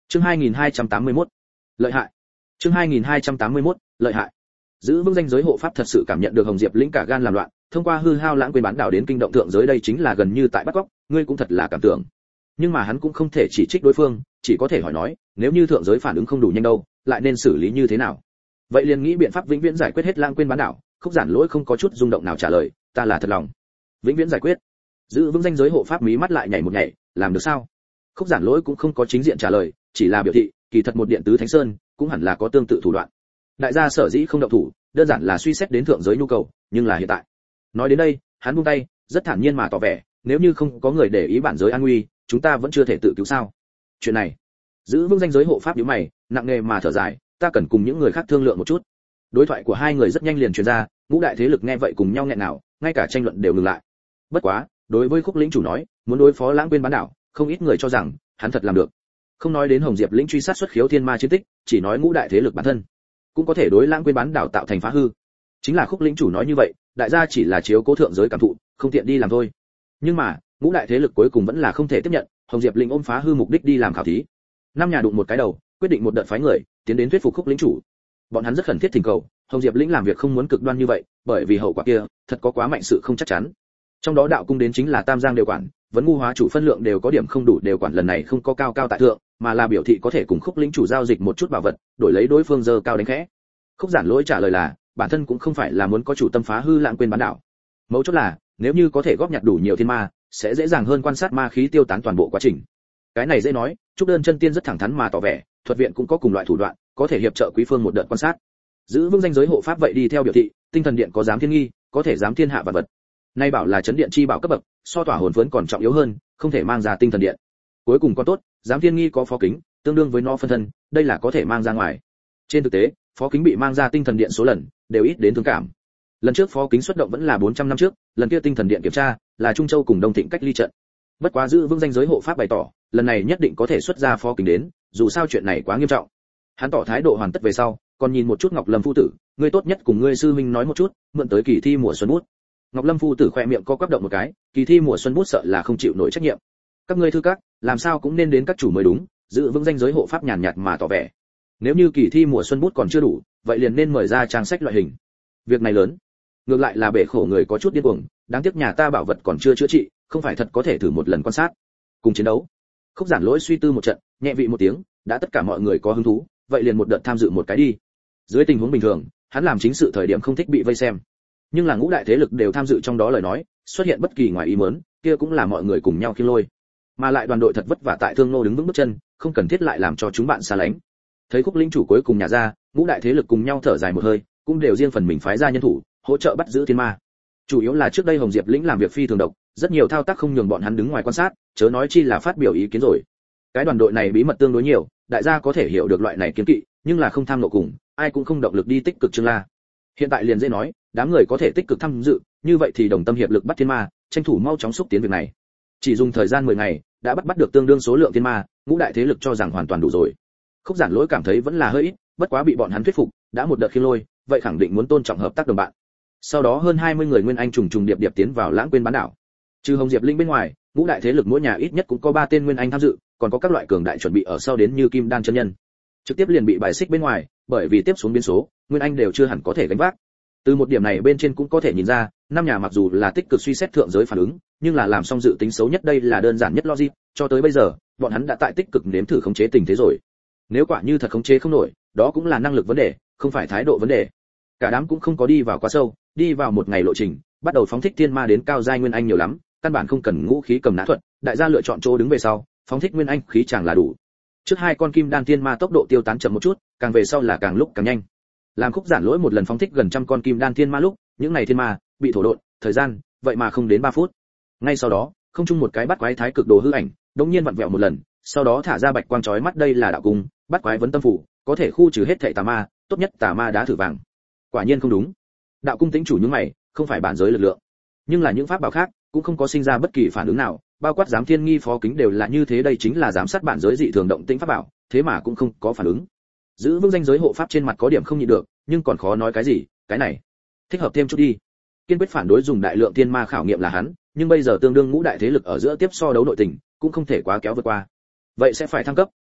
Chương 2281. Lợi hại. Chương 2281. Lợi hại. Giữ vững danh giới hộ pháp thật sự cảm nhận được Hồng Diệp lĩnh cả gan làm loạn, thông qua hư hao lãng quên bán đảo đến kinh động thượng giới, đây chính là gần như tại bắt cóc, ngươi cũng thật là cảm tưởng. Nhưng mà hắn cũng không thể chỉ trích đối phương, chỉ có thể hỏi nói, nếu như thượng giới phản ứng không đủ nhanh đâu, lại nên xử lý như thế nào? Vậy liền nghĩ biện pháp vĩnh viễn giải quyết hết lãng quên bán đảo. Khúc Giản Lỗi không có chút rung động nào trả lời, ta là thật lòng. Vĩnh viễn giải quyết. Giữ vững danh giới hộ pháp mí mắt lại nhảy một nhảy, làm được sao? Khúc Giản Lỗi cũng không có chính diện trả lời, chỉ là biểu thị, kỳ thật một điện tứ thánh sơn cũng hẳn là có tương tự thủ đoạn. Đại gia sở dĩ không động thủ, đơn giản là suy xét đến thượng giới nhu cầu, nhưng là hiện tại. Nói đến đây, hắn buông tay, rất thản nhiên mà tỏ vẻ, nếu như không có người để ý bản giới an nguy, chúng ta vẫn chưa thể tự cứu sao? Chuyện này, giữ vững danh giới hộ pháp nhíu mày, nặng nề mà thở dài, ta cần cùng những người khác thương lượng một chút. Đối thoại của hai người rất nhanh liền truyền ra, ngũ đại thế lực nghe vậy cùng nhau nghẹn nào, ngay cả tranh luận đều ngừng lại. Bất quá, đối với Khúc lĩnh chủ nói, muốn đối phó lãng quên bán đảo, không ít người cho rằng hắn thật làm được. Không nói đến Hồng Diệp lĩnh truy sát xuất khiếu thiên ma chiến tích, chỉ nói ngũ đại thế lực bản thân, cũng có thể đối lãng quên bán đảo tạo thành phá hư. Chính là Khúc lĩnh chủ nói như vậy, đại gia chỉ là chiếu cố thượng giới cảm thụ, không tiện đi làm thôi. Nhưng mà, ngũ đại thế lực cuối cùng vẫn là không thể tiếp nhận, Hồng Diệp lĩnh ôm phá hư mục đích đi làm khảo thí. Năm nhà đụng một cái đầu, quyết định một đợt phái người tiến đến thuyết phục Khúc lĩnh chủ. Bọn hắn rất khẩn thiết thỉnh cầu, Hồng Diệp lĩnh làm việc không muốn cực đoan như vậy, bởi vì hậu quả kia thật có quá mạnh sự không chắc chắn. Trong đó đạo cung đến chính là Tam Giang đều quản, vấn ngu hóa chủ phân lượng đều có điểm không đủ đều quản, lần này không có cao cao tại thượng, mà là biểu thị có thể cùng Khúc lĩnh chủ giao dịch một chút bảo vật, đổi lấy đối phương giơ cao đánh khẽ. Khúc Giản Lỗi trả lời là, bản thân cũng không phải là muốn có chủ tâm phá hư lãng quên bán đảo. Mấu chốt là, nếu như có thể góp nhặt đủ nhiều thiên ma, sẽ dễ dàng hơn quan sát ma khí tiêu tán toàn bộ quá trình. Cái này dễ nói, Trúc Đơn chân tiên rất thẳng thắn mà tỏ vẻ, thuật viện cũng có cùng loại thủ đoạn, có thể hiệp trợ quý phương một đợt quan sát. Giữ vững danh giới hộ pháp vậy đi theo biểu thị, tinh thần điện có giám thiên nghi, có thể giám thiên hạ vạn vật. Nay bảo là chấn điện chi bảo cấp bậc, so tỏa hồn phấn còn trọng yếu hơn, không thể mang ra tinh thần điện. Cuối cùng có tốt, giám thiên nghi có phó kính, tương đương với nó phân thân, đây là có thể mang ra ngoài. Trên thực tế, phó kính bị mang ra tinh thần điện số lần đều ít đến thương cảm. Lần trước phó kính xuất động vẫn là 400 năm trước, lần kia tinh thần điện kiểm tra là Trung Châu cùng Đông Thịnh cách ly trận. Bất quá giữ vững danh giới hộ pháp bày tỏ, lần này nhất định có thể xuất ra phó kính đến, dù sao chuyện này quá nghiêm trọng. Hắn tỏ thái độ hoàn tất về sau, còn nhìn một chút Ngọc Lâm phu tử, ngươi tốt nhất cùng ngươi sư huynh nói một chút, mượn tới kỳ thi mùa xuân bút. Ngọc Lâm phu tử khẽ miệng co quắp động một cái, kỳ thi mùa xuân bút sợ là không chịu nổi trách nhiệm. Các ngươi thư các, làm sao cũng nên đến các chủ mới đúng, giữ vững danh giới hộ pháp nhàn nhạt mà tỏ vẻ. Nếu như kỳ thi mùa xuân bút còn chưa đủ, vậy liền nên mời ra trang sách loại hình. Việc này lớn. Ngược lại là bể khổ người có chút điên cuồng, đáng tiếc nhà ta bảo vật còn chưa chữa trị, không phải thật có thể thử một lần quan sát. Cùng chiến đấu. Khúc Giản Lỗi suy tư một trận, nhẹ vị một tiếng, đã tất cả mọi người có hứng thú, vậy liền một đợt tham dự một cái đi. Dưới tình huống bình thường, hắn làm chính sự thời điểm không thích bị vây xem. Nhưng là ngũ đại thế lực đều tham dự trong đó lời nói, xuất hiện bất kỳ ngoài ý muốn, kia cũng là mọi người cùng nhau khiêng lôi. Mà lại đoàn đội thật vất vả tại Thương Nô đứng vững bước chân, không cần thiết lại làm cho chúng bạn xa lánh. Thấy Khúc lĩnh chủ cuối cùng nhà ra, ngũ đại thế lực cùng nhau thở dài một hơi, cũng đều riêng phần mình phái ra nhân thủ, hỗ trợ bắt giữ thiên ma. Chủ yếu là trước đây Hồng Diệp lĩnh làm việc phi thường độc, rất nhiều thao tác không nhường bọn hắn đứng ngoài quan sát, chớ nói chi là phát biểu ý kiến rồi. Cái đoàn đội này bí mật tương đối nhiều, đại gia có thể hiểu được loại này kiến kỵ, nhưng là không tham nộ cùng, ai cũng không động lực đi tích cực chương la. Hiện tại liền dễ nói, đám người có thể tích cực tham dự, như vậy thì đồng tâm hiệp lực bắt thiên ma, tranh thủ mau chóng xúc tiến việc này. Chỉ dùng thời gian 10 ngày, đã bắt được tương đương số lượng thiên ma, ngũ đại thế lực cho rằng hoàn toàn đủ rồi. Khúc Giản Lỗi cảm thấy vẫn là hơi ít, bất quá bị bọn hắn thuyết phục, đã một đợt khiêng lôi, vậy khẳng định muốn tôn trọng hợp tác đồng bạn. Sau đó hơn 20 người nguyên anh trùng trùng điệp điệp tiến vào lãng quên bán đảo. Trừ Hồng Diệp Linh bên ngoài, ngũ đại thế lực mỗi nhà ít nhất cũng có 3 tên nguyên anh tham dự, còn có các loại cường đại chuẩn bị ở sau đến như Kim Đan chân nhân. Trực tiếp liền bị bài xích bên ngoài, bởi vì tiếp xuống biến số, nguyên anh đều chưa hẳn có thể gánh vác. Từ một điểm này bên trên cũng có thể nhìn ra, năm nhà mặc dù là tích cực suy xét thượng giới phản ứng, nhưng là làm xong dự tính xấu nhất, đây là đơn giản nhất logic, cho tới bây giờ, bọn hắn đã tại tích cực nếm thử khống chế tình thế rồi. Nếu quả như thật khống chế không nổi, đó cũng là năng lực vấn đề, không phải thái độ vấn đề. Cả đám cũng không có đi vào quá sâu, đi vào một ngày lộ trình, bắt đầu phóng thích thiên ma đến cao giai nguyên anh nhiều lắm, căn bản không cần ngũ khí cầm nã thuật, đại gia lựa chọn chỗ đứng về sau, phóng thích nguyên anh khí chẳng là đủ. Trước hai con kim đan thiên ma tốc độ tiêu tán chậm một chút, càng về sau là càng lúc càng nhanh. Làm Khúc Giản Lỗi một lần phóng thích gần trăm con kim đan thiên ma lúc, những này thiên ma bị thổ độn, thời gian vậy mà không đến 3 phút. Ngay sau đó, không chung một cái bắt quái thái cực đồ hư ảnh, đống nhiên vặn vẹo một lần, sau đó thả ra bạch quang chói mắt, đây là đạo cung, bắt quái vấn tâm phủ, có thể khu trừ hết thảy tà ma, tốt nhất tà ma đá thử vàng. Quả nhiên không đúng. Đạo cung tính chủ những mày, không phải bản giới lực lượng. Nhưng là những pháp bảo khác cũng không có sinh ra bất kỳ phản ứng nào, bao quát giám thiên nghi phó kính đều là như thế, đây chính là giám sát bản giới dị thường động tĩnh pháp bảo, thế mà cũng không có phản ứng. Giữ vững danh giới hộ pháp trên mặt có điểm không nhịn được, nhưng còn khó nói cái gì, cái này thích hợp thêm chút đi. Kiên quyết phản đối dùng đại lượng thiên ma khảo nghiệm là hắn, nhưng bây giờ tương đương ngũ đại thế lực ở giữa tiếp so đấu nội tình, cũng không thể quá kéo vượt qua. Vậy sẽ phải thăng cấp,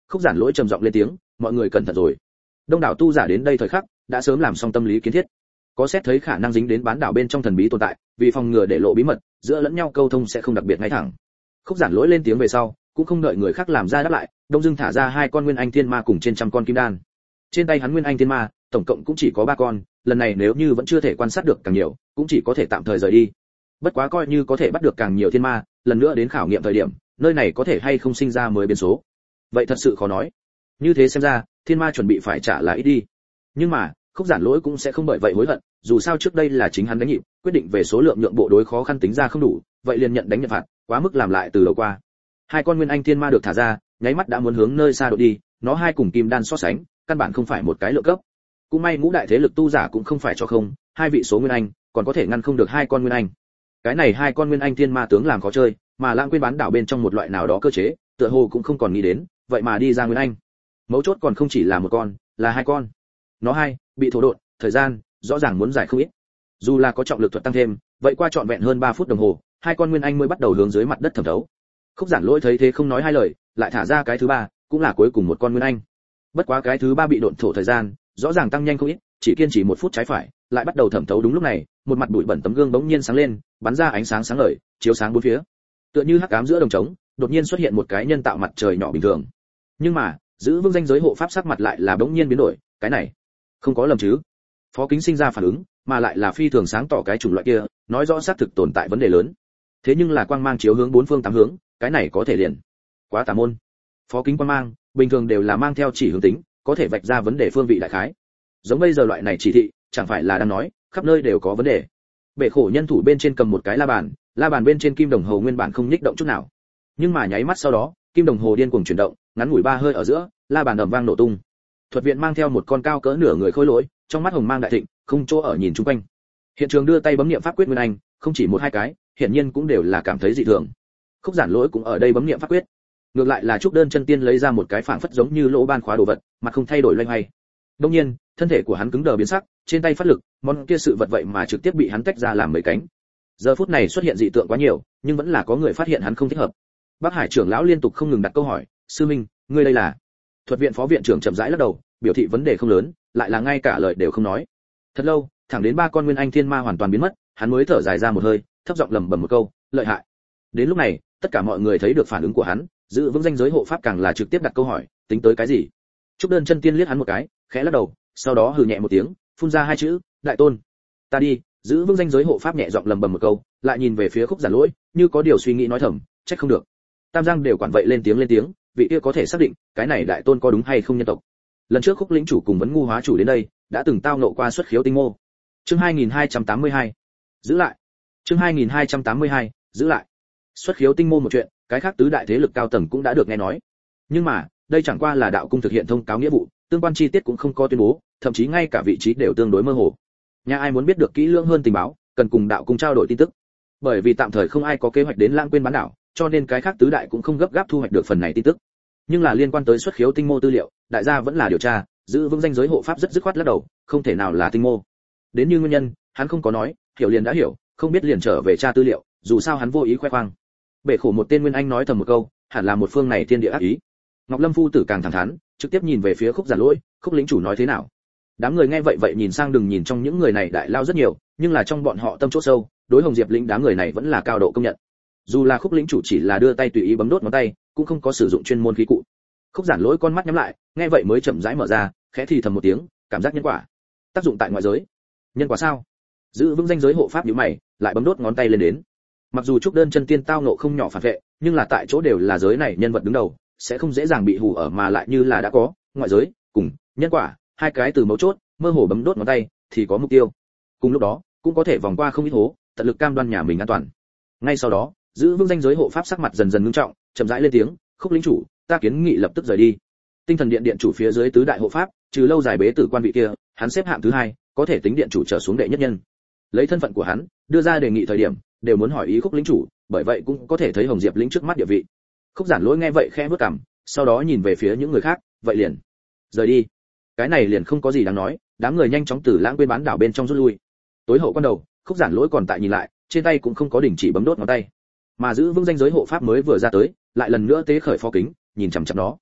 Khúc Giản Lỗi trầm giọng lên tiếng, mọi người cẩn thận rồi. Đông đảo tu giả đến đây thời khắc đã sớm làm xong tâm lý kiến thiết, có xét thấy khả năng dính đến bán đảo bên trong thần bí tồn tại, vì phòng ngừa để lộ bí mật, giữa lẫn nhau câu thông sẽ không đặc biệt ngay thẳng. Khúc Giản Lỗi lên tiếng về sau, cũng không đợi người khác làm ra đáp lại, đông dưng thả ra 2 con nguyên anh thiên ma cùng trên trăm con kim đan. Trên tay hắn nguyên anh thiên ma, tổng cộng cũng chỉ có 3 con, lần này nếu như vẫn chưa thể quan sát được càng nhiều, cũng chỉ có thể tạm thời rời đi. Bất quá coi như có thể bắt được càng nhiều thiên ma, lần nữa đến khảo nghiệm thời điểm, nơi này có thể hay không sinh ra mới biến số. Vậy thật sự khó nói. Như thế xem ra, thiên ma chuẩn bị phải trả là ít đi. Nhưng mà, Khúc Giản Lỗi cũng sẽ không bởi vậy hối hận, dù sao trước đây là chính hắn đánh nhịp, quyết định về số lượng nhượng bộ đối khó khăn tính ra không đủ, vậy liền nhận đánh nhận phạt, quá mức làm lại từ đầu qua. 2 con nguyên anh thiên ma được thả ra, nháy mắt đã muốn hướng nơi xa đội đi, nó 2 cùng kim đan so sánh, căn bản không phải một cái lượng cấp. Cũng may ngũ đại thế lực tu giả cũng không phải cho không, 2 vị số nguyên anh, còn có thể ngăn không được 2 con nguyên anh. Cái này 2 con nguyên anh thiên ma tướng làm khó chơi, mà lãng quên bán đảo bên trong một loại nào đó cơ chế, tựa hồ cũng không còn nghĩ đến, vậy mà đi ra nguyên anh. Mấu chốt còn không chỉ là một con, là 2 con. Nó 2 bị thổ độn, thời gian rõ ràng muốn giải không ít. Dù là có trọng lực thuật tăng thêm, vậy qua trọn vẹn hơn 3 phút đồng hồ, 2 con nguyên anh mới bắt đầu hướng dưới mặt đất thẩm thấu. Khúc Giản Lỗi thấy thế không nói hai lời, lại thả ra cái thứ 3, cũng là cuối cùng một con nguyên anh. Bất quá cái thứ 3 bị độn thổ thời gian, rõ ràng tăng nhanh không ít, chỉ kiên trì 1 phút trái phải, lại bắt đầu thẩm thấu. Đúng lúc này, một mặt bụi bẩn tấm gương bỗng nhiên sáng lên, bắn ra ánh sáng sáng ngời, chiếu sáng bốn phía. Tựa như hắc ám giữa đồng trống, đột nhiên xuất hiện một cái nhân tạo mặt trời nhỏ bình thường. Nhưng mà, giữ vững danh giới hộ pháp sắc mặt lại là bỗng nhiên biến đổi, cái này không có lầm chứ? Phó Kính sinh ra phản ứng, mà lại là phi thường sáng tỏ cái chủng loại kia, nói rõ xác thực tồn tại vấn đề lớn. Thế nhưng là quang mang chiếu hướng bốn phương tám hướng, cái này có thể liền quá tà môn. Phó Kính quang mang, bình thường đều là mang theo chỉ hướng tính, có thể vạch ra vấn đề phương vị đại khái. Giống bây giờ loại này chỉ thị, chẳng phải là đang nói, khắp nơi đều có vấn đề. Bệ khổ nhân thủ bên trên cầm một cái la bàn bên trên kim đồng hồ nguyên bản không nhích động chút nào. Nhưng mà nháy mắt sau đó, kim đồng hồ điên cuồng chuyển động, ngắn ngủi 3 hơi ở giữa, la bàn ầm vang nổ tung. Thuật viện mang theo một con cao cỡ nửa người khôi lỗi, trong mắt hồng mang đại thịnh, không chỗ ở nhìn chung quanh. Hiện trường đưa tay bấm niệm pháp quyết nguyên anh, không chỉ một hai cái, hiển nhiên cũng đều là cảm thấy dị thường. Khúc Giản Lỗi cũng ở đây bấm niệm pháp quyết. Ngược lại là Trúc Đơn chân tiên lấy ra một cái phảng phất giống như lỗ ban khóa đồ vật, mặt không thay đổi loay hoay. Đương nhiên, thân thể của hắn cứng đờ biến sắc, trên tay phát lực, món kia sự vật vậy mà trực tiếp bị hắn tách ra làm mấy cánh. Giờ phút này xuất hiện dị tượng quá nhiều, nhưng vẫn là có người phát hiện hắn không thích hợp. Bắc Hải trưởng lão liên tục không ngừng đặt câu hỏi, "Sư minh, ngươi đây là?" Thuật viện phó viện trưởng chậm rãi lắc đầu, biểu thị vấn đề không lớn, lại là ngay cả lời đều không nói. Thật lâu, thẳng đến 3 con nguyên anh thiên ma hoàn toàn biến mất, hắn mới thở dài ra một hơi, thấp giọng lẩm bẩm một câu, "Lợi hại." Đến lúc này, tất cả mọi người thấy được phản ứng của hắn, giữ vững danh giới hộ pháp càng là trực tiếp đặt câu hỏi, tính tới cái gì? Trúc Đơn chân tiên liếc hắn một cái, khẽ lắc đầu, sau đó hừ nhẹ một tiếng, phun ra 2 chữ, "Đại tôn." "Ta đi." Giữ vững danh giới hộ pháp nhẹ giọng lẩm bẩm một câu, lại nhìn về phía Khúc Giản Lỗi, như có điều suy nghĩ nói thầm, trách không được. Tam Giang đều quản vậy lên tiếng, vị kia có thể xác định, cái này đại tôn có đúng hay không nhân tộc. Lần trước Khúc lĩnh chủ cùng Vấn Ngu hóa chủ đến đây, đã từng tao nộ qua xuất khiếu tinh mô. Chương 2282. Giữ lại. Chương 2282. Giữ lại. Xuất khiếu tinh mô một chuyện, cái khác tứ đại thế lực cao tầng cũng đã được nghe nói. Nhưng mà, đây chẳng qua là đạo cung thực hiện thông cáo nghĩa vụ, tương quan chi tiết cũng không có tuyên bố, thậm chí ngay cả vị trí đều tương đối mơ hồ. Nhà ai muốn biết được kỹ lưỡng hơn tình báo, cần cùng đạo cung trao đổi tin tức. Bởi vì tạm thời không ai có kế hoạch đến Lãng Quên bán đảo, cho nên cái khác tứ đại cũng không gấp gáp thu hoạch được phần này tin tức. Nhưng là liên quan tới xuất khiếu tinh mô tư liệu, đại gia vẫn là điều tra, giữ vững danh giới hộ pháp rất dứt khoát lắc đầu, không thể nào là tinh mô. Đến như nguyên nhân, hắn không có nói, hiểu liền đã hiểu, không biết liền trở về tra tư liệu, dù sao hắn vô ý khoe khoang. Bệ khổ một tên nguyên anh nói thầm một câu, hẳn là một phương này thiên địa ác ý. Ngọc Lâm phu tử càng thẳng thắn, trực tiếp nhìn về phía Khúc Giản Lỗi, Khúc lĩnh chủ nói thế nào? Đám người nghe vậy nhìn sang đừng nhìn trong những người này đại lao rất nhiều, nhưng là trong bọn họ tâm chỗ sâu, đối Hồng Diệp lĩnh đám người này vẫn là cao độ công nhận. Dù là Khúc lĩnh chủ chỉ là đưa tay tùy ý bấm đốt ngón tay, cũng không có sử dụng chuyên môn khí cụ. Khúc Giản Lỗi con mắt nhắm lại, nghe vậy mới chậm rãi mở ra, khẽ thì thầm một tiếng, cảm giác nhân quả. Tác dụng tại ngoại giới. Nhân quả sao? Giữ vững danh giới hộ pháp nhíu mày, lại bấm đốt ngón tay lên đến. Mặc dù Trúc Đơn chân tiên tao nộ không nhỏ phản vệ, nhưng là tại chỗ đều là giới này nhân vật đứng đầu, sẽ không dễ dàng bị hù ở mà lại như là đã có ngoại giới cùng nhân quả hai cái từ mấu chốt, mơ hồ bấm đốt ngón tay thì có mục tiêu. Cùng lúc đó, cũng có thể vòng qua không ít hố, tận lực cam đoan nhà mình an toàn. Ngay sau đó, giữ vững danh giới hộ pháp sắc mặt dần dần ngưng trọng, chậm rãi lên tiếng, Khúc lĩnh chủ, ta kiến nghị lập tức rời đi. Tinh thần điện điện chủ phía dưới tứ đại hộ pháp, trừ lâu dài bế tử quan vị kia, hắn xếp hạng thứ 2, có thể tính điện chủ trở xuống đệ nhất nhân. Lấy thân phận của hắn, đưa ra đề nghị thời điểm, đều muốn hỏi ý Khúc lĩnh chủ, bởi vậy cũng có thể thấy Hồng Diệp lĩnh trước mắt địa vị. Khúc Giản Lỗi nghe vậy khẽ bước cằm, sau đó nhìn về phía những người khác, vậy liền rời đi. Cái này liền không có gì đáng nói, đám người nhanh chóng từ Lãng Quên bán đảo bên trong rút lui. Tối hậu quan đầu, Khúc Giản Lỗi còn tại nhìn lại, trên tay cũng không có đình chỉ bấm đốt ngón tay, mà giữ vững danh giới hộ pháp mới vừa ra tới, lại lần nữa tế khởi phó kính, nhìn chằm chằm nó.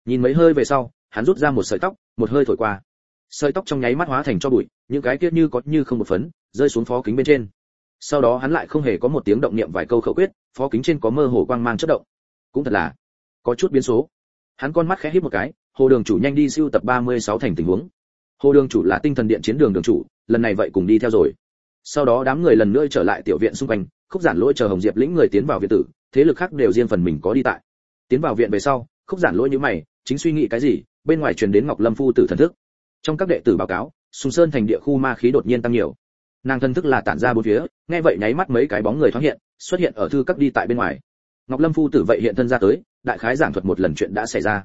Nhìn mấy hơi về sau, hắn rút ra một sợi tóc, một hơi thổi qua. Sợi tóc trong nháy mắt hóa thành tro bụi, những cái kia như có như không một phấn, rơi xuống phó kính bên trên. Sau đó hắn lại không hề có một tiếng động niệm vài câu khẩu quyết, phó kính trên có mơ hồ quang mang chớp động. Cũng thật là có chút biến số. Hắn con mắt khẽ híp một cái, Hồ Đường chủ nhanh đi siêu tập 36 thành tình huống. Hồ Đường chủ là tinh thần điện chiến đường đường chủ, lần này vậy cùng đi theo rồi. Sau đó đám người lần nữa trở lại tiểu viện xung quanh, Khúc Giản Lỗi chờ Hồng Diệp lĩnh người tiến vào viện tử, thế lực khác đều riêng phần mình có đi tại. Tiến vào viện về sau, Khúc Giản Lỗi nhíu mày, chính suy nghĩ cái gì, bên ngoài truyền đến Ngọc Lâm phu tử thần thức. Trong các đệ tử báo cáo, Sùng Sơn thành địa khu ma khí đột nhiên tăng nhiều. Nàng thần thức là tản ra bốn phía, nghe vậy nháy mắt mấy cái bóng người thoáng hiện, xuất hiện ở thư các đi tại bên ngoài. Ngọc Lâm phu tử vậy hiện thân ra tới, đại khái giảng thuật một lần chuyện đã xảy ra.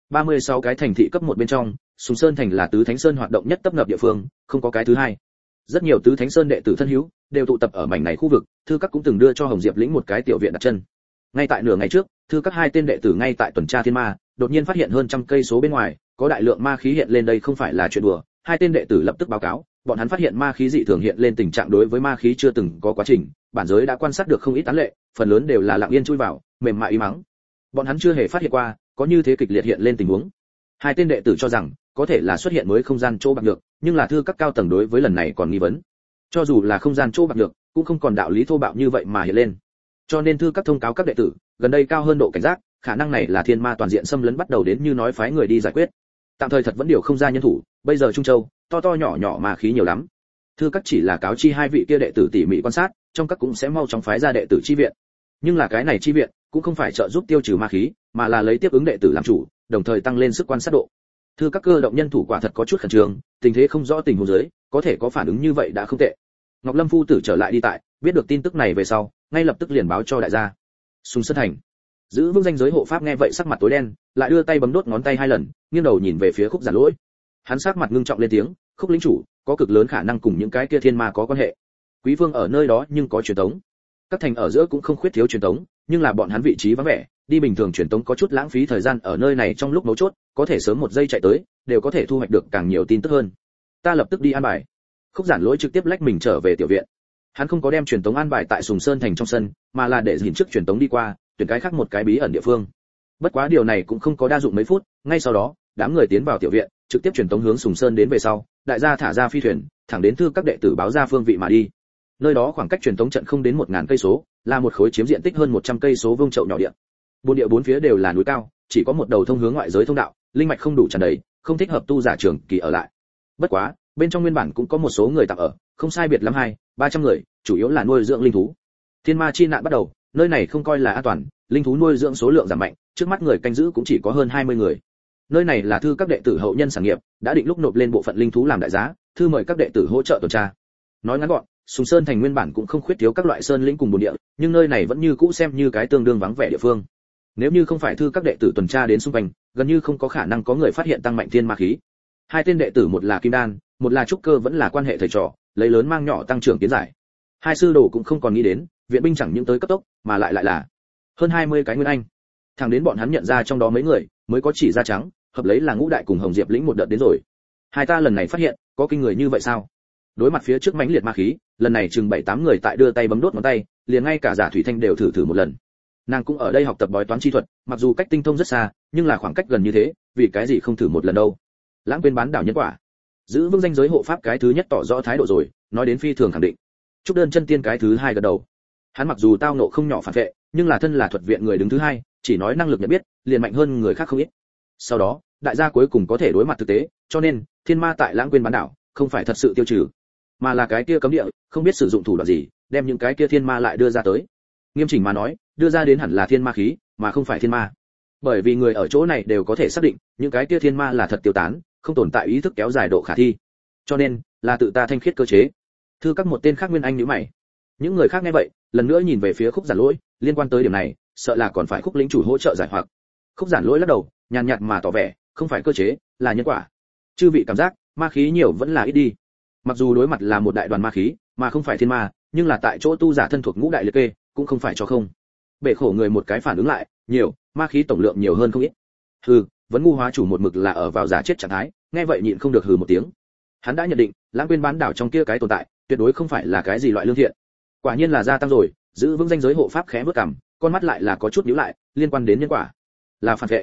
36 cái thành thị cấp 1 bên trong, Sùng Sơn thành là tứ thánh sơn hoạt động nhất tấp nập địa phương, không có cái thứ hai. Rất nhiều tứ thánh sơn đệ tử thân hữu đều tụ tập ở mảnh này khu vực, thư các cũng từng đưa cho Hồng Diệp lĩnh một cái tiểu viện đặt chân. Ngay tại nửa ngày trước, thư các hai tên đệ tử ngay tại tuần tra thiên ma, đột nhiên phát hiện hơn trăm cây số bên ngoài có đại lượng ma khí hiện lên, đây không phải là chuyện đùa. Hai tên đệ tử lập tức báo cáo, bọn hắn phát hiện ma khí dị thường hiện lên, tình trạng đối với ma khí chưa từng có quá trình, bản giới đã quan sát được không ít tán lệ, phần lớn đều là lặng yên chui vào, mềm mại ý mắng. Bọn hắn chưa hề phát hiện qua có như thế kịch liệt hiện lên tình huống. Hai tên đệ tử cho rằng có thể là xuất hiện mới không gian chỗ bạc được, nhưng là thư các cao tầng đối với lần này còn nghi vấn. Cho dù là không gian chỗ bạc được, cũng không còn đạo lý thô bạo như vậy mà hiện lên. Cho nên thư các thông cáo các đệ tử, gần đây cao hơn độ cảnh giác, khả năng này là thiên ma toàn diện xâm lấn bắt đầu đến, như nói phái người đi giải quyết. Tạm thời thật vẫn điều không ra nhân thủ, bây giờ Trung Châu, to to nhỏ nhỏ mà khí nhiều lắm. Thư các chỉ là cáo chi hai vị kia đệ tử tỉ mỉ quan sát, trong các cũng sẽ mau chóng phái ra đệ tử chi viện. Nhưng là cái này chi viện cũng không phải trợ giúp tiêu trừ ma khí, mà là lấy tiếp ứng đệ tử làm chủ, đồng thời tăng lên sức quan sát độ. Thư các cơ động nhân thủ quả thật có chút khẩn trương, tình thế không rõ tình huống dưới, có thể có phản ứng như vậy đã không tệ. Ngọc Lâm phu tử trở lại đi tại, biết được tin tức này về sau, ngay lập tức liền báo cho đại gia. Sùng Sơn thành, giữ vững danh giới hộ pháp nghe vậy sắc mặt tối đen, lại đưa tay bấm đốt ngón tay hai lần, nghiêng đầu nhìn về phía Khúc Giản Lỗi. Hắn sắc mặt ngưng trọng lên tiếng, Khúc lĩnh chủ, có cực lớn khả năng cùng những cái kia thiên ma có quan hệ. Quý vương ở nơi đó nhưng có truyền tống. Các thành ở giữa cũng không khuyết thiếu truyền tống, nhưng là bọn hắn vị trí vắng vẻ, đi bình thường truyền tống có chút lãng phí thời gian, ở nơi này trong lúc mấu chốt, có thể sớm một giây chạy tới, đều có thể thu hoạch được càng nhiều tin tức hơn. Ta lập tức đi an bài. Khúc Giản Lỗi trực tiếp lách mình trở về tiểu viện. Hắn không có đem truyền tống an bài tại Sùng Sơn thành trong sân, mà là để dình trước truyền tống đi qua, tuyển cái khác một cái bí ẩn địa phương. Bất quá điều này cũng không có đa dụng mấy phút, ngay sau đó, đám người tiến vào tiểu viện, trực tiếp truyền tống hướng Sùng Sơn đến về sau, đại gia thả ra phi thuyền, thẳng đến thư các đệ tử báo ra phương vị mà đi. Nơi đó khoảng cách truyền tống trận không đến 1000 cây số, là một khối chiếm diện tích hơn 100 cây số vuông chậu nhỏ địa. Bốn địa bốn phía đều là núi cao, chỉ có một đầu thông hướng ngoại giới thông đạo, linh mạch không đủ tràn đầy, không thích hợp tu giả trường kỳ ở lại. Bất quá, bên trong nguyên bản cũng có một số người tạm ở, không sai biệt lắm 200-300 người, chủ yếu là nuôi dưỡng linh thú. Thiên ma chi nạn bắt đầu, nơi này không coi là an toàn, linh thú nuôi dưỡng số lượng giảm mạnh, trước mắt người canh giữ cũng chỉ có hơn 20 người. Nơi này là thư các đệ tử hậu nhân sản nghiệp, đã định lúc nộp lên bộ phận linh thú làm đại giá, thư mời các đệ tử hỗ trợ tuần tra. Nói ngắn gọn, Sùng Sơn thành nguyên bản cũng không khuyết thiếu các loại sơn lĩnh cùng bồn địa, nhưng nơi này vẫn như cũ xem như cái tương đương vắng vẻ địa phương. Nếu như không phải thư các đệ tử tuần tra đến xung quanh, gần như không có khả năng có người phát hiện tăng mạnh thiên ma khí. Hai tên đệ tử, một là kim đan, một là trúc cơ, vẫn là quan hệ thầy trò, lấy lớn mang nhỏ tăng trưởng tiến giải. Hai sư đồ cũng không còn nghĩ đến, viện binh chẳng những tới cấp tốc, mà lại là hơn 20 cái nguyên anh. Thẳng đến bọn hắn nhận ra trong đó mấy người mới có chỉ da trắng, hợp lấy là Ngũ Đại cùng Hồng Diệp lĩnh một đợt đến rồi. Hai ta lần này phát hiện, có kinh người như vậy sao? Đối mặt phía trước mãnh liệt ma khí, lần này chừng 7-8 người tại đưa tay bấm đốt ngón tay, liền ngay cả Giả Thủy Thanh đều thử một lần. Nàng cũng ở đây học tập bói toán chi thuật, mặc dù cách tinh thông rất xa, nhưng là khoảng cách gần như thế, vì cái gì không thử một lần đâu? Lãng quên bán đảo nhân quả, giữ vững danh giới hộ pháp cái thứ nhất tỏ rõ thái độ rồi, nói đến phi thường khẳng định. Trúc Đơn chân tiên cái thứ hai gật đầu. Hắn mặc dù tao nộ không nhỏ phản vệ, nhưng là thân là thuật viện người đứng thứ hai, chỉ nói năng lực nhận biết, liền mạnh hơn người khác không ít. Sau đó, đại gia cuối cùng có thể đối mặt thực tế, cho nên thiên ma tại Lãng quên bán đảo không phải thật sự tiêu trừ, mà là cái kia cấm địa, không biết sử dụng thủ đoạn gì, đem những cái kia thiên ma lại đưa ra tới. Nghiêm chỉnh mà nói, đưa ra đến hẳn là thiên ma khí, mà không phải thiên ma. Bởi vì người ở chỗ này đều có thể xác định, những cái kia thiên ma là thật tiêu tán, không tồn tại ý thức kéo dài độ khả thi. Cho nên, là tự ta thanh khiết cơ chế. Thư các một tên khác nguyên anh nhíu mày. Những người khác nghe vậy, lần nữa nhìn về phía Khúc Giản Lỗi, liên quan tới điểm này, sợ là còn phải Khúc lĩnh chủ hỗ trợ giải hoặc. Khúc Giản Lỗi lắc đầu, nhàn nhạt mà tỏ vẻ, không phải cơ chế, là nhân quả. Chư vị cảm giác, ma khí nhiều vẫn là ít đi. Mặc dù đối mặt là một đại đoàn ma khí, mà không phải thiên ma, nhưng là tại chỗ tu giả thân thuộc Ngũ Đại liệt kê, cũng không phải cho không. Bệ khổ người một cái phản ứng lại, nhiều, ma khí tổng lượng nhiều hơn không ít. Hừ, vẫn ngu hóa chủ một mực là ở vào giả chết trạng thái, nghe vậy nhịn không được hừ một tiếng. Hắn đã nhận định, Lãng quên bán đảo trong kia cái tồn tại, tuyệt đối không phải là cái gì loại lương thiện. Quả nhiên là gia tăng rồi, giữ vững danh giới hộ pháp khẽ bước cằm, con mắt lại là có chút nhíu lại, liên quan đến nhân quả, là phản vệ.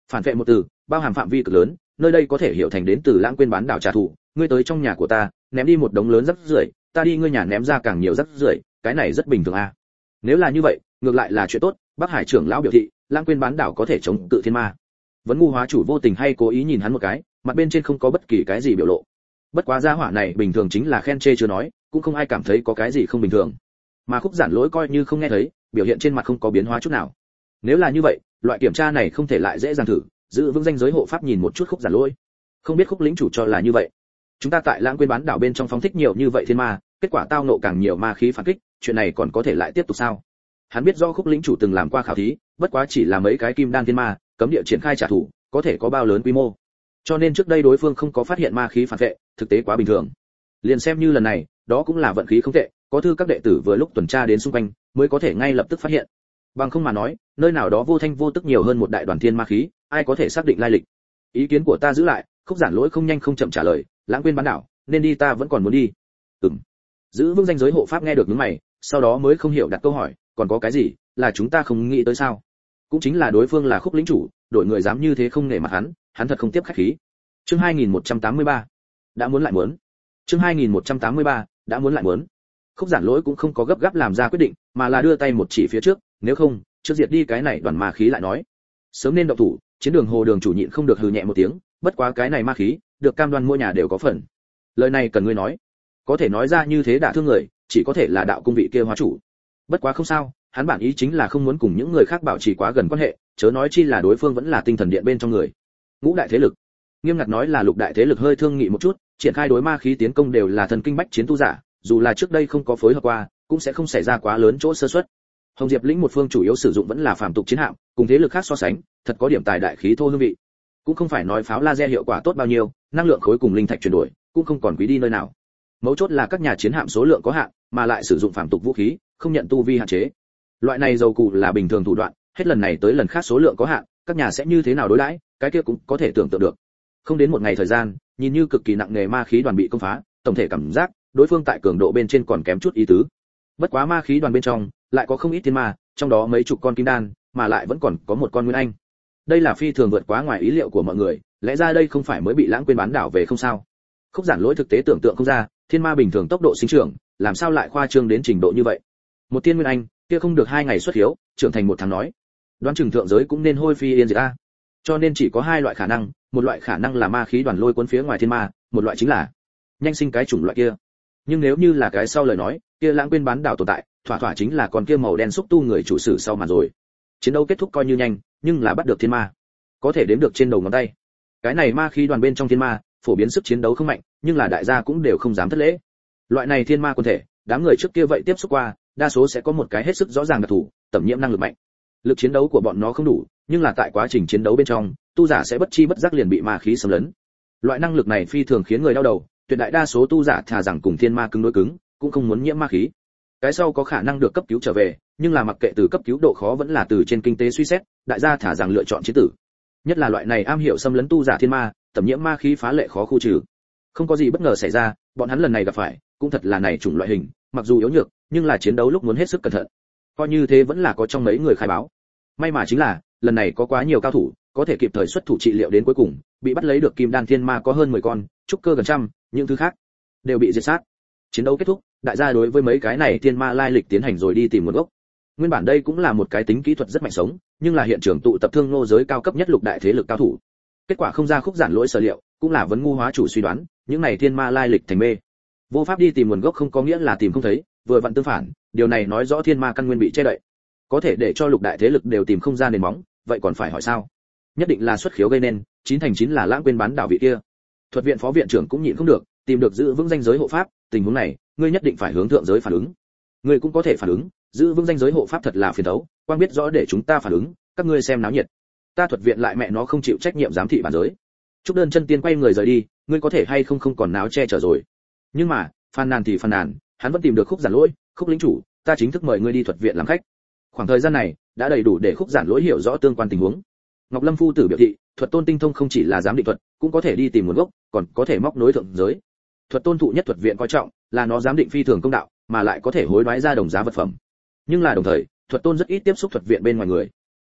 Phản vệ một từ, bao hàm phạm vi cực lớn, nơi đây có thể hiểu thành đến từ lãng quên bán đảo trả thù, ngươi tới trong nhà của ta, ném đi một đống lớn rác rưởi, ta đi ngươi nhà ném ra càng nhiều rác rưởi, cái này rất bình thường a. Nếu là như vậy, ngược lại là chuyện tốt, Bắc Hải trưởng lão biểu thị, lãng quên bán đảo có thể chống cự thiên ma. Vấn ngu hóa chủ vô tình hay cố ý nhìn hắn một cái, mặt bên trên không có bất kỳ cái gì biểu lộ. Bất quá gia hỏa này bình thường chính là khen chê chưa nói, cũng không ai cảm thấy có cái gì không bình thường. Mà Khúc Giản Lỗi coi như không nghe thấy, biểu hiện trên mặt không có biến hóa chút nào. Nếu là như vậy, loại kiểm tra này không thể lại dễ dàng thử, giữ vững danh giới hộ pháp nhìn một chút Khúc Giản Lỗi. Không biết Khúc lĩnh chủ cho là như vậy. Chúng ta tại lãng quên bán đảo bên trong phóng thích nhiều như vậy thiên ma, kết quả tao nộ càng nhiều ma khí phản kích, chuyện này còn có thể lại tiếp tục sao? Hắn biết do Khúc lĩnh chủ từng làm qua khảo thí, bất quá chỉ là mấy cái kim đan thiên ma, cấm địa triển khai trả thù, có thể có bao lớn quy mô. Cho nên trước đây đối phương không có phát hiện ma khí phản vệ, thực tế quá bình thường. Liền xem như lần này, đó cũng là vận khí không tệ, có thư các đệ tử vừa lúc tuần tra đến xung quanh, mới có thể ngay lập tức phát hiện. Bằng không mà nói, nơi nào đó vô thanh vô tức nhiều hơn một đại đoàn thiên ma khí, ai có thể xác định lai lịch. Ý kiến của ta giữ lại, Khúc Giản Lỗi không nhanh không chậm trả lời, lãng quên bán đảo, nên đi ta vẫn còn muốn đi. Giữ vững danh giới hộ pháp nghe được nhướng mày, sau đó mới không hiểu đặt câu hỏi, còn có cái gì là chúng ta không nghĩ tới sao? Cũng chính là đối phương là Khúc lĩnh chủ, đổi người dám như thế không nể mặt hắn thật không tiếp khách khí. Chương 2183, đã muốn lại muốn. Chương 2183, đã muốn lại muốn. Khúc Giản Lỗi cũng không có gấp gáp làm ra quyết định, mà là đưa tay một chỉ phía trước, nếu không, trước diệt đi cái này đoàn ma khí lại nói. Sớm nên động thủ, chiến đường hồ đường chủ nhịn không được hừ nhẹ một tiếng, bất quá cái này ma khí, được cam đoan mỗi nhà đều có phần. Lời này cần ngươi nói. Có thể nói ra như thế đả thương người, chỉ có thể là đạo cung vị kia hóa chủ. Bất quá không sao, hắn bản ý chính là không muốn cùng những người khác bảo trì quá gần quan hệ, chớ nói chi là đối phương vẫn là tinh thần điện bên trong người. Ngũ đại thế lực, nghiêm ngặt nói là lục đại thế lực hơi thương nghị một chút, triển khai đối ma khí tiến công đều là thần kinh bách chiến tu giả, dù là trước đây không có phối hợp qua, cũng sẽ không xảy ra quá lớn chỗ sơ suất. Hồng Diệp lĩnh một phương chủ yếu sử dụng vẫn là phàm tục chiến hạm, cùng thế lực khác so sánh, thật có điểm tài đại khí thô hương vị. Cũng không phải nói pháo laser hiệu quả tốt bao nhiêu, năng lượng khối cùng linh thạch chuyển đổi, cũng không còn quý đi nơi nào. Mấu chốt là các nhà chiến hạm số lượng có hạn, mà lại sử dụng phàm tục vũ khí, không nhận tu vi hạn chế. Loại này dầu cụ là bình thường thủ đoạn, hết lần này tới lần khác số lượng có hạn, các nhà sẽ như thế nào đối đãi, cái kia cũng có thể tưởng tượng được. Không đến một ngày thời gian, nhìn như cực kỳ nặng nề ma khí đoàn bị công phá, tổng thể cảm giác đối phương tại cường độ bên trên còn kém chút ý tứ. Bất quá ma khí đoàn bên trong lại có không ít thiên ma, trong đó mấy chục con kim đan, mà lại vẫn còn có một con nguyên anh. Đây là phi thường vượt quá ngoài ý liệu của mọi người, lẽ ra đây không phải mới bị lãng quên bán đảo về không sao? Khúc Giản Lỗi thực tế tưởng tượng không ra, thiên ma bình thường tốc độ sinh trưởng, làm sao lại khoa trương đến trình độ như vậy? Một thiên nguyên anh, kia không được 2 ngày xuất hiếu, trưởng thành 1 tháng nói. Đoán chừng thượng giới cũng nên hôi phi yên diệt a. Cho nên chỉ có 2 loại khả năng, một loại khả năng là ma khí đoàn lôi cuốn phía ngoài thiên ma, một loại chính là nhanh sinh cái chủng loại kia. Nhưng nếu như là cái sau lời nói, kia lãng quên bán đảo tồn tại, thỏa thỏa chính là con kia màu đen xúc tu người chủ sử sau màn rồi. Chiến đấu kết thúc coi như nhanh, nhưng là bắt được thiên ma, có thể đếm được trên đầu ngón tay. Cái này ma khí đoàn bên trong thiên ma, phổ biến sức chiến đấu không mạnh, nhưng là đại gia cũng đều không dám thất lễ. Loại này thiên ma quân thể, đám người trước kia vậy tiếp xúc qua, đa số sẽ có một cái hết sức rõ ràng đặc thù, tẩm nhiễm năng lực mạnh. Lực chiến đấu của bọn nó không đủ, nhưng là tại quá trình chiến đấu bên trong, tu giả sẽ bất chi bất giác liền bị ma khí xâm lấn. Loại năng lực này phi thường khiến người đau đầu, tuyệt đại đa số tu giả thà rằng cùng thiên ma cứng đối cứng, cũng không muốn nhiễm ma khí. Cái sau có khả năng được cấp cứu trở về, nhưng là mặc kệ từ cấp cứu độ khó vẫn là từ trên kinh tế suy xét, đại gia thà rằng lựa chọn chiến tử. Nhất là loại này am hiểu xâm lấn tu giả thiên ma, tẩm nhiễm ma khí phá lệ khó khu trừ. Không có gì bất ngờ xảy ra, bọn hắn lần này gặp phải, cũng thật là này chủng loại hình, mặc dù yếu nhược, nhưng là chiến đấu lúc muốn hết sức cẩn thận. Coi như thế vẫn là có trong mấy người khai báo. May mà chính là, lần này có quá nhiều cao thủ, có thể kịp thời xuất thủ trị liệu đến cuối cùng, bị bắt lấy được kim đan thiên ma có hơn 10 con, trúc cơ gần trăm, những thứ khác đều bị diệt sát. Chiến đấu kết thúc, đại gia đối với mấy cái này thiên ma lai lịch tiến hành rồi đi tìm nguồn gốc. Nguyên bản đây cũng là một cái tính kỹ thuật rất mạnh sống, nhưng là hiện trường tụ tập thương nô giới cao cấp nhất lục đại thế lực cao thủ. Kết quả không ra Khúc Giản Lỗi sở liệu, cũng là vấn ngu hóa chủ suy đoán, những này thiên ma lai lịch thành mê. Vô pháp đi tìm nguồn gốc không có nghĩa là tìm không thấy, vừa vặn tương phản, điều này nói rõ thiên ma căn nguyên bị che đậy. Có thể để cho lục đại thế lực đều tìm không ra nền móng, vậy còn phải hỏi sao? Nhất định là xuất khiếu gây nên, 9/9 là lãng quên bán đảo vị kia. Thuật viện phó viện trưởng cũng nhịn không được, tìm được giữ vững danh giới hộ pháp, tình huống này, ngươi nhất định phải hướng thượng giới phản ứng. Ngươi cũng có thể phản ứng, giữ vững danh giới hộ pháp thật là phiền toái, quang biết rõ để chúng ta phản ứng, các ngươi xem náo nhiệt. Ta thuật viện lại mẹ nó không chịu trách nhiệm giám thị bản giới. Trúc Đơn chân tiên quay người rời đi, ngươi có thể hay không còn náo che chở rồi. Nhưng mà, phàn nàn thì phàn nàn, hắn vẫn tìm được Khúc Giản Lỗi, Khúc lĩnh chủ, ta chính thức mời ngươi đi thuật viện làm khách. Khoảng thời gian này đã đầy đủ để Khúc Giản Lỗi hiểu rõ tương quan tình huống. Ngọc Lâm phu tử biểu thị, thuật tôn tinh thông không chỉ là giám định thuật, cũng có thể đi tìm nguồn gốc, còn có thể móc nối thượng giới. Thuật tôn thụ nhất thuật viện coi trọng, là nó giám định phi thường công đạo, mà lại có thể hối đoái ra đồng giá vật phẩm. Nhưng là đồng thời, thuật tôn rất ít tiếp xúc thuật viện bên ngoài người.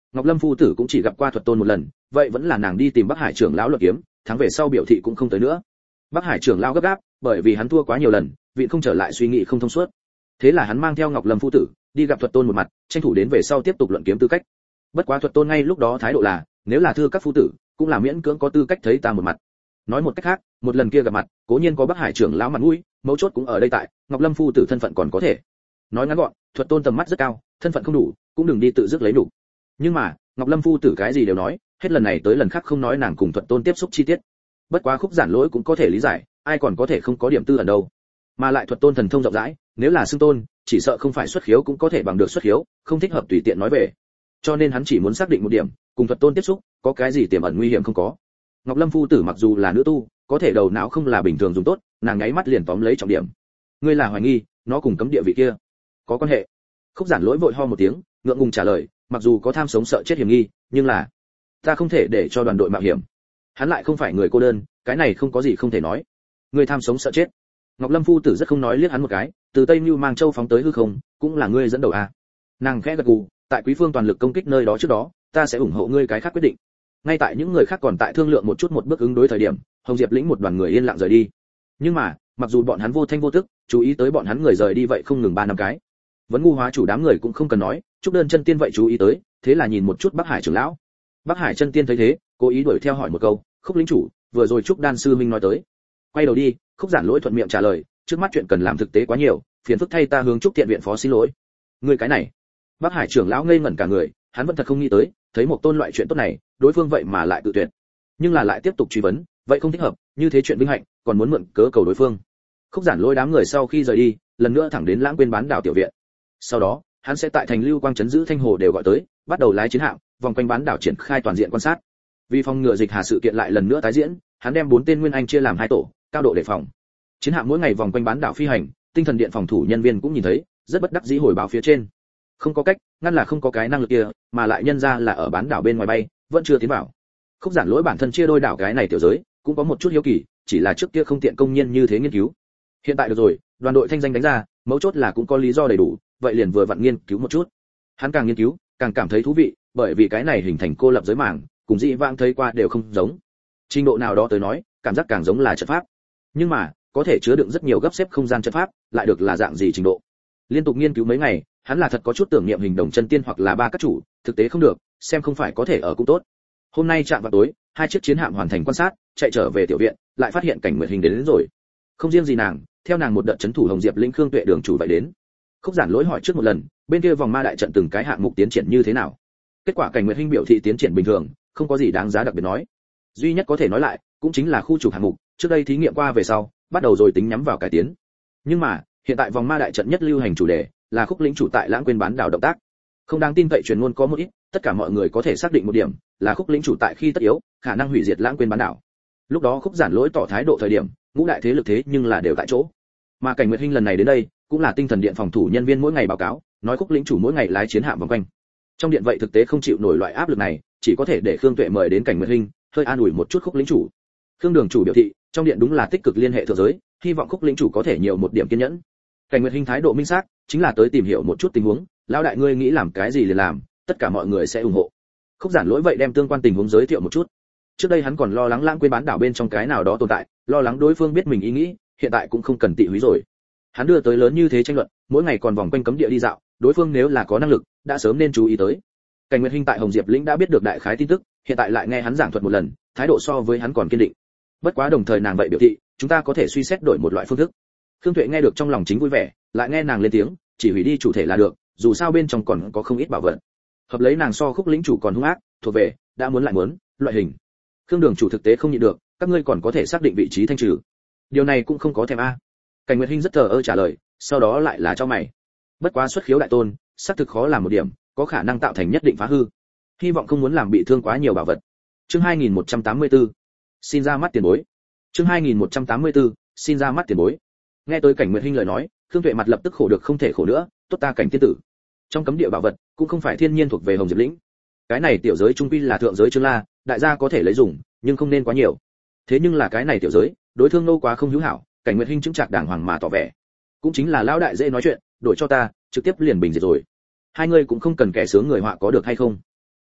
Ngọc Lâm phu tử cũng chỉ gặp qua Thuật Tôn một lần, vậy vẫn là nàng đi tìm Bắc Hải trưởng lão luận kiếm, thắng về sau biểu thị cũng không tới nữa. Bắc Hải trưởng lão gấp gáp, bởi vì hắn thua quá nhiều lần, viện không trở lại suy nghĩ không thông suốt. Thế là hắn mang theo Ngọc Lâm phu tử, đi gặp Thuật Tôn một mặt, tranh thủ đến về sau tiếp tục luận kiếm tư cách. Bất quá Thuật Tôn ngay lúc đó thái độ là, nếu là thưa các phu tử, cũng là miễn cưỡng có tư cách thấy ta một mặt. Nói một cách khác, một lần kia gặp mặt, cố nhiên có Bắc Hải trưởng lão mặt mũi, mấu chốt cũng ở đây tại, Ngọc Lâm phu tử thân phận còn có thể. Nói ngắn gọn, Thuật Tôn tầm mắt rất cao, thân phận không đủ, cũng đừng đi tự dứt lấy đủ. Nhưng mà, Ngọc Lâm phu tử cái gì đều nói, hết lần này tới lần khác không nói nàng cùng Thuật Tôn tiếp xúc chi tiết. Bất quá Khúc Giản Lỗi cũng có thể lý giải, ai còn có thể không có điểm tư ẩn đâu. Mà lại Thuật Tôn thần thông rộng rãi, nếu là xưng tôn, chỉ sợ không phải xuất khiếu cũng có thể bằng được xuất khiếu, không thích hợp tùy tiện nói về. Cho nên hắn chỉ muốn xác định một điểm, cùng Thuật Tôn tiếp xúc, có cái gì tiềm ẩn nguy hiểm không có. Ngọc Lâm phu tử mặc dù là nữ tu, có thể đầu não không là bình thường dùng tốt, nàng nháy mắt liền tóm lấy trọng điểm. Ngươi là hoài nghi, nó cùng cấm địa vị kia có quan hệ? Khúc Giản Lỗi vội ho một tiếng, ngượng ngùng trả lời, mặc dù có tham sống sợ chết hiểm nghi, nhưng là ta không thể để cho đoàn đội mạo hiểm. Hắn lại không phải người cô đơn, cái này không có gì không thể nói. Ngươi tham sống sợ chết? Ngọc Lâm phu tử rất không nói liếc hắn một cái, từ Tây Nưu Mang Châu phóng tới hư không, cũng là ngươi dẫn đầu à? Nàng khẽ gật gù, tại Quý Phương toàn lực công kích nơi đó trước đó, ta sẽ ủng hộ ngươi cái khác quyết định. Ngay tại những người khác còn tại thương lượng một chút một bước ứng đối thời điểm, Hồng Diệp lĩnh một đoàn người yên lặng rời đi. Nhưng mà, mặc dù bọn hắn vô thanh vô tức, chú ý tới bọn hắn người rời đi vậy không ngừng 3 năm cái. Vẫn ngu hóa chủ đám người cũng không cần nói, Trúc Đơn chân tiên vậy chú ý tới, thế là nhìn một chút Bắc Hải trưởng lão. Bắc Hải chân tiên thấy thế, cố ý đuổi theo hỏi một câu, Khúc lĩnh chủ, vừa rồi Trúc Đan sư minh nói tới. Quay đầu đi, Khúc Giản Lỗi thuận miệng trả lời, trước mắt chuyện cần làm thực tế quá nhiều, phiền phức thay ta hướng Trúc Tiện viện phó xin lỗi. Người cái này. Bắc Hải trưởng lão ngây ngẩn cả người, hắn vẫn thật không nghĩ tới, thấy một tôn loại chuyện tốt này, đối phương vậy mà lại tự tuyệt. Nhưng là lại tiếp tục truy vấn, vậy không thích hợp, như thế chuyện vinh hạnh, còn muốn mượn cớ cầu đối phương. Khúc Giản Lỗi đám người sau khi rời đi, lần nữa thẳng đến Lãng Quên bán đảo tiểu viện. Sau đó, hắn sẽ tại thành Lưu Quang trấn giữ Thanh Hồ đều gọi tới, bắt đầu lái chiến hạm, vòng quanh bán đảo triển khai toàn diện quan sát. Vì phòng ngừa dịch hà sự kiện lại lần nữa tái diễn, hắn đem 4 tên nguyên anh chia làm 2 tổ, cao độ đề phòng. Chiến hạm mỗi ngày vòng quanh bán đảo phi hành, tinh thần điện phòng thủ nhân viên cũng nhìn thấy, rất bất đắc dĩ hồi báo phía trên. Không có cách, ngăn là không có cái năng lực kia, mà lại nhân ra là ở bán đảo bên ngoài bay, vẫn chưa tiến vào. Khúc Giản Lỗi bản thân chia đôi đảo cái này tiểu giới, cũng có một chút hiếu kỳ, chỉ là trước kia không tiện công nhân như thế nghiên cứu. Hiện tại được rồi, đoàn đội thanh danh đánh ra, mấu chốt là cũng có lý do đầy đủ, vậy liền vừa vặn nghiên cứu một chút. Hắn càng nghiên cứu, càng cảm thấy thú vị, bởi vì cái này hình thành cô lập giới mảng, cùng dị vãng thấy qua đều không giống. Trình độ nào đó tới nói, cảm giác càng giống là trận pháp. Nhưng mà, có thể chứa đựng rất nhiều gấp xếp không gian trận pháp, lại được là dạng gì trình độ. Liên tục nghiên cứu mấy ngày, hắn là thật có chút tưởng niệm hình đồng chân tiên hoặc là ba các chủ, thực tế không được, xem không phải có thể ở cũng tốt. Hôm nay chạm vào tối, 2 chiếc chiến hạm hoàn thành quan sát, chạy trở về tiểu viện, lại phát hiện cảnh Nguyệt Hình đến rồi. Không riêng gì nàng, theo nàng một đợt chấn thủ Hồng Diệp lĩnh Khương Tuệ đường chủ vậy đến. Khúc Giản Lỗi hỏi trước một lần, bên kia vòng ma đại trận từng cái hạng mục tiến triển như thế nào. Kết quả cảnh Nguyệt Hình biểu thị tiến triển bình thường, không có gì đáng giá đặc biệt nói. Duy nhất có thể nói lại, cũng chính là khu trục hạng mục, trước đây thí nghiệm qua về sau, bắt đầu rồi tính nhắm vào cải tiến. Nhưng mà, hiện tại vòng ma đại trận nhất lưu hành chủ đề là Khúc lĩnh chủ tại Lãng Quên bán đảo động tác. Không đáng tin cậy truyền ngôn có một ít, tất cả mọi người có thể xác định một điểm, là Khúc lĩnh chủ tại khi tất yếu, khả năng hủy diệt Lãng Quên bán đảo. Lúc đó Khúc Giản Lỗi tỏ thái độ thời điểm, ngũ đại thế lực thế nhưng là đều tại chỗ. Mà cảnh Nguyệt Hinh lần này đến đây, cũng là tinh thần điện phòng thủ nhân viên mỗi ngày báo cáo, nói Khúc lĩnh chủ mỗi ngày lái chiến hạm vòng quanh. Trong điện vậy thực tế không chịu nổi loại áp lực này, chỉ có thể để Khương Tuệ mời đến cảnh Nguyệt Hinh, hơi an ủi một chút Khúc lĩnh chủ. Khương đường chủ biểu thị, trong điện đúng là tích cực liên hệ thượng giới, hy vọng Khúc lĩnh chủ có thể nhiều một điểm kiên nhẫn. Cảnh Nguyệt Hinh thái độ minh xác, chính là tới tìm hiểu một chút tình huống, lão đại ngươi nghĩ làm cái gì liền làm, tất cả mọi người sẽ ủng hộ. Khúc Giản Lỗi vậy đem tương quan tình huống giới thiệu một chút. Trước đây hắn còn lo lắng Lãng Quên bán đảo bên trong cái nào đó tồn tại, lo lắng đối phương biết mình ý nghĩ, hiện tại cũng không cần tị húy rồi. Hắn đưa tới lớn như thế tranh luận, mỗi ngày còn vòng quanh cấm địa đi dạo, đối phương nếu là có năng lực, đã sớm nên chú ý tới. Cảnh Nguyệt Hinh tại Hồng Diệp lĩnh đã biết được đại khái tin tức, hiện tại lại nghe hắn giảng thuật một lần, thái độ so với hắn còn kiên định. Bất quá đồng thời nàng vậy biểu thị, chúng ta có thể suy xét đổi một loại phương thức. Khương Tuệ nghe được trong lòng chính vui vẻ, lại nghe nàng lên tiếng, chỉ hủy đi chủ thể là được, dù sao bên trong còn có không ít bảo vật. Hợp lấy nàng so Khúc lĩnh chủ còn hung ác, thuộc về đã muốn lại muốn, loại hình. Khương đường chủ thực tế không nhịn được, các ngươi còn có thể xác định vị trí thanh trừ. Điều này cũng không có thèm a. Cảnh Nguyệt Hinh rất thờ ơ trả lời, sau đó lại là cho mày. Bất quá xuất khiếu đại tôn, xác thực khó làm một điểm, có khả năng tạo thành nhất định phá hư. Hy vọng không muốn làm bị thương quá nhiều bảo vật. Chương 2184. Xin ra mắt tiền bối. Chương 2184. Xin ra mắt tiền bối. Nghe tới Cảnh Nguyệt Hinh lời nói, Khương Tuệ mặt lập tức khổ được không thể khổ nữa, tốt ta Cảnh tiên tử. Trong cấm địa bảo vật, cũng không phải thiên nhiên thuộc về Hồng Diệp lĩnh. Cái này tiểu giới trung quy là thượng giới Trương La, đại gia có thể lấy dùng, nhưng không nên quá nhiều. Thế nhưng là cái này tiểu giới, đối thương nô quá không hữu hảo, Cảnh Nguyệt Hinh chứng trạc đàng hoàng mà tỏ vẻ. Cũng chính là lão đại dễ nói chuyện, đổi cho ta, trực tiếp liền bình diệt rồi. Hai người cũng không cần kẻ sướng người họa có được hay không.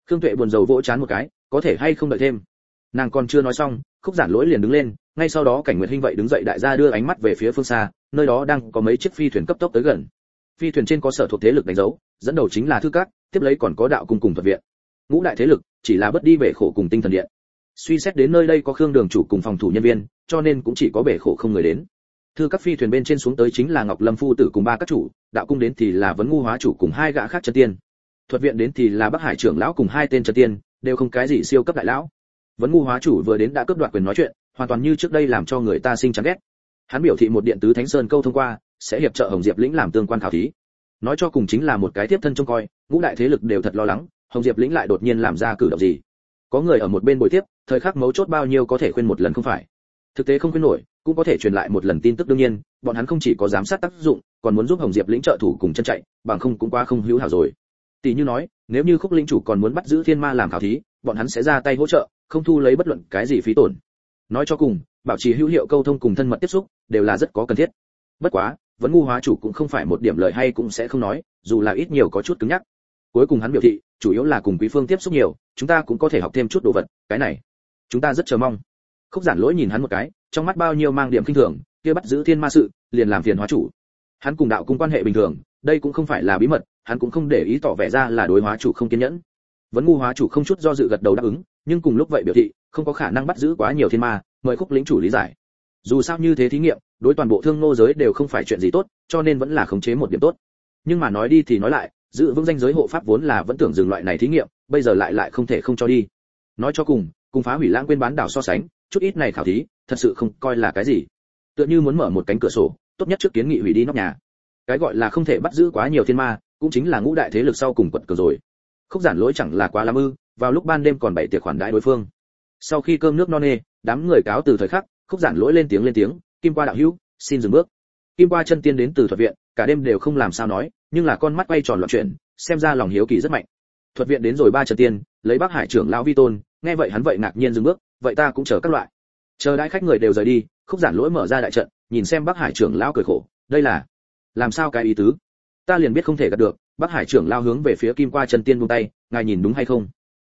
Khương Tuệ buồn rầu vỗ chán một cái, có thể hay không đợi thêm. Nàng còn chưa nói xong, Khúc Giản Lỗi liền đứng lên, ngay sau đó Cảnh Nguyệt Hinh vậy đứng dậy, đại gia đưa ánh mắt về phía phương xa, nơi đó đang có mấy chiếc phi thuyền cấp tốc tới gần. Phi thuyền trên có sở thuộc thế lực đánh dấu, dẫn đầu chính là Thư Các, tiếp lấy còn có Đạo Cung cùng Thuật viện. Ngũ đại thế lực, chỉ là bất đi bể khổ cùng Tinh Thần Điện. Suy xét đến nơi đây có Khương Đường chủ cùng phòng thủ nhân viên, cho nên cũng chỉ có bể khổ không người đến. Thư Các phi thuyền bên trên xuống tới chính là Ngọc Lâm phu tử cùng ba các chủ, Đạo Cung đến thì là Vấn Ngu Hóa chủ cùng hai gã khác chân tiên. Thuật viện đến thì là Bắc Hải trưởng lão cùng hai tên chân tiên, đều không cái gì siêu cấp đại lão. Vấn Ngu Hóa chủ vừa đến đã cướp đoạt quyền nói chuyện, hoàn toàn như trước đây làm cho người ta sinh chán ghét. Hắn biểu thị một điện tứ thánh sơn câu thông qua, sẽ hiệp trợ Hồng Diệp lĩnh làm tương quan khảo thí. Nói cho cùng chính là một cái tiếp thân trông coi, ngũ đại thế lực đều thật lo lắng, Hồng Diệp lĩnh lại đột nhiên làm ra cử động gì. Có người ở một bên bồi tiếp, thời khắc mấu chốt bao nhiêu có thể khuyên một lần không phải. Thực tế không khuyên nổi, cũng có thể truyền lại một lần tin tức, đương nhiên, bọn hắn không chỉ có giám sát tác dụng, còn muốn giúp Hồng Diệp lĩnh trợ thủ cùng chân chạy, bằng không cũng quá không hữu hảo rồi. Tỷ như nói, nếu như Khúc lĩnh chủ còn muốn bắt giữ Thiên Ma làm khảo thí, bọn hắn sẽ ra tay hỗ trợ, không thu lấy bất luận cái gì phí tổn. Nói cho cùng, bảo trì hữu hiệu câu thông cùng thân mật tiếp xúc đều là rất có cần thiết. Bất quá, Vấn Ngu Hóa chủ cũng không phải một điểm lời hay cũng sẽ không nói, dù là ít nhiều có chút cứng nhắc. Cuối cùng hắn biểu thị, chủ yếu là cùng Quý Phương tiếp xúc nhiều, chúng ta cũng có thể học thêm chút đồ vật, cái này chúng ta rất chờ mong. Khúc Giản Lỗi nhìn hắn một cái, trong mắt bao nhiêu mang điểm kinh thường, kia bắt giữ Thiên Ma sự, liền làm phiền Hóa chủ. Hắn cùng Đạo Cung quan hệ bình thường, đây cũng không phải là bí mật, hắn cũng không để ý tỏ vẻ ra là đối Hóa chủ không kiên nhẫn. Vấn Ngu Hóa chủ không chút do dự gật đầu đáp ứng, nhưng cùng lúc vậy biểu thị, không có khả năng bắt giữ quá nhiều thiên ma, mời Khúc lĩnh chủ lý giải. Dù sao như thế thí nghiệm, đối toàn bộ thương nô giới đều không phải chuyện gì tốt, cho nên vẫn là khống chế một điểm tốt. Nhưng mà nói đi thì nói lại, giữ vững danh giới hộ pháp vốn là vẫn tưởng dừng loại này thí nghiệm, bây giờ lại không thể không cho đi. Nói cho cùng phá hủy Lãng Quên bán đảo so sánh, chút ít này khảo thí, thật sự không coi là cái gì. Tựa như muốn mở một cánh cửa sổ, tốt nhất trước kiến nghị hủy đi nóc nhà. Cái gọi là không thể bắt giữ quá nhiều thiên ma, cũng chính là ngũ đại thế lực sau cùng quật cường rồi. Khúc Giản Lỗi chẳng là quá lắm ư, vào lúc ban đêm còn bày tiệc khoản đãi đối phương. Sau khi cơm nước no nê, đám người cáo từ thời khắc, Khúc Giản Lỗi lên tiếng, Kim Qua đạo hữu, xin dừng bước. Kim Qua chân tiên đến từ Thuật viện, cả đêm đều không làm sao nói, nhưng là con mắt quay tròn loạn chuyển, xem ra lòng hiếu kỳ rất mạnh. Thuật viện đến rồi ba chân tiên, lấy Bắc Hải trưởng lão vi tôn, nghe vậy hắn vậy ngạc nhiên dừng bước, vậy ta cũng chờ các loại. Chờ đãi khách người đều rời đi, Khúc Giản Lỗi mở ra đại trận, nhìn xem Bắc Hải trưởng lão cười khổ, đây là làm sao cái ý tứ? Ta liền biết không thể gạt được. Bắc Hải trưởng lão hướng về phía Kim Qua chân tiên buông tay, ngài nhìn đúng hay không?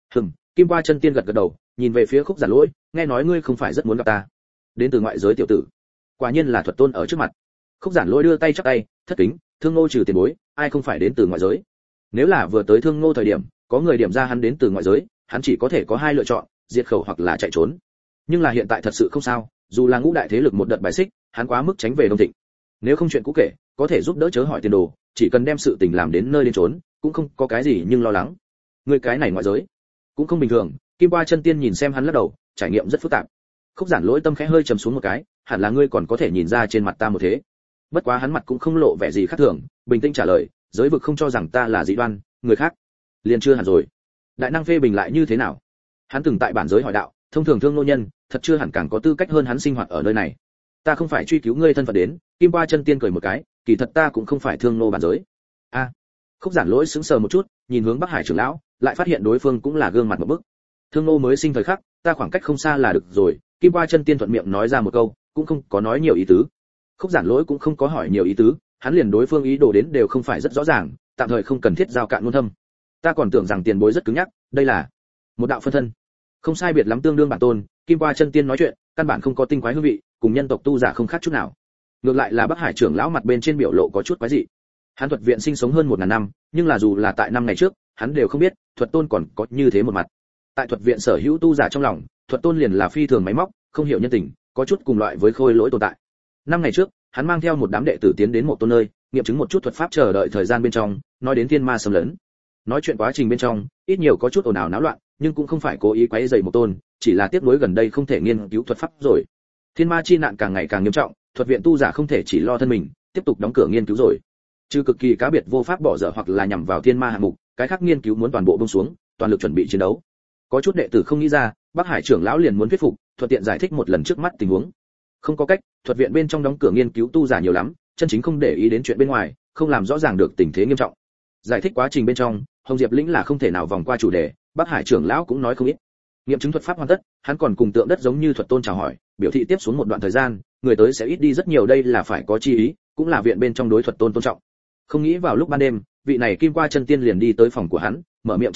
Kim Qua chân tiên gật đầu, nhìn về phía Khúc Giản Lỗi, nghe nói ngươi không phải rất muốn gặp ta. Đến từ ngoại giới tiểu tử, quả nhiên là thuật tôn ở trước mặt. Khúc Giản Lỗi đưa tay chắp tay, thất kính, Thương Ngô trừ tiền bối, ai không phải đến từ ngoại giới. Nếu là vừa tới Thương Ngô thời điểm, có người điểm ra hắn đến từ ngoại giới, hắn chỉ có thể có hai lựa chọn, diệt khẩu hoặc là chạy trốn. Nhưng là hiện tại thật sự không sao, dù là ngũ đại thế lực một đợt bài xích, hắn quá mức tránh về Đông Thịnh. Nếu không chuyện cũ kể, có thể giúp đỡ chớ hỏi tiền đồ, chỉ cần đem sự tình làm đến nơi đến trốn, cũng không có cái gì nhưng lo lắng. Người cái này ngoại giới cũng không bình thường. Kim Qua chân tiên nhìn xem hắn lắc đầu, trải nghiệm rất phức tạp. Khúc Giản Lỗi tâm khẽ hơi trầm xuống một cái, hẳn là ngươi còn có thể nhìn ra trên mặt ta một thế. Bất quá hắn mặt cũng không lộ vẻ gì khác thường, bình tĩnh trả lời, giới vực không cho rằng ta là dị đoan, người khác liền chưa hẳn rồi. Đại năng phê bình lại như thế nào? Hắn từng tại bản giới hỏi đạo, thông thường thương nô nhân, thật chưa hẳn càng có tư cách hơn hắn sinh hoạt ở nơi này. Ta không phải truy cứu ngươi thân phận đến. Kim Qua chân tiên cười một cái, kỳ thật ta cũng không phải thương nô bản giới. A. Khúc Giản Lỗi sững sờ một chút, nhìn hướng Bắc Hải trưởng lão, lại phát hiện đối phương cũng là gương mặt một bức. Thương nô mới sinh thời khắc, ta khoảng cách không xa là được rồi. Kim Qua chân tiên thuận miệng nói ra một câu, cũng không có nói nhiều ý tứ. Khúc Giản Lỗi cũng không có hỏi nhiều ý tứ, hắn liền đối phương ý đồ đến đều không phải rất rõ ràng, tạm thời không cần thiết giao cạn ngôn thâm. Ta còn tưởng rằng tiền bối rất cứng nhắc, đây là một đạo phân thân. Không sai biệt lắm tương đương bản tôn. Kim Qua chân tiên nói chuyện, căn bản không có tinh quái hương vị, cùng nhân tộc tu giả không khác chút nào. Ngược lại là Bắc Hải trưởng lão mặt bên trên biểu lộ có chút quái dị. Hắn Thuật viện sinh sống hơn 1000 năm, nhưng là dù là tại năm ngày trước, hắn đều không biết Thuật tôn còn có như thế một mặt. Tại Thuật viện sở hữu tu giả trong lòng, Thuật tôn liền là phi thường máy móc, không hiểu nhân tình, có chút cùng loại với Khôi Lỗi tồn tại. Năm ngày trước, hắn mang theo một đám đệ tử tiến đến một tôn nơi, nghiệm chứng một chút thuật pháp, chờ đợi thời gian bên trong, nói đến thiên ma xâm lấn. Nói chuyện quá trình bên trong, ít nhiều có chút ồn ào náo loạn, nhưng cũng không phải cố ý quấy rầy một tôn, chỉ là tiếc nuối gần đây không thể nghiên cứu thuật pháp rồi. Thiên ma chi nạn càng ngày càng nghiêm trọng, Thuật viện tu giả không thể chỉ lo thân mình, tiếp tục đóng cửa nghiên cứu rồi. Trừ cực kỳ cá biệt vô pháp bỏ dở hoặc là nhằm vào thiên ma hạng mục, cái khác nghiên cứu muốn toàn bộ buông xuống, toàn lực chuẩn bị chiến đấu. Có chút đệ tử không nghĩ ra, Bắc Hải trưởng lão liền muốn thuyết phục, thuận tiện giải thích một lần trước mắt tình huống. Không có cách, Thuật viện bên trong đóng cửa nghiên cứu tu giả nhiều lắm, chân chính không để ý đến chuyện bên ngoài, không làm rõ ràng được tình thế nghiêm trọng. Giải thích quá trình bên trong, Hồng Diệp lĩnh là không thể nào vòng qua chủ đề, Bắc Hải trưởng lão cũng nói không ít. Nghiệm chứng thuật pháp hoàn tất, hắn còn cùng Tượng Đất giống như Thuật tôn chào hỏi, biểu thị tiếp xuống một đoạn thời gian, người tới sẽ ít đi rất nhiều, đây là phải có chi ý, cũng là viện bên trong đối Thuật tôn tôn trọng. Không nghĩ vào lúc ban đêm, vị này Kim Qua chân tiên liền đi tới phòng của hắn, mở miệng chính là,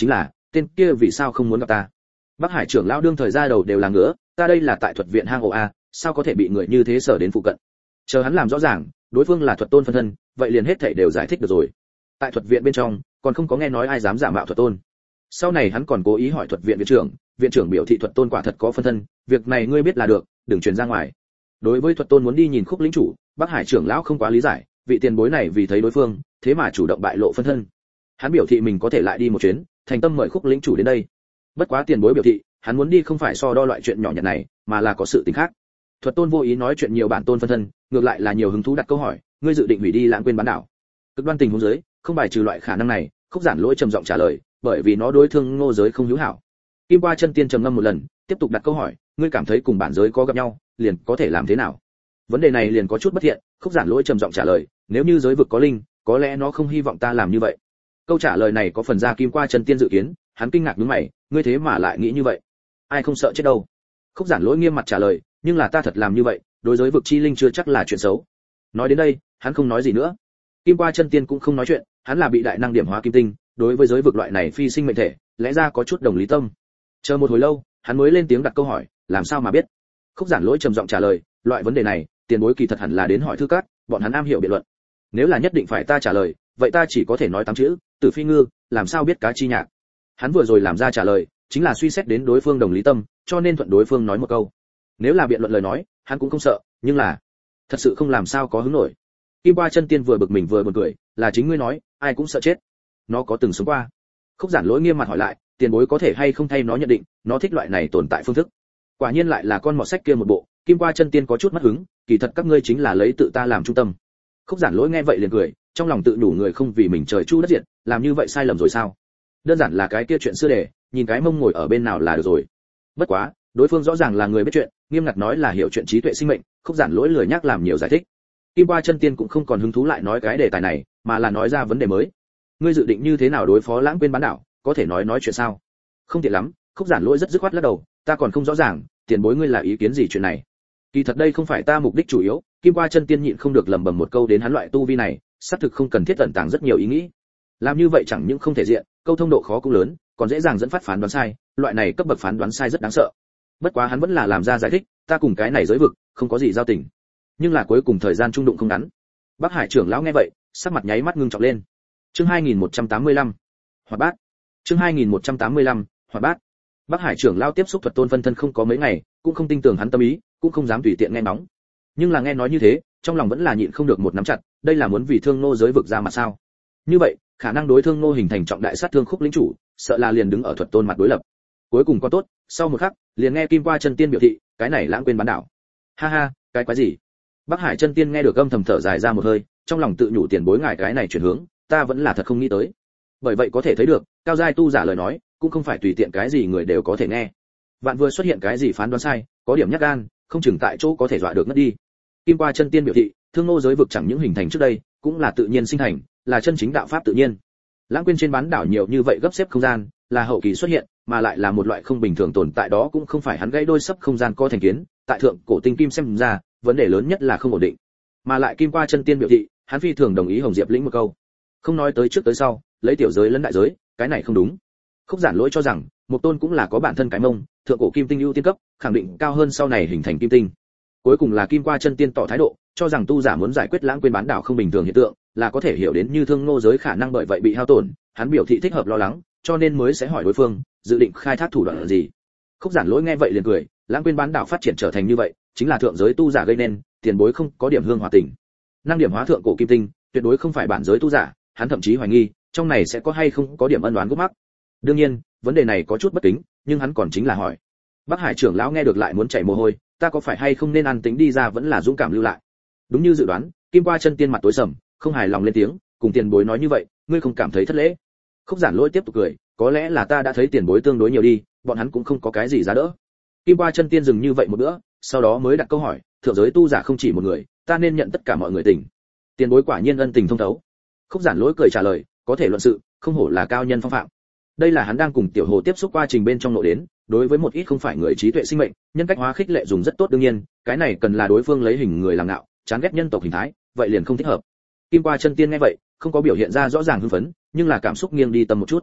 tên kia vì sao không muốn gặp ta? Bắc Hải trưởng lão đương thời ra đầu đều là ngứa, ta đây là tại thuật viện hang ổ a, sao có thể bị người như thế sở đến phụ cận? Chờ hắn làm rõ ràng, đối phương là thuật tôn phân thân, vậy liền hết thảy đều giải thích được rồi. Tại thuật viện bên trong, còn không có nghe nói ai dám giả mạo thuật tôn. Sau này hắn còn cố ý hỏi thuật viện viện trưởng biểu thị thuật tôn quả thật có phân thân, việc này ngươi biết là được, đừng truyền ra ngoài. Đối với thuật tôn muốn đi nhìn Khúc lĩnh chủ, Bắc Hải trưởng lão không quá lý giải, vị tiền bối này vì thấy đối phương, thế mà chủ động bại lộ phân thân. Hắn biểu thị mình có thể lại đi một chuyến, thành tâm mời Khúc lĩnh chủ đến đây. Bất quá tiền bối biểu thị, hắn muốn đi không phải so đo loại chuyện nhỏ nhặt này, mà là có sự tình khác. Thuật tôn vô ý nói chuyện nhiều bản tôn phân thân, ngược lại là nhiều hứng thú đặt câu hỏi, ngươi dự định hủy đi Lãng Quên bán đảo? Cực đoan tình huống dưới, không bài trừ loại khả năng này, Khúc Giản Lỗi trầm giọng trả lời, bởi vì nó đối thương Ngô giới không hữu hảo. Kim Qua chân tiên trầm ngâm một lần, tiếp tục đặt câu hỏi, ngươi cảm thấy cùng bản giới có gặp nhau, liền có thể làm thế nào? Vấn đề này liền có chút bất thiện, Khúc Giản Lỗi trầm giọng trả lời, nếu như giới vực có linh, có lẽ nó không hy vọng ta làm như vậy. Câu trả lời này có phần ra Kim Qua chân tiên dự kiến, hắn kinh ngạc nhướng mày, ngươi thế mà lại nghĩ như vậy? Ai không sợ chết đâu? Khúc Giản Lỗi nghiêm mặt trả lời, nhưng là ta thật làm như vậy, đối giới vực chi linh chưa chắc là chuyện xấu. Nói đến đây, hắn không nói gì nữa. Kim Qua chân tiên cũng không nói chuyện, hắn là bị đại năng điểm hóa kim tinh, đối với giới vực loại này phi sinh mệnh thể, lẽ ra có chút đồng lý tâm. Chờ một hồi lâu, hắn mới lên tiếng đặt câu hỏi, làm sao mà biết? Khúc Giản Lỗi trầm giọng trả lời, loại vấn đề này, tiền bối kỳ thật hẳn là đến hỏi Thư Cát, bọn hắn am hiểu biện luận. Nếu là nhất định phải ta trả lời, vậy ta chỉ có thể nói 8 chữ, Tử Phi Ngư, làm sao biết cá chi nhạc. Hắn vừa rồi làm ra trả lời, chính là suy xét đến đối phương đồng lý tâm, cho nên thuận đối phương nói một câu. Nếu là biện luận lời nói, hắn cũng không sợ, nhưng là thật sự không làm sao có hứng nổi. Kim Qua chân tiên vừa bực mình vừa buồn cười, là chính ngươi nói, ai cũng sợ chết. Nó có từng sống qua. Khúc Giản Lỗi nghiêm mặt hỏi lại, tiền bối có thể hay không thay nó nhận định, nó thích loại này tồn tại phương thức. Quả nhiên lại là con mọt sách kia một bộ. Kim Qua chân tiên có chút mất hứng, kỳ thật các ngươi chính là lấy tự ta làm trung tâm. Khúc Giản Lỗi nghe vậy liền cười, trong lòng tự đủ người không vì mình trời chu đất diệt, làm như vậy sai lầm rồi sao? Đơn giản là cái kia chuyện xưa để, nhìn cái mông ngồi ở bên nào là được rồi. Bất quá, đối phương rõ ràng là người biết chuyện, nghiêm ngặt nói là hiểu chuyện trí tuệ sinh mệnh, Khúc Giản Lỗi lười nhắc làm nhiều giải thích. Kim Qua chân tiên cũng không còn hứng thú lại nói cái đề tài này, mà là nói ra vấn đề mới. Ngươi dự định như thế nào đối phó Lãng Quên bán đảo, có thể nói chuyện sao? Không tiện lắm, Khúc Giản Lỗi rất dứt khoát lắc đầu, ta còn không rõ ràng, tiền bối ngươi là ý kiến gì chuyện này? Kỳ thật đây không phải ta mục đích chủ yếu, Kim Qua chân tiên nhịn không được lẩm bẩm một câu đến hắn loại tu vi này, xác thực không cần thiết ẩn tàng rất nhiều ý nghĩ. Làm như vậy chẳng những không thể diện, câu thông độ khó cũng lớn, còn dễ dàng dẫn phát phán đoán sai, loại này cấp bậc phán đoán sai rất đáng sợ. Bất quá hắn vẫn là làm ra giải thích, ta cùng cái này giới vực không có gì giao tình. Nhưng là cuối cùng thời gian trung đụng không ngắn. Bắc Hải trưởng lão nghe vậy, sắc mặt nháy mắt ngưng trọng lên. Chương 2185. Hoạt bát. Chương 2185. Hoạt bát. Bắc Hải trưởng lão tiếp xúc thuật tôn phân thân không có mấy ngày, cũng không tin tưởng hắn tâm ý, cũng không dám tùy tiện nghe nóng. Nhưng là nghe nói như thế, trong lòng vẫn là nhịn không được một nắm chặt, đây là muốn vì Thương Nô giới vực ra mặt sao? Như vậy, khả năng đối Thương Nô hình thành trọng đại sát thương Khúc lĩnh chủ, sợ là liền đứng ở thuật tôn mặt đối lập. Cuối cùng có tốt, sau một khắc, liền nghe Kim Qua chân tiên biểu thị, cái này Lãng Quên bán đảo. Ha ha, cái quái gì? Bắc Hải chân tiên nghe được âm thầm thở dài ra một hơi, trong lòng tự nhủ tiền bối ngài cái này chuyển hướng, ta vẫn là thật không nghĩ tới. Bởi vậy có thể thấy được, cao giai tu giả lời nói, cũng không phải tùy tiện cái gì người đều có thể nghe. Vạn vừa xuất hiện cái gì phán đoán sai, có điểm nhát gan, không chừng tại chỗ có thể dọa được ngất đi. Kim Qua chân tiên biểu thị, Thương Nô giới vực chẳng những hình thành trước đây, cũng là tự nhiên sinh thành, là chân chính đạo pháp tự nhiên. Lãng Quên trên bán đảo nhiều như vậy gấp xếp không gian, là hậu kỳ xuất hiện, mà lại là một loại không bình thường tồn tại, đó cũng không phải hắn gãy đôi sấp không gian co thành kiến, tại thượng cổ tinh kim xem ra, vấn đề lớn nhất là không ổn định. Mà lại Kim Qua chân tiên biểu thị, hắn phi thường đồng ý Hồng Diệp lĩnh một câu. Không nói tới trước tới sau, lấy tiểu giới lẫn đại giới, cái này không đúng. Khúc Giản Lỗi cho rằng, Mộc Tôn cũng là có bản thân cái mông, thượng cổ kim tinh ưu tiên cấp, khẳng định cao hơn sau này hình thành kim tinh. Cuối cùng là Kim Qua chân tiên tỏ thái độ, cho rằng tu giả muốn giải quyết Lãng Quên bán đảo không bình thường hiện tượng, là có thể hiểu đến như Thương Nô giới khả năng bởi vậy bị hao tổn, hắn biểu thị thích hợp lo lắng, cho nên mới sẽ hỏi đối phương, dự định khai thác thủ đoạn gì. Khúc Giản Lỗi nghe vậy liền cười, Lãng Quên bán đảo phát triển trở thành như vậy, chính là thượng giới tu giả gây nên, tiền bối không có điểm hương hòa tình. Năng điểm hóa thượng cổ kim tinh, tuyệt đối không phải bản giới tu giả, hắn thậm chí hoài nghi, trong này sẽ có hay không có điểm ân oán gút mắc. Đương nhiên, vấn đề này có chút bất kính, nhưng hắn còn chính là hỏi. Bắc Hải trưởng lão nghe được lại muốn chảy mồ hôi, ta có phải hay không nên ăn tính đi ra vẫn là dũng cảm lưu lại. Đúng như dự đoán, Kim Qua chân tiên mặt tối sầm, không hài lòng lên tiếng, cùng tiền bối nói như vậy, ngươi không cảm thấy thất lễ? Khúc Giản Lỗi tiếp tục cười, có lẽ là ta đã thấy tiền bối tương đối nhiều đi, bọn hắn cũng không có cái gì giá đỡ. Kim Qua chân tiên dừng như vậy một bữa, sau đó mới đặt câu hỏi, thượng giới tu giả không chỉ một người, ta nên nhận tất cả mọi người tình. Tiền bối quả nhiên ân tình thông thấu. Khúc Giản Lỗi cười trả lời, có thể luận sự, không hổ là cao nhân phong phạm. Đây là hắn đang cùng Tiểu Hồ tiếp xúc qua trình bên trong nội đến, đối với một ít không phải người trí tuệ sinh mệnh, nhân cách hóa khích lệ dùng rất tốt, đương nhiên, cái này cần là đối phương lấy hình người làm ngạo, chán ghét nhân tộc hình thái, vậy liền không thích hợp. Kim Qua chân tiên nghe vậy, không có biểu hiện ra rõ ràng hưng phấn, nhưng là cảm xúc nghiêng đi tâm một chút.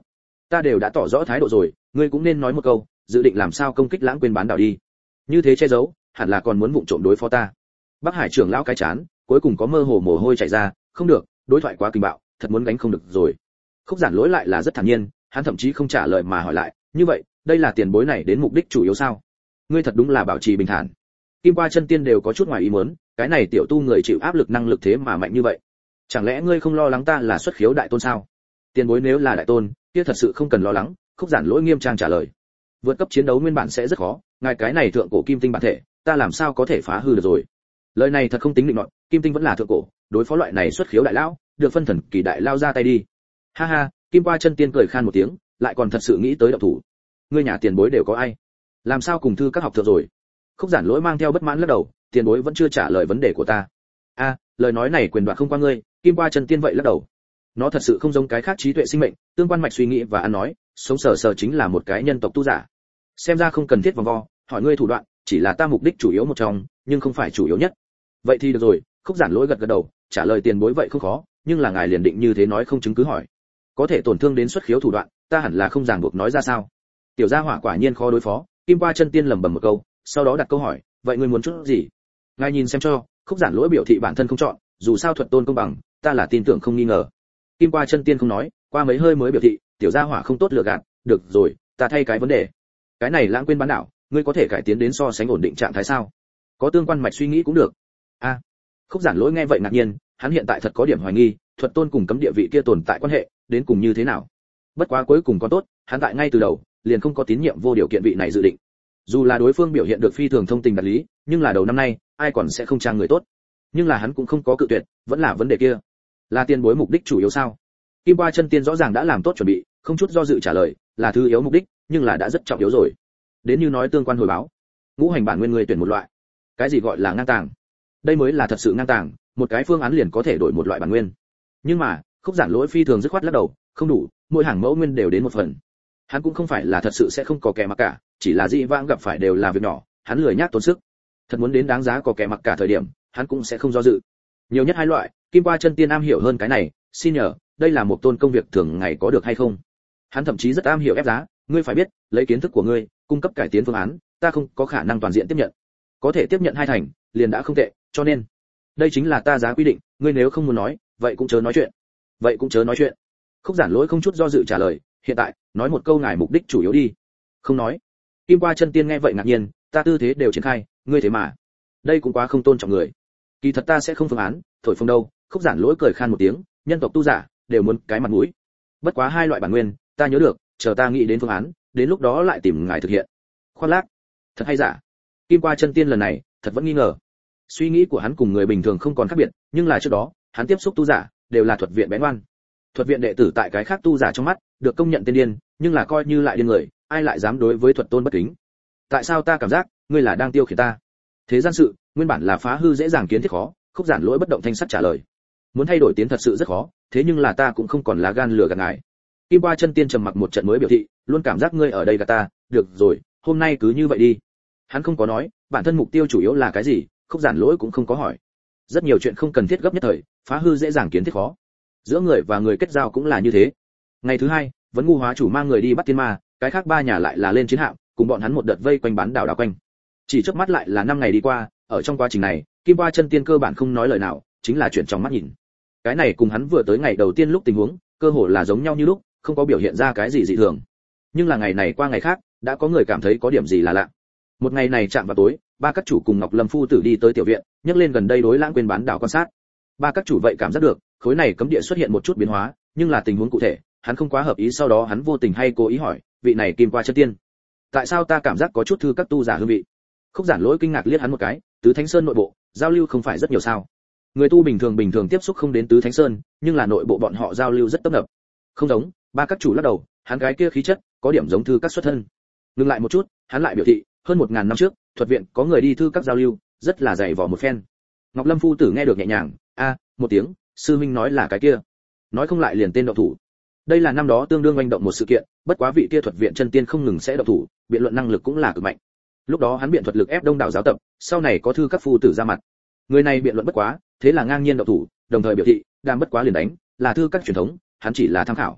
Ta đều đã tỏ rõ thái độ rồi, ngươi cũng nên nói một câu, dự định làm sao công kích Lãng Quên bán đảo đi. Như thế che giấu, hẳn là còn muốn vụng trộm đối phó ta. Bắc Hải trưởng lão cái chán, cuối cùng có mơ hồ mồ hôi chảy ra, không được, đối thoại quá kinh bạo, thật muốn gánh không được rồi. Khúc Giản Lỗi lại là rất thản nhiên, hắn thậm chí không trả lời mà hỏi lại, như vậy, đây là tiền bối này đến mục đích chủ yếu sao? Ngươi thật đúng là bảo trì bình thản. Kim Qua Chân Tiên đều có chút ngoài ý muốn, cái này tiểu tu người chịu áp lực năng lực thế mà mạnh như vậy. Chẳng lẽ ngươi không lo lắng ta là xuất khiếu đại tôn sao? Tiền bối nếu là đại tôn, kia thật sự không cần lo lắng, Khúc Giản Lỗi nghiêm trang trả lời. Vượt cấp chiến đấu nguyên bản sẽ rất khó, ngài cái này thượng cổ kim tinh bản thể, ta làm sao có thể phá hư được rồi. Lời này thật không tính định nọt, kim tinh vẫn là thượng cổ, đối phó loại này xuất khiếu đại lão, được phân thần kỳ đại lao ra tay đi. Ha ha, Kim Qua Chân Tiên cười khan một tiếng, lại còn thật sự nghĩ tới động thủ. Ngươi nhà tiền bối đều có ai? Làm sao cùng thư các học thượng rồi? Khúc Giản Lỗi mang theo bất mãn lắc đầu, tiền bối vẫn chưa trả lời vấn đề của ta. A, lời nói này quyền đoạt không qua ngươi, Kim Qua Chân Tiên vậy lắc đầu. Nó thật sự không giống cái khác trí tuệ sinh mệnh, tương quan mạch suy nghĩ và ăn nói, sống sờ sờ chính là một cái nhân tộc tu giả. Xem ra không cần thiết vòng vo, hỏi ngươi thủ đoạn, chỉ là ta mục đích chủ yếu một trong, nhưng không phải chủ yếu nhất. Vậy thì được rồi, Khúc Giản Lỗi gật gật đầu, trả lời tiền bối vậy không khó, nhưng là ngài liền định như thế nói không chứng cứ hỏi. Có thể tổn thương đến xuất khiếu thủ đoạn, ta hẳn là không ràng buộc nói ra sao? Tiểu gia hỏa quả nhiên khó đối phó, Kim Qua Chân Tiên lẩm bẩm một câu, sau đó đặt câu hỏi, vậy ngươi muốn chút gì? Ngài nhìn xem cho, Khúc Giản Lỗi biểu thị bản thân không chọn, dù sao thuật tôn công bằng, ta là tin tưởng không nghi ngờ. Kim Qua Chân Tiên không nói, qua mấy hơi mới biểu thị, tiểu gia hỏa không tốt lựa gạt, được rồi, ta thay cái vấn đề. Cái này Lãng Quên bán đảo, ngươi có thể cải tiến đến so sánh ổn định trạng thái sao? Có tương quan mạch suy nghĩ cũng được. A. Khúc Giản Lỗi nghe vậy ngạc nhiên, hắn hiện tại thật có điểm hoài nghi, thuật tôn cùng cấm địa vị kia tồn tại quan hệ, đến cùng như thế nào? Bất quá cuối cùng có tốt, hắn tại ngay từ đầu, liền không có tín nhiệm vô điều kiện vị này dự định. Dù là đối phương biểu hiện được phi thường thông tình đạt lý, nhưng là đầu năm nay, ai còn sẽ không trang người tốt. Nhưng là hắn cũng không có cự tuyệt, vẫn là vấn đề kia. Là tiền bối mục đích chủ yếu sao? Kim Qua Chân Tiên rõ ràng đã làm tốt chuẩn bị, không chút do dự trả lời, là thứ yếu mục đích, nhưng là đã rất trọng yếu rồi. Đến như nói tương quan hồi báo. Ngũ hành bản nguyên người tuyển một loại. Cái gì gọi là ngang tàng? Đây mới là thật sự ngang tàng, một cái phương án liền có thể đổi một loại bản nguyên. Nhưng mà, Khúc Giản Lỗi phi thường dứt khoát lắc đầu, không đủ, mỗi hàng mẫu nguyên đều đến một phần. Hắn cũng không phải là thật sự sẽ không có kẻ mặc cả, chỉ là dị vãng gặp phải đều là việc nhỏ, hắn lười nhác tốn sức. Thật muốn đến đáng giá có kẻ mặc cả thời điểm, hắn cũng sẽ không do dự. Nhiều nhất hai loại, Kim Qua Chân Tiên am hiểu hơn cái này, xin nhờ, đây là một tôn công việc thường ngày có được hay không? Hắn thậm chí rất am hiểu ép giá, ngươi phải biết, lấy kiến thức của ngươi, cung cấp cải tiến phương án, ta không có khả năng toàn diện tiếp nhận. Có thể tiếp nhận hai thành, liền đã không tệ, cho nên, đây chính là ta giá quy định, ngươi nếu không muốn nói, vậy cũng chớ nói chuyện. Vậy cũng chớ nói chuyện. Khúc Giản Lỗi không chút do dự trả lời, hiện tại, nói một câu ngài mục đích chủ yếu đi. Không nói. Kim Qua Chân Tiên nghe vậy ngạc nhiên, ta tư thế đều triển khai, ngươi thế mà, đây cũng quá không tôn trọng người. Kỳ thật ta sẽ không phương án, thổi phồng đâu. Khúc Giản Lỗi cười khan một tiếng, nhân tộc tu giả đều muốn cái mặt mũi. Bất quá hai loại bản nguyên, ta nhớ được, chờ ta nghĩ đến phương án, đến lúc đó lại tìm ngài thực hiện. Khoan lác, thật hay giả? Kim Qua Chân Tiên lần này, thật vẫn nghi ngờ. Suy nghĩ của hắn cùng người bình thường không còn khác biệt, nhưng là trước đó, hắn tiếp xúc tu giả, đều là thuật viện bén ngoan. Thuật viện đệ tử tại cái khác tu giả trong mắt, được công nhận tiên điên, nhưng là coi như lại điên người, ai lại dám đối với thuật tôn bất kính? Tại sao ta cảm giác, ngươi là đang tiêu khiển ta? Thế gian sự, nguyên bản là phá hư dễ dàng kiến thiết khó, Khúc Giản Lỗi bất động thanh sắc trả lời. Muốn thay đổi tiến thật sự rất khó, thế nhưng là ta cũng không còn lá gan lừa gạt ngài. Kim Qua Chân Tiên trầm mặc một trận mới biểu thị, luôn cảm giác ngươi ở đây gạt ta, được rồi, hôm nay cứ như vậy đi. Hắn không có nói, bản thân mục tiêu chủ yếu là cái gì, Khúc Giản Lỗi cũng không có hỏi. Rất nhiều chuyện không cần thiết gấp nhất thời, phá hư dễ dàng kiến thiết khó. Giữa người và người kết giao cũng là như thế. Ngày thứ hai, Vấn Ngu Hóa chủ mang người đi bắt tiên ma, cái khác ba nhà lại là lên chiến hạm, cùng bọn hắn một đợt vây quanh bán đảo đảo quanh. Chỉ chớp mắt lại là 5 ngày đi qua, ở trong quá trình này, Kim Qua Chân Tiên cơ bản không nói lời nào, chính là chuyện trong mắt nhìn. Cái này cùng hắn vừa tới ngày đầu tiên lúc tình huống, cơ hồ là giống nhau như lúc, không có biểu hiện ra cái gì dị thường. Nhưng là ngày này qua ngày khác, đã có người cảm thấy có điểm gì là lạ. Một ngày này chạm vào tối, ba các chủ cùng Ngọc Lâm phu tử đi tới tiểu viện, nhấc lên gần đây đối Lãng Quên bán đảo quan sát. Ba các chủ vậy cảm giác được, khối này cấm địa xuất hiện một chút biến hóa, nhưng là tình huống cụ thể, hắn không quá hợp ý, sau đó hắn vô tình hay cố ý hỏi, vị này Kim Qua Chân Tiên, tại sao ta cảm giác có chút thư các tu giả hương vị? Khúc Giản Lỗi kinh ngạc liếc hắn một cái, Tứ Thánh Sơn nội bộ, giao lưu không phải rất nhiều sao? Người tu bình thường tiếp xúc không đến Tứ Thánh Sơn, nhưng là nội bộ bọn họ giao lưu rất tấp nập. Không giống, ba các chủ lắc đầu, hắn cái kia khí chất, có điểm giống thư các xuất thân. Ngừng lại một chút, hắn lại biểu thị, hơn 1000 năm trước, thuật viện có người đi thư các giao lưu, rất là dày vò một phen. Ngọc Lâm phu tử nghe được nhẹ nhàng, một tiếng, sư minh nói là cái kia. Nói không lại liền tên động thủ. Đây là năm đó tương đương oanh động một sự kiện, bất quá vị kia thuật viện chân tiên không ngừng sẽ động thủ, biện luận năng lực cũng là cực mạnh. Lúc đó hắn biện thuật lực ép đông đảo giáo tập, sau này có thư các phu tử ra mặt. Người này biện luận bất quá, thế là ngang nhiên động thủ, đồng thời biểu thị, đàm bất quá liền đánh, là thư các truyền thống, hắn chỉ là tham khảo.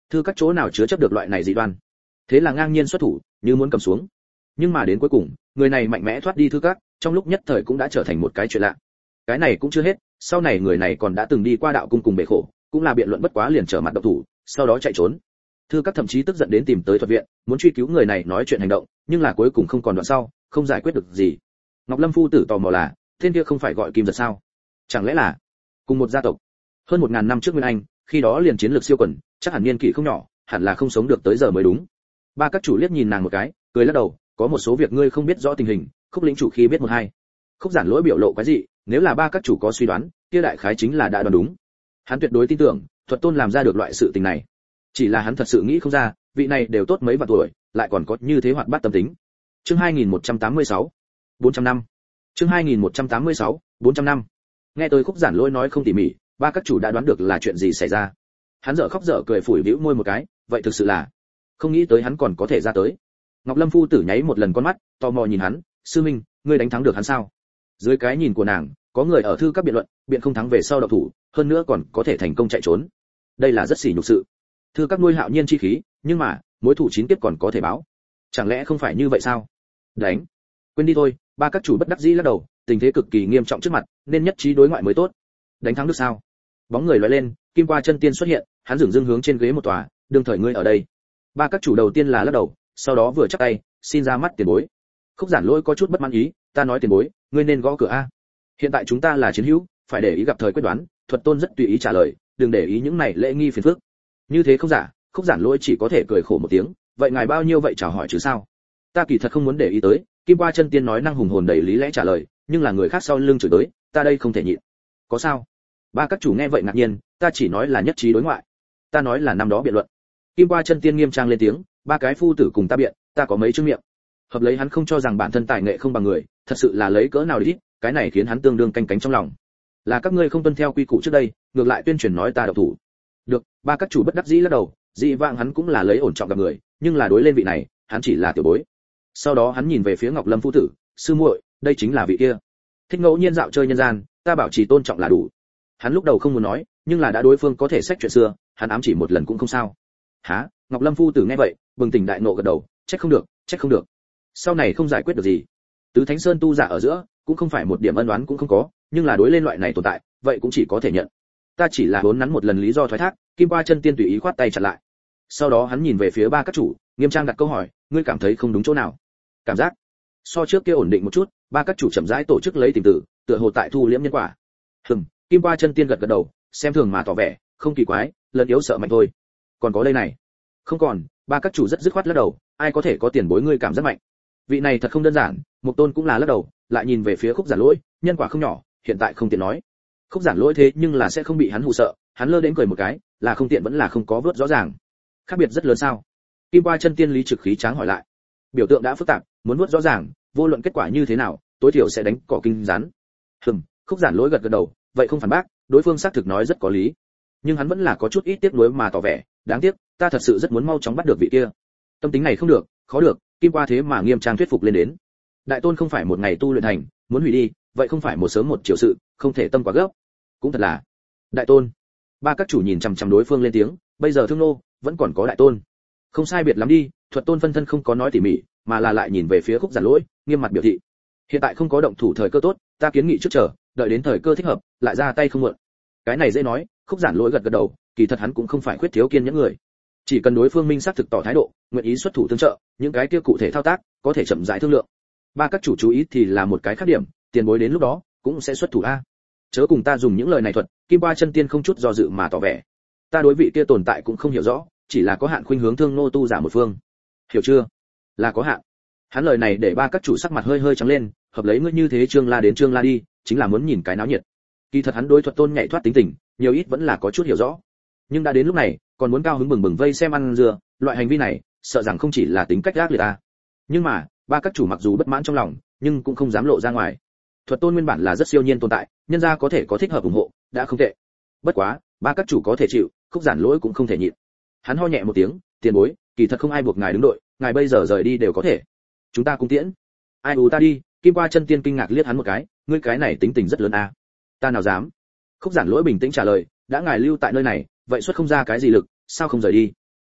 thư các chỗ nào chứa chấp được loại này dị đoan, thế là ngang nhiên xuất thủ, như muốn cầm xuống. Nhưng mà đến cuối cùng, người này mạnh mẽ thoát đi thư các, trong lúc nhất thời cũng đã trở thành một cái chuyện lạ. Cái này cũng chưa hết, sau này người này còn đã từng đi qua đạo cung cùng bể khổ, cũng là biện luận bất quá liền trở mặt độc thủ, sau đó chạy trốn. Thư các thậm chí tức giận đến tìm tới thuật viện, muốn truy cứu người này nói chuyện hành động, nhưng là cuối cùng không còn đoạn sau, không giải quyết được gì. Ngọc Lâm phu tử tò mò là, tên kia không phải gọi Kim Giật sao? Chẳng lẽ là cùng một gia tộc? Hơn 1000 năm trước Nguyên Anh, khi đó liền chiến lược siêu quần, chắc hẳn niên kỷ không nhỏ, hẳn là không sống được tới giờ mới đúng. Ba các chủ liếc nhìn nàng một cái, cười lắc đầu, có một số việc ngươi không biết rõ tình hình, Khúc lĩnh chủ khi biết một hai. Khúc Giản Lỗi biểu lộ cái gì, nếu là ba các chủ có suy đoán, kia đại khái chính là đã đoán đúng. Hắn tuyệt đối tin tưởng, Thuật Tôn làm ra được loại sự tình này. Chỉ là hắn thật sự nghĩ không ra, vị này đều tốt mấy vạn tuổi, lại còn có như thế hoạt bát tâm tính. Chương 2186, 400 năm. Chương 2186, 400 năm. Nghe tôi Khúc Giản Lỗi nói không tỉ mỉ, ba các chủ đã đoán được là chuyện gì xảy ra. Hắn dở khóc dở cười phủi bĩu môi một cái, vậy thực sự là không nghĩ tới hắn còn có thể ra tới. Ngọc Lâm phu tử nháy một lần con mắt, tò mò nhìn hắn, sư minh, ngươi đánh thắng được hắn sao? Dưới cái nhìn của nàng, có người ở thư các biện luận, biện không thắng về sau độc thủ, hơn nữa còn có thể thành công chạy trốn. Đây là rất sỉ nhục sự. Thư các nuôi hạo nhiên chi khí, nhưng mà mối thủ chín kiếp còn có thể báo. Chẳng lẽ không phải như vậy sao? Đánh, quên đi thôi. Ba các chủ bất đắc dĩ lắc đầu, tình thế cực kỳ nghiêm trọng trước mặt, nên nhất trí đối ngoại mới tốt. Đánh thắng được sao? Bóng người lóe lên, Kim Qua chân tiên xuất hiện, hắn dừng hướng trên ghế một tòa, đương thời ngươi ở đây. Ba các chủ đầu tiên là lắc đầu, sau đó vừa chắp tay, xin ra mắt tiền bối. Khúc Giản Lỗi có chút bất mãn ý, ta nói tiền bối, ngươi nên gõ cửa a. Hiện tại chúng ta là chiến hữu, phải để ý gặp thời quyết đoán. Thuật Tôn rất tùy ý trả lời, đừng để ý những này lễ nghi phiền phức. Như thế không giả. Khúc Giản Lỗi chỉ có thể cười khổ một tiếng, vậy ngài bao nhiêu vậy chào hỏi chứ sao? Ta kỳ thật không muốn để ý tới. Kim Qua chân tiên nói năng hùng hồn đầy lý lẽ trả lời, nhưng là người khác sau lưng chửi tới, ta đây không thể nhịn. Có sao? Ba các chủ nghe vậy ngạc nhiên, ta chỉ nói là nhất trí đối ngoại. Ta nói là năm đó biện luận. Kim Qua chân tiên nghiêm trang lên tiếng, ba cái phu tử cùng ta biện, ta có mấy chữ miệng. Hợp lấy hắn không cho rằng bản thân tài nghệ không bằng người, thật sự là lấy cỡ nào đi, cái này khiến hắn tương đương canh cánh trong lòng. Là các ngươi không tuân theo quy củ trước đây, ngược lại tuyên truyền nói ta độc thủ. Được, ba các chủ bất đắc dĩ lắc đầu, dị vãng hắn cũng là lấy ổn trọng gặp người, nhưng là đối lên vị này, hắn chỉ là tiểu bối. Sau đó hắn nhìn về phía Ngọc Lâm phu tử, sư muội, đây chính là vị kia. Thích ngẫu nhiên dạo chơi nhân gian, ta bảo trì tôn trọng là đủ. Hắn lúc đầu không muốn nói, nhưng là đã đối phương có thể xách chuyện xưa, hắn ám chỉ một lần cũng không sao. Hả? Ngọc Lâm phu tử nghe vậy, bừng tỉnh đại nộ gật đầu, trách không được, trách không được. Sau này không giải quyết được gì. Tứ Thánh Sơn tu giả ở giữa, cũng không phải một điểm ân oán cũng không có, nhưng là đối lên loại này tồn tại, vậy cũng chỉ có thể nhận. Ta chỉ là vốn nắn một lần lý do thoái thác. Kim Qua chân tiên tùy ý khoát tay chặn lại. Sau đó hắn nhìn về phía ba các chủ, nghiêm trang đặt câu hỏi, ngươi cảm thấy không đúng chỗ nào? Cảm giác so trước kia ổn định một chút. Ba các chủ chậm rãi tổ chức lấy tình tử, tựa hồ tại thu liễm nhân quả. Kim Qua chân tiên gật gật đầu, xem thường mà tỏ vẻ, không kỳ quái, lần yếu sợ mạnh thôi. Còn có đây này. Không còn. Ba các chủ rất dứt khoát lắc đầu, ai có thể có tiền bối ngươi cảm giác mạnh. Vị này thật không đơn giản. Mục Tôn cũng là lắc đầu, lại nhìn về phía Khúc Giản Lỗi, nhân quả không nhỏ, hiện tại không tiện nói. Khúc Giản Lỗi thế nhưng là sẽ không bị hắn hù sợ, hắn lơ đến cười một cái, là không tiện vẫn là không có vớt rõ ràng. Khác biệt rất lớn sao? Kim Qua chân tiên lý trực khí tráng hỏi lại. Biểu tượng đã phức tạp, muốn vớt rõ ràng, vô luận kết quả như thế nào, tối thiểu sẽ đánh cỏ kinh rắn. Khúc Giản Lỗi gật gật đầu, vậy không phản bác, đối phương xác thực nói rất có lý. Nhưng hắn vẫn là có chút ít tiếc nuối mà tỏ vẻ, đáng tiếc, ta thật sự rất muốn mau chóng bắt được vị kia. Tâm tính này không được, khó được. Kim Qua thế mà nghiêm trang thuyết phục lên đến. Đại tôn không phải một ngày tu luyện thành, muốn hủy đi, vậy không phải một sớm một chiều sự, không thể tâm quá gấp. Cũng thật là. Đại tôn. Ba các chủ nhìn chằm chằm đối phương lên tiếng, bây giờ Thương Nô vẫn còn có đại tôn. Không sai biệt lắm đi. Thuật Tôn phân thân không có nói tỉ mỉ, mà là lại nhìn về phía Khúc Giản Lỗi, nghiêm mặt biểu thị. Hiện tại không có động thủ thời cơ tốt, ta kiến nghị trước chờ, đợi đến thời cơ thích hợp, lại ra tay không muộn. Cái này dễ nói. Khúc Giản Lỗi gật gật đầu, kỳ thật hắn cũng không phải khuyết thiếu kiên nhẫn người. Chỉ cần đối phương minh xác thực tỏ thái độ, nguyện ý xuất thủ tương trợ, những cái kia cụ thể thao tác, có thể chậm rãi thương lượng. Ba các chủ chú ý thì là một cái khác điểm, tiền bối đến lúc đó cũng sẽ xuất thủ a. Chớ cùng ta dùng những lời này thuật. Kim Qua chân tiên không chút do dự mà tỏ vẻ. Ta đối vị kia tồn tại cũng không hiểu rõ, chỉ là có hạn khuynh hướng Thương Nô tu giả một phương. Hiểu chưa? Là có hạn. Hắn lời này để ba các chủ sắc mặt hơi hơi trắng lên, hợp lấy ngươi như thế Trương La đến Trương La đi, chính là muốn nhìn cái náo nhiệt. Kỳ thật hắn đối Thuật Tôn nhảy thoát tính tình, nhiều ít vẫn là có chút hiểu rõ. Nhưng đã đến lúc này, còn muốn cao hứng bừng bừng vây xem ăn dưa, loại hành vi này, sợ rằng không chỉ là tính cách ác liệt ta. Nhưng mà, ba các chủ mặc dù bất mãn trong lòng, nhưng cũng không dám lộ ra ngoài. Thuật Tôn nguyên bản là rất siêu nhiên tồn tại, nhân gia có thể có thích hợp ủng hộ, đã không tệ. Bất quá, ba các chủ có thể chịu, Khúc Giản Lỗi cũng không thể nhịn. Hắn ho nhẹ một tiếng, tiền bối, kỳ thật không ai buộc ngài đứng đội, ngài bây giờ rời đi đều có thể. Chúng ta cùng tiễn. Ai ù ta đi. Kim Qua chân tiên kinh ngạc liếc hắn một cái, ngươi cái này tính tình rất lớn a. Ta nào dám. Khúc Giản Lỗi bình tĩnh trả lời, đã ngài lưu tại nơi này, vậy xuất không ra cái gì lực, sao không rời đi?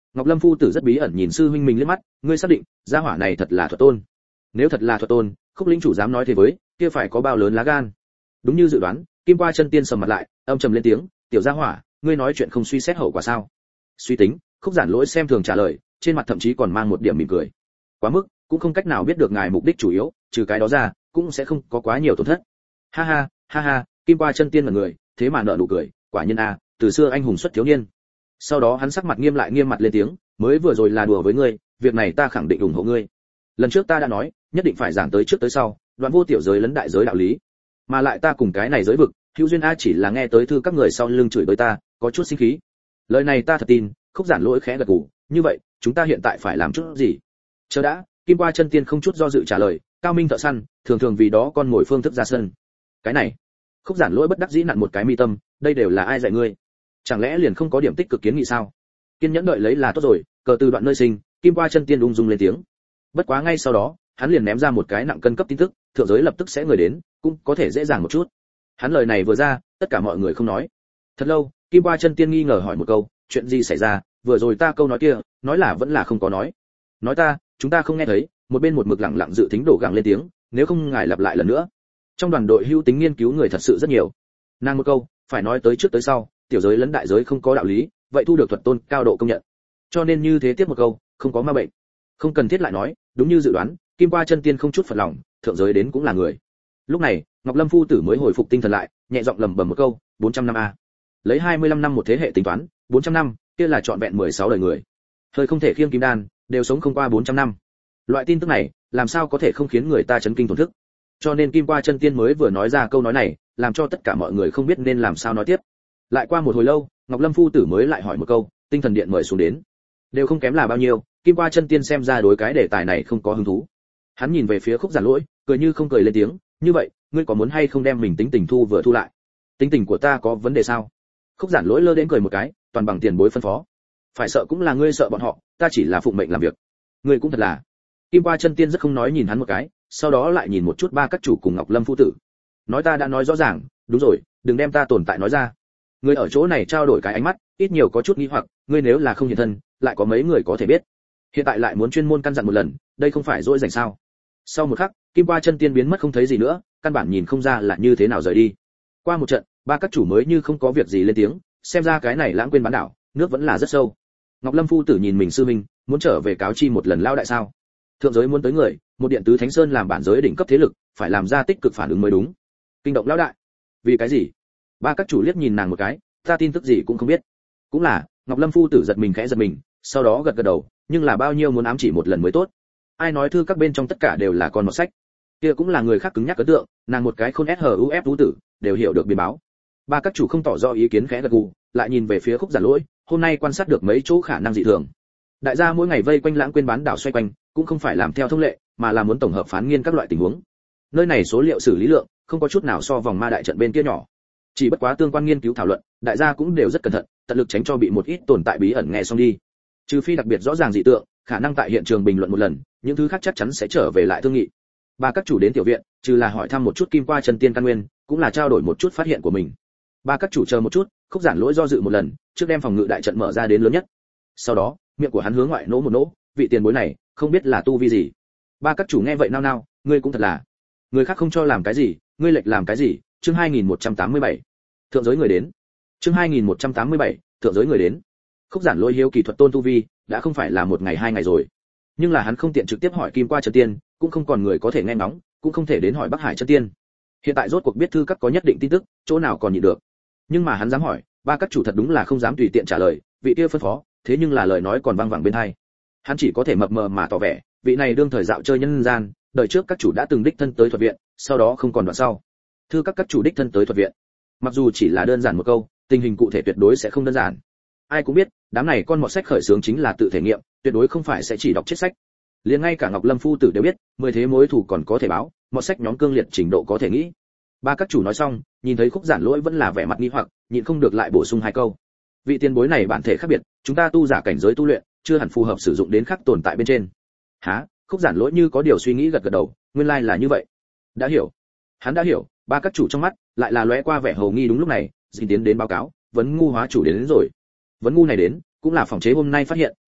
Ngọc Lâm phu tử rất bí ẩn nhìn sư huynh mình liếc mắt, ngươi xác định gia hỏa này thật là thuật tôn? Nếu thật là thuật tôn, Khúc lĩnh chủ dám nói thế với, kia phải có bao lớn lá gan? Đúng như dự đoán, Kim Qua chân tiên sầm mặt lại, âm trầm lên tiếng, tiểu gia hỏa, ngươi nói chuyện không suy xét hậu quả sao? Suy tính, Khúc Giản Lỗi xem thường trả lời, trên mặt thậm chí còn mang một điểm mỉm cười. Quá mức, cũng không cách nào biết được ngài mục đích chủ yếu, trừ cái đó ra, cũng sẽ không có quá nhiều tổn thất. Ha ha, ha ha, Kim Qua chân tiên là người, thế mà nở nụ cười, quả nhiên a, từ xưa anh hùng xuất thiếu niên. Sau đó hắn sắc mặt nghiêm mặt lên tiếng, mới vừa rồi là đùa với ngươi, việc này ta khẳng định ủng hộ ngươi. Lần trước ta đã nói, nhất định phải giảng tới trước tới sau, đoạn vô tiểu giới lấn đại giới đạo lý. Mà lại ta cùng cái này giới vực, hữu duyên a chỉ là nghe tới thư các người sau lưng chửi bới ta, có chút sinh khí. Lời này ta thật tin. Khúc Giản Lỗi khẽ gật gù, như vậy, chúng ta hiện tại phải làm chút gì? Chờ đã, Kim Qua chân tiên không chút do dự trả lời, cao minh thợ săn, thường vì đó con ngồi phương thức ra sân. Cái này, Khúc Giản Lỗi bất đắc dĩ nặn một cái mi tâm, đây đều là ai dạy ngươi? Chẳng lẽ liền không có điểm tích cực kiến nghị sao? Kiên nhẫn đợi lấy là tốt rồi, cờ từ đoạn nơi sinh, Kim Qua chân tiên ung dung lên tiếng. Bất quá ngay sau đó, hắn liền ném ra một cái nặng cân cấp tin tức, thượng giới lập tức sẽ người đến, cũng có thể dễ dàng một chút. Hắn lời này vừa ra, tất cả mọi người không nói. Thật lâu, Kim Qua chân tiên nghi ngờ hỏi một câu, chuyện gì xảy ra? Vừa rồi ta câu nói kia, nói là vẫn là không có nói. Nói chúng ta không nghe thấy. Một bên một mực lặng lặng dự tính đổ gẳng lên tiếng, nếu không ngài lặp lại lần nữa. Trong đoàn đội hữu tính nghiên cứu người thật sự rất nhiều. Nàng một câu, phải nói tới trước tới sau, tiểu giới lẫn đại giới không có đạo lý, vậy thu được thuật tôn cao độ công nhận. Cho nên như thế tiếp một câu, không có ma bệnh. Không cần thiết lại nói, đúng như dự đoán, Kim Qua chân tiên không chút phật lòng, thượng giới đến cũng là người. Lúc này, Ngọc Lâm phu tử mới hồi phục tinh thần lại, nhẹ giọng lẩm bẩm một câu, 400 năm a. Lấy 25 năm một thế hệ tính toán, 400 năm, kia là trọn vẹn 16 đời người. Hơi không thể khiêng kim đan, đều sống không qua 400 năm. Loại tin tức này, làm sao có thể không khiến người ta chấn kinh thổn thức. Cho nên Kim Qua chân tiên mới vừa nói ra câu nói này, làm cho tất cả mọi người không biết nên làm sao nói tiếp. Lại qua một hồi lâu, Ngọc Lâm phu tử mới lại hỏi một câu, tinh thần điện mời xuống đến. Đều không kém là bao nhiêu, Kim Qua chân tiên xem ra đối cái đề tài này không có hứng thú. Hắn nhìn về phía Khúc Giản Lỗi, cười như không cười lên tiếng, như vậy, ngươi có muốn hay không đem mình tính tình thu lại? Tính tình của ta có vấn đề sao? Khúc Giản Lỗi lơ đến cười một cái, toàn bằng tiền bối phân phó. Phải sợ cũng là ngươi sợ bọn họ, ta chỉ là phụng mệnh làm việc. Ngươi cũng thật là. Kim Qua chân tiên rất không nói nhìn hắn một cái, sau đó lại nhìn một chút ba các chủ cùng Ngọc Lâm phu tử. Nói ta đã nói rõ ràng, đúng rồi, đừng đem ta tồn tại nói ra. Ngươi ở chỗ này trao đổi cái ánh mắt, ít nhiều có chút nghi hoặc, ngươi nếu là không hiện thân, lại có mấy người có thể biết. Hiện tại lại muốn chuyên môn căn dặn một lần, đây không phải dỗi dành sao? Sau một khắc, Kim Qua chân tiên biến mất không thấy gì nữa, căn bản nhìn không ra là như thế nào rời đi. Qua một trận, ba các chủ mới như không có việc gì lên tiếng, xem ra cái này lãng quên bán đảo, nước vẫn là rất sâu. Ngọc Lâm phu tử nhìn mình sư minh, muốn trở về cáo chi một lần lao đại sao? Thượng giới muốn tới người, một điện tứ thánh sơn làm bản giới đỉnh cấp thế lực, phải làm ra tích cực phản ứng mới đúng. Kinh động lão đại. Vì cái gì? Ba các chủ liếc nhìn nàng một cái, ta tin tức gì cũng không biết. Cũng là, Ngọc Lâm phu tử giật mình, sau đó gật đầu, nhưng là bao nhiêu muốn ám chỉ một lần mới tốt. Ai nói thư các bên trong tất cả đều là con một sách? Kia cũng là người khác cứng nhắc ấn tượng, nàng một cái khôn SHUF tú tử, đều hiểu được biến báo. Ba các chủ không tỏ rõ ý kiến khẽ gật gù, lại nhìn về phía Khúc Giản Lỗi, hôm nay quan sát được mấy chỗ khả năng dị thường. Đại gia mỗi ngày vây quanh lãng quên bán đảo xoay quanh, cũng không phải làm theo thông lệ, mà là muốn tổng hợp phán nghiên các loại tình huống. Nơi này số liệu xử lý lượng không có chút nào so vòng ma đại trận bên kia nhỏ. Chỉ bất quá tương quan nghiên cứu thảo luận, đại gia cũng đều rất cẩn thận, tận lực tránh cho bị một ít tồn tại bí ẩn nghe xong đi. Trừ phi đặc biệt rõ ràng dị tượng, khả năng tại hiện trường bình luận một lần, những thứ khác chắc chắn sẽ trở về lại thương nghị. Ba các chủ đến tiểu viện, trừ là hỏi thăm một chút Kim Qua chân tiên căn nguyên, cũng là trao đổi một chút phát hiện của mình. Ba các chủ chờ một chút, Khúc Giản Lỗi do dự một lần, trước đem phòng ngự đại trận mở ra đến lớn nhất. Sau đó, miệng của hắn hướng ngoại nỗ một nỗ, vị tiền bối này, không biết là tu vi gì. Ba các chủ nghe vậy nao nao, ngươi cũng thật là. Người khác không cho làm cái gì, ngươi lệch làm cái gì? Chương 2187. Thượng giới người đến. Chương 2187, thượng giới người đến. Khúc Giản Lỗi hiếu kỳ thuật tôn tu vi, đã không phải là một ngày hai ngày rồi. Nhưng là hắn không tiện trực tiếp hỏi Kim Qua chân tiên, cũng không còn người có thể nghe ngóng, cũng không thể đến hỏi Bắc Hải chân tiên. Hiện tại rốt cuộc biết thư các có nhất định tin tức, chỗ nào còn nhịn được. Nhưng mà hắn dám hỏi, ba các chủ thật đúng là không dám tùy tiện trả lời, vị kia phân phó, thế nhưng là lời nói còn vang vẳng bên tai. Hắn chỉ có thể mập mờ mà tỏ vẻ, vị này đương thời dạo chơi nhân gian, đời trước các chủ đã từng đích thân tới thuật viện, sau đó không còn đoạn sau. Thư các chủ đích thân tới thuật viện. Mặc dù chỉ là đơn giản một câu, tình hình cụ thể tuyệt đối sẽ không đơn giản. Ai cũng biết, đám này con mọt sách khởi xướng chính là tự thể nghiệm, tuyệt đối không phải sẽ chỉ đọc chết sách. Liền ngay cả Ngọc Lâm phu tử đều biết, 10 thế mối thù còn có thể báo, mọt sách nhóm cương liệt trình độ có thể nghĩ. Ba các chủ nói xong, nhìn thấy Khúc Giản Lỗi vẫn là vẻ mặt nghi hoặc, nhịn không được lại bổ sung hai câu. Vị tiền bối này bản thể khác biệt, chúng ta tu giả cảnh giới tu luyện, chưa hẳn phù hợp sử dụng đến khắc tồn tại bên trên. Hả? Khúc Giản Lỗi như có điều suy nghĩ gật gật đầu, nguyên lai là như vậy. Đã hiểu. Hắn đã hiểu, ba các chủ trong mắt lại là lóe qua vẻ hồ nghi đúng lúc này, Dĩnh tiến đến báo cáo, vấn ngu hóa chủ đến rồi. Vấn ngu này đến, cũng là phòng chế hôm nay phát hiện,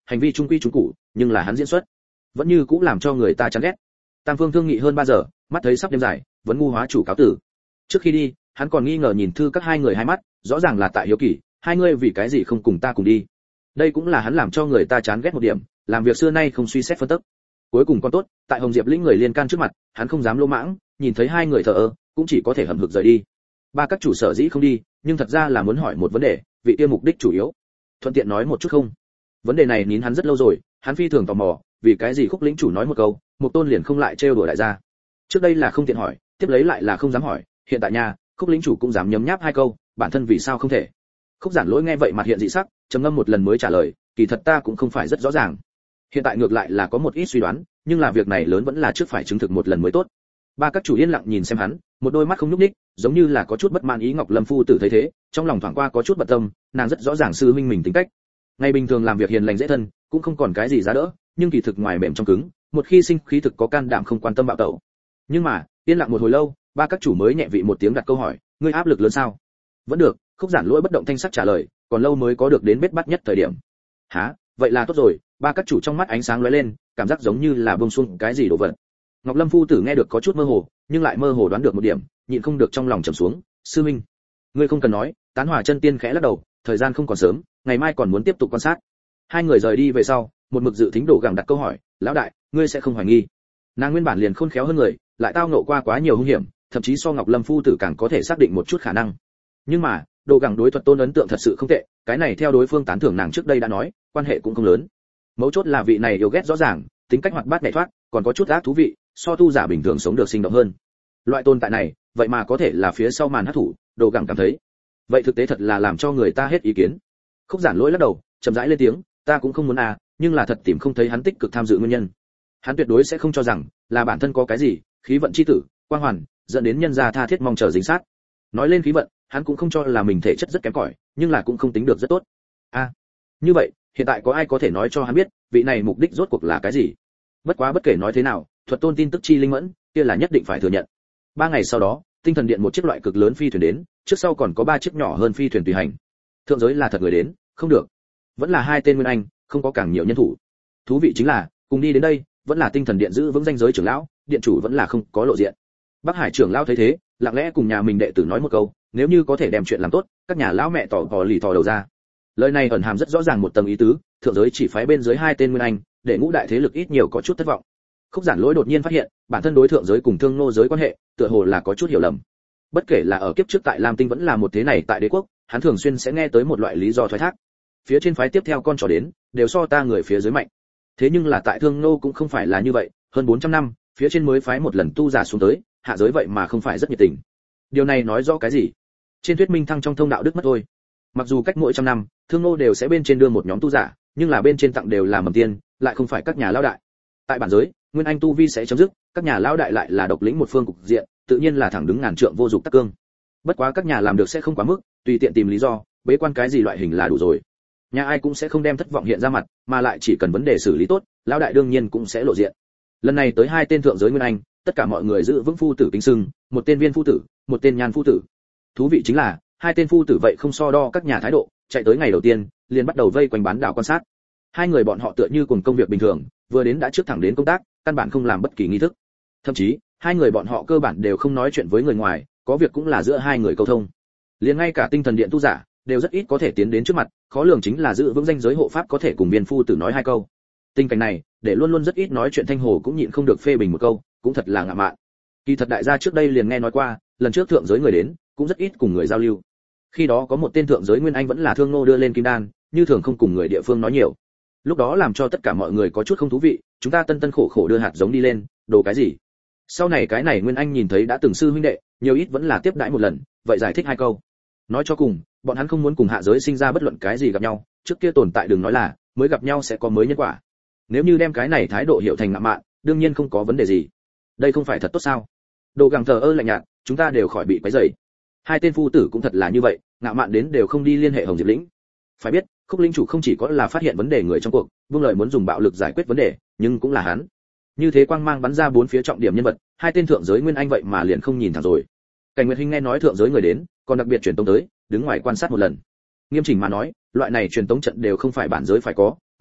hành vi trung quy trung cụ, nhưng là hắn diễn xuất vẫn như cũng làm cho người ta chán ghét. Tam phương thương nghị hơn 3 giờ, mắt thấy sắp đêm dài, vẫn ngu hóa chủ cáo tử. Trước khi đi, hắn còn nghi ngờ nhìn Thư Các hai người hai mắt, rõ ràng là tại hiếu kỳ, hai người vì cái gì không cùng ta cùng đi. Đây cũng là hắn làm cho người ta chán ghét một điểm, làm việc xưa nay không suy xét phân tích. Cuối cùng còn tốt, tại Hồng Diệp lĩnh người liên can trước mặt, hắn không dám lỗ mãng, nhìn thấy hai người thờ ơ, cũng chỉ có thể hậm hực rời đi. Ba các chủ sở dĩ không đi, nhưng thật ra là muốn hỏi một vấn đề, vị kia mục đích chủ yếu. Thuận tiện nói một chút không? Vấn đề này nín hắn rất lâu rồi, hắn phi thường tò mò, vì cái gì Khúc lĩnh chủ nói một câu, Mục Tôn liền không lại trêu đùa đại gia. Trước đây là không tiện hỏi, tiếp lấy lại là không dám hỏi, hiện tại nha, Khúc lĩnh chủ cũng dám nhấm nháp hai câu, bản thân vì sao không thể? Khúc Giản Lỗi nghe vậy mặt hiện dị sắc, trầm ngâm một lần mới trả lời, kỳ thật ta cũng không phải rất rõ ràng. Hiện tại ngược lại là có một ít suy đoán, nhưng là việc này lớn vẫn là trước phải chứng thực một lần mới tốt. Ba các chủ yên lặng nhìn xem hắn, một đôi mắt không nhúc nhích, giống như là có chút bất mãn. Ý Ngọc Lâm phu tử thấy thế, trong lòng thoáng qua có chút bận tâm, nàng rất rõ ràng sư huynh mình tính cách. Ngày bình thường làm việc hiền lành dễ thân, cũng không còn cái gì giá đỡ, nhưng kỳ thực ngoài mềm trong cứng, một khi sinh khí thực có can đảm không quan tâm bạo tẩu. Nhưng mà, yên lặng một hồi lâu, ba các chủ mới nhẹ vị một tiếng đặt câu hỏi, ngươi áp lực lớn sao? Vẫn được, Khúc Giản Lỗi bất động thanh sắc trả lời, còn lâu mới có được đến bết bắt nhất thời điểm. Hả? Vậy là tốt rồi. Ba các chủ trong mắt ánh sáng lóe lên, cảm giác giống như là buông xuống cái gì đồ vật. Ngọc Lâm phu tử nghe được có chút mơ hồ, nhưng lại mơ hồ đoán được một điểm, nhịn không được trong lòng trầm xuống, sư minh, ngươi không cần nói. Tán Hỏa chân tiên khẽ lắc đầu, thời gian không còn sớm, ngày mai còn muốn tiếp tục quan sát. Hai người rời đi về sau, một mực dự thính Đỗ Gẳng đặt câu hỏi, lão đại, ngươi sẽ không hoài nghi? Nàng nguyên bản liền khôn khéo hơn người, lại tao ngộ qua quá nhiều hung hiểm, thậm chí so Ngọc Lâm phu tử càng có thể xác định một chút khả năng. Nhưng mà, Đỗ Gẳng đối Thuật Tôn ấn tượng thật sự không tệ, cái này theo đối phương tán thưởng nàng trước đây đã nói, quan hệ cũng không lớn. Mấu chốt là vị này yêu ghét rõ ràng, tính cách hoạt bát nhẹ thoát, còn có chút ác thú vị, so tu giả bình thường sống được sinh động hơn. Loại tồn tại này, vậy mà có thể là phía sau màn hắc thủ, Đỗ Gẳng cảm thấy. Vậy thực tế thật là làm cho người ta hết ý kiến. Khúc Giản Lỗi lắc đầu, chậm rãi lên tiếng, ta cũng không muốn à, nhưng là thật tìm không thấy hắn tích cực tham dự nguyên nhân. Hắn tuyệt đối sẽ không cho rằng là bản thân có cái gì khí vận chi tử, quang hoàn, dẫn đến nhân gia tha thiết mong chờ dính sát. Nói lên khí vận, hắn cũng không cho là mình thể chất rất kém cỏi, nhưng là cũng không tính được rất tốt. À, như vậy, hiện tại có ai có thể nói cho hắn biết, vị này mục đích rốt cuộc là cái gì? Bất quá bất kể nói thế nào, Thuật Tôn tin tức chi linh mẫn, kia là nhất định phải thừa nhận. 3 ngày sau đó, Tinh Thần Điện một chiếc loại cực lớn phi thuyền đến, trước sau còn có 3 chiếc nhỏ hơn phi thuyền tùy hành. Thượng giới là thật người đến, không được. Vẫn là hai tên nguyên anh, không có càng nhiều nhân thủ. Thú vị chính là, cùng đi đến đây, vẫn là Tinh Thần Điện giữ vững danh giới trưởng lão, điện chủ vẫn là không có lộ diện. Bắc Hải trưởng lão thấy thế, lặng lẽ cùng nhà mình đệ tử nói một câu, nếu như có thể đem chuyện làm tốt, các nhà lão mẹ tỏ vò lì thò đầu ra. Lời này ẩn hàm rất rõ ràng một tầng ý tứ, thượng giới chỉ phái bên dưới hai tên nguyên anh, để ngũ đại thế lực ít nhiều có chút thất vọng. Khúc Giản Lỗi đột nhiên phát hiện, bản thân đối thượng giới cùng thương nô giới quan hệ, tựa hồ là có chút hiểu lầm. Bất kể là ở kiếp trước tại Lam Tinh vẫn là một thế này tại đế quốc, hắn thường xuyên sẽ nghe tới một loại lý do thoái thác. Phía trên phái tiếp theo con trò đến, đều so ta người phía dưới mạnh. Thế nhưng là tại thương nô cũng không phải là như vậy, hơn 400 năm, phía trên mới phái một lần tu giả xuống tới, hạ giới vậy mà không phải rất nhiệt tình. Điều này nói rõ cái gì? Trên thuyết minh thăng trong thông đạo đức mất thôi. Mặc dù cách mỗi trăm năm, thương nô đều sẽ bên trên đưa một nhóm tu giả, nhưng là bên trên tặng đều là mầm tiên, lại không phải các nhà lão đại. Tại bản giới, nguyên anh tu vi sẽ chấm dứt, các nhà lão đại lại là độc lĩnh một phương cục diện, tự nhiên là thẳng đứng ngàn trượng vô dụng tắc cương. Bất quá các nhà làm được sẽ không quá mức, tùy tiện tìm lý do, bế quan cái gì loại hình là đủ rồi. Nhà ai cũng sẽ không đem thất vọng hiện ra mặt, mà lại chỉ cần vấn đề xử lý tốt, lão đại đương nhiên cũng sẽ lộ diện. Lần này tới hai tên thượng giới nguyên anh, tất cả mọi người giữ vững phu tử kính sưng, một tên viên phu tử, một tên nhan phu tử. Thú vị chính là, hai tên phu tử vậy không so đo các nhà thái độ, chạy tới ngày đầu tiên, liền bắt đầu vây quanh bán đảo quan sát. Hai người bọn họ tựa như cùng công việc bình thường, vừa đến đã trước thẳng đến công tác, căn bản không làm bất kỳ nghi thức. Thậm chí, hai người bọn họ cơ bản đều không nói chuyện với người ngoài, có việc cũng là giữa hai người câu thông. Liền ngay cả Tinh Thần Điện tu giả đều rất ít có thể tiến đến trước mặt, khó lường chính là giữ vững danh giới hộ pháp có thể cùng viên phu tử nói hai câu. Tình cảnh này, để luôn luôn rất ít nói chuyện Thanh Hồ cũng nhịn không được phê bình một câu, cũng thật là ngạo mạn. Kỳ thật đại gia trước đây liền nghe nói qua, lần trước thượng giới người đến, cũng rất ít cùng người giao lưu. Khi đó có một tên thượng giới nguyên anh vẫn là thương nô đưa lên kim đan, như thường không cùng người địa phương nói nhiều. Lúc đó làm cho tất cả mọi người có chút không thú vị, chúng ta tân tân khổ khổ đưa hạt giống đi lên, đồ cái gì? Sau này cái này nguyên anh nhìn thấy đã từng sư huynh đệ, nhiều ít vẫn là tiếp đãi một lần, vậy giải thích hai câu. Nói cho cùng, bọn hắn không muốn cùng hạ giới sinh ra bất luận cái gì gặp nhau, trước kia tồn tại đừng nói là, mới gặp nhau sẽ có mới nhân quả. Nếu như đem cái này thái độ hiểu thành ngạo mạn, đương nhiên không có vấn đề gì. Đây không phải thật tốt sao? Đồ Gẳng thờ ơ lạnh nhạt, chúng ta đều khỏi bị quấy rầy. Hai tên phu tử cũng thật là như vậy, ngạo mạn đến đều không đi liên hệ Hồng Diệp lĩnh. Phải biết, Khúc lĩnh chủ không chỉ có là phát hiện vấn đề người trong cuộc, vương lợi muốn dùng bạo lực giải quyết vấn đề, nhưng cũng là hắn. Như thế quang mang bắn ra bốn phía trọng điểm nhân vật, hai tên thượng giới nguyên anh vậy mà liền không nhìn thẳng rồi. Cảnh Nguyệt Hinh nghe nói thượng giới người đến, còn đặc biệt truyền tống tới, đứng ngoài quan sát một lần. Nghiêm chỉnh mà nói, loại này truyền tống trận đều không phải bản giới phải có,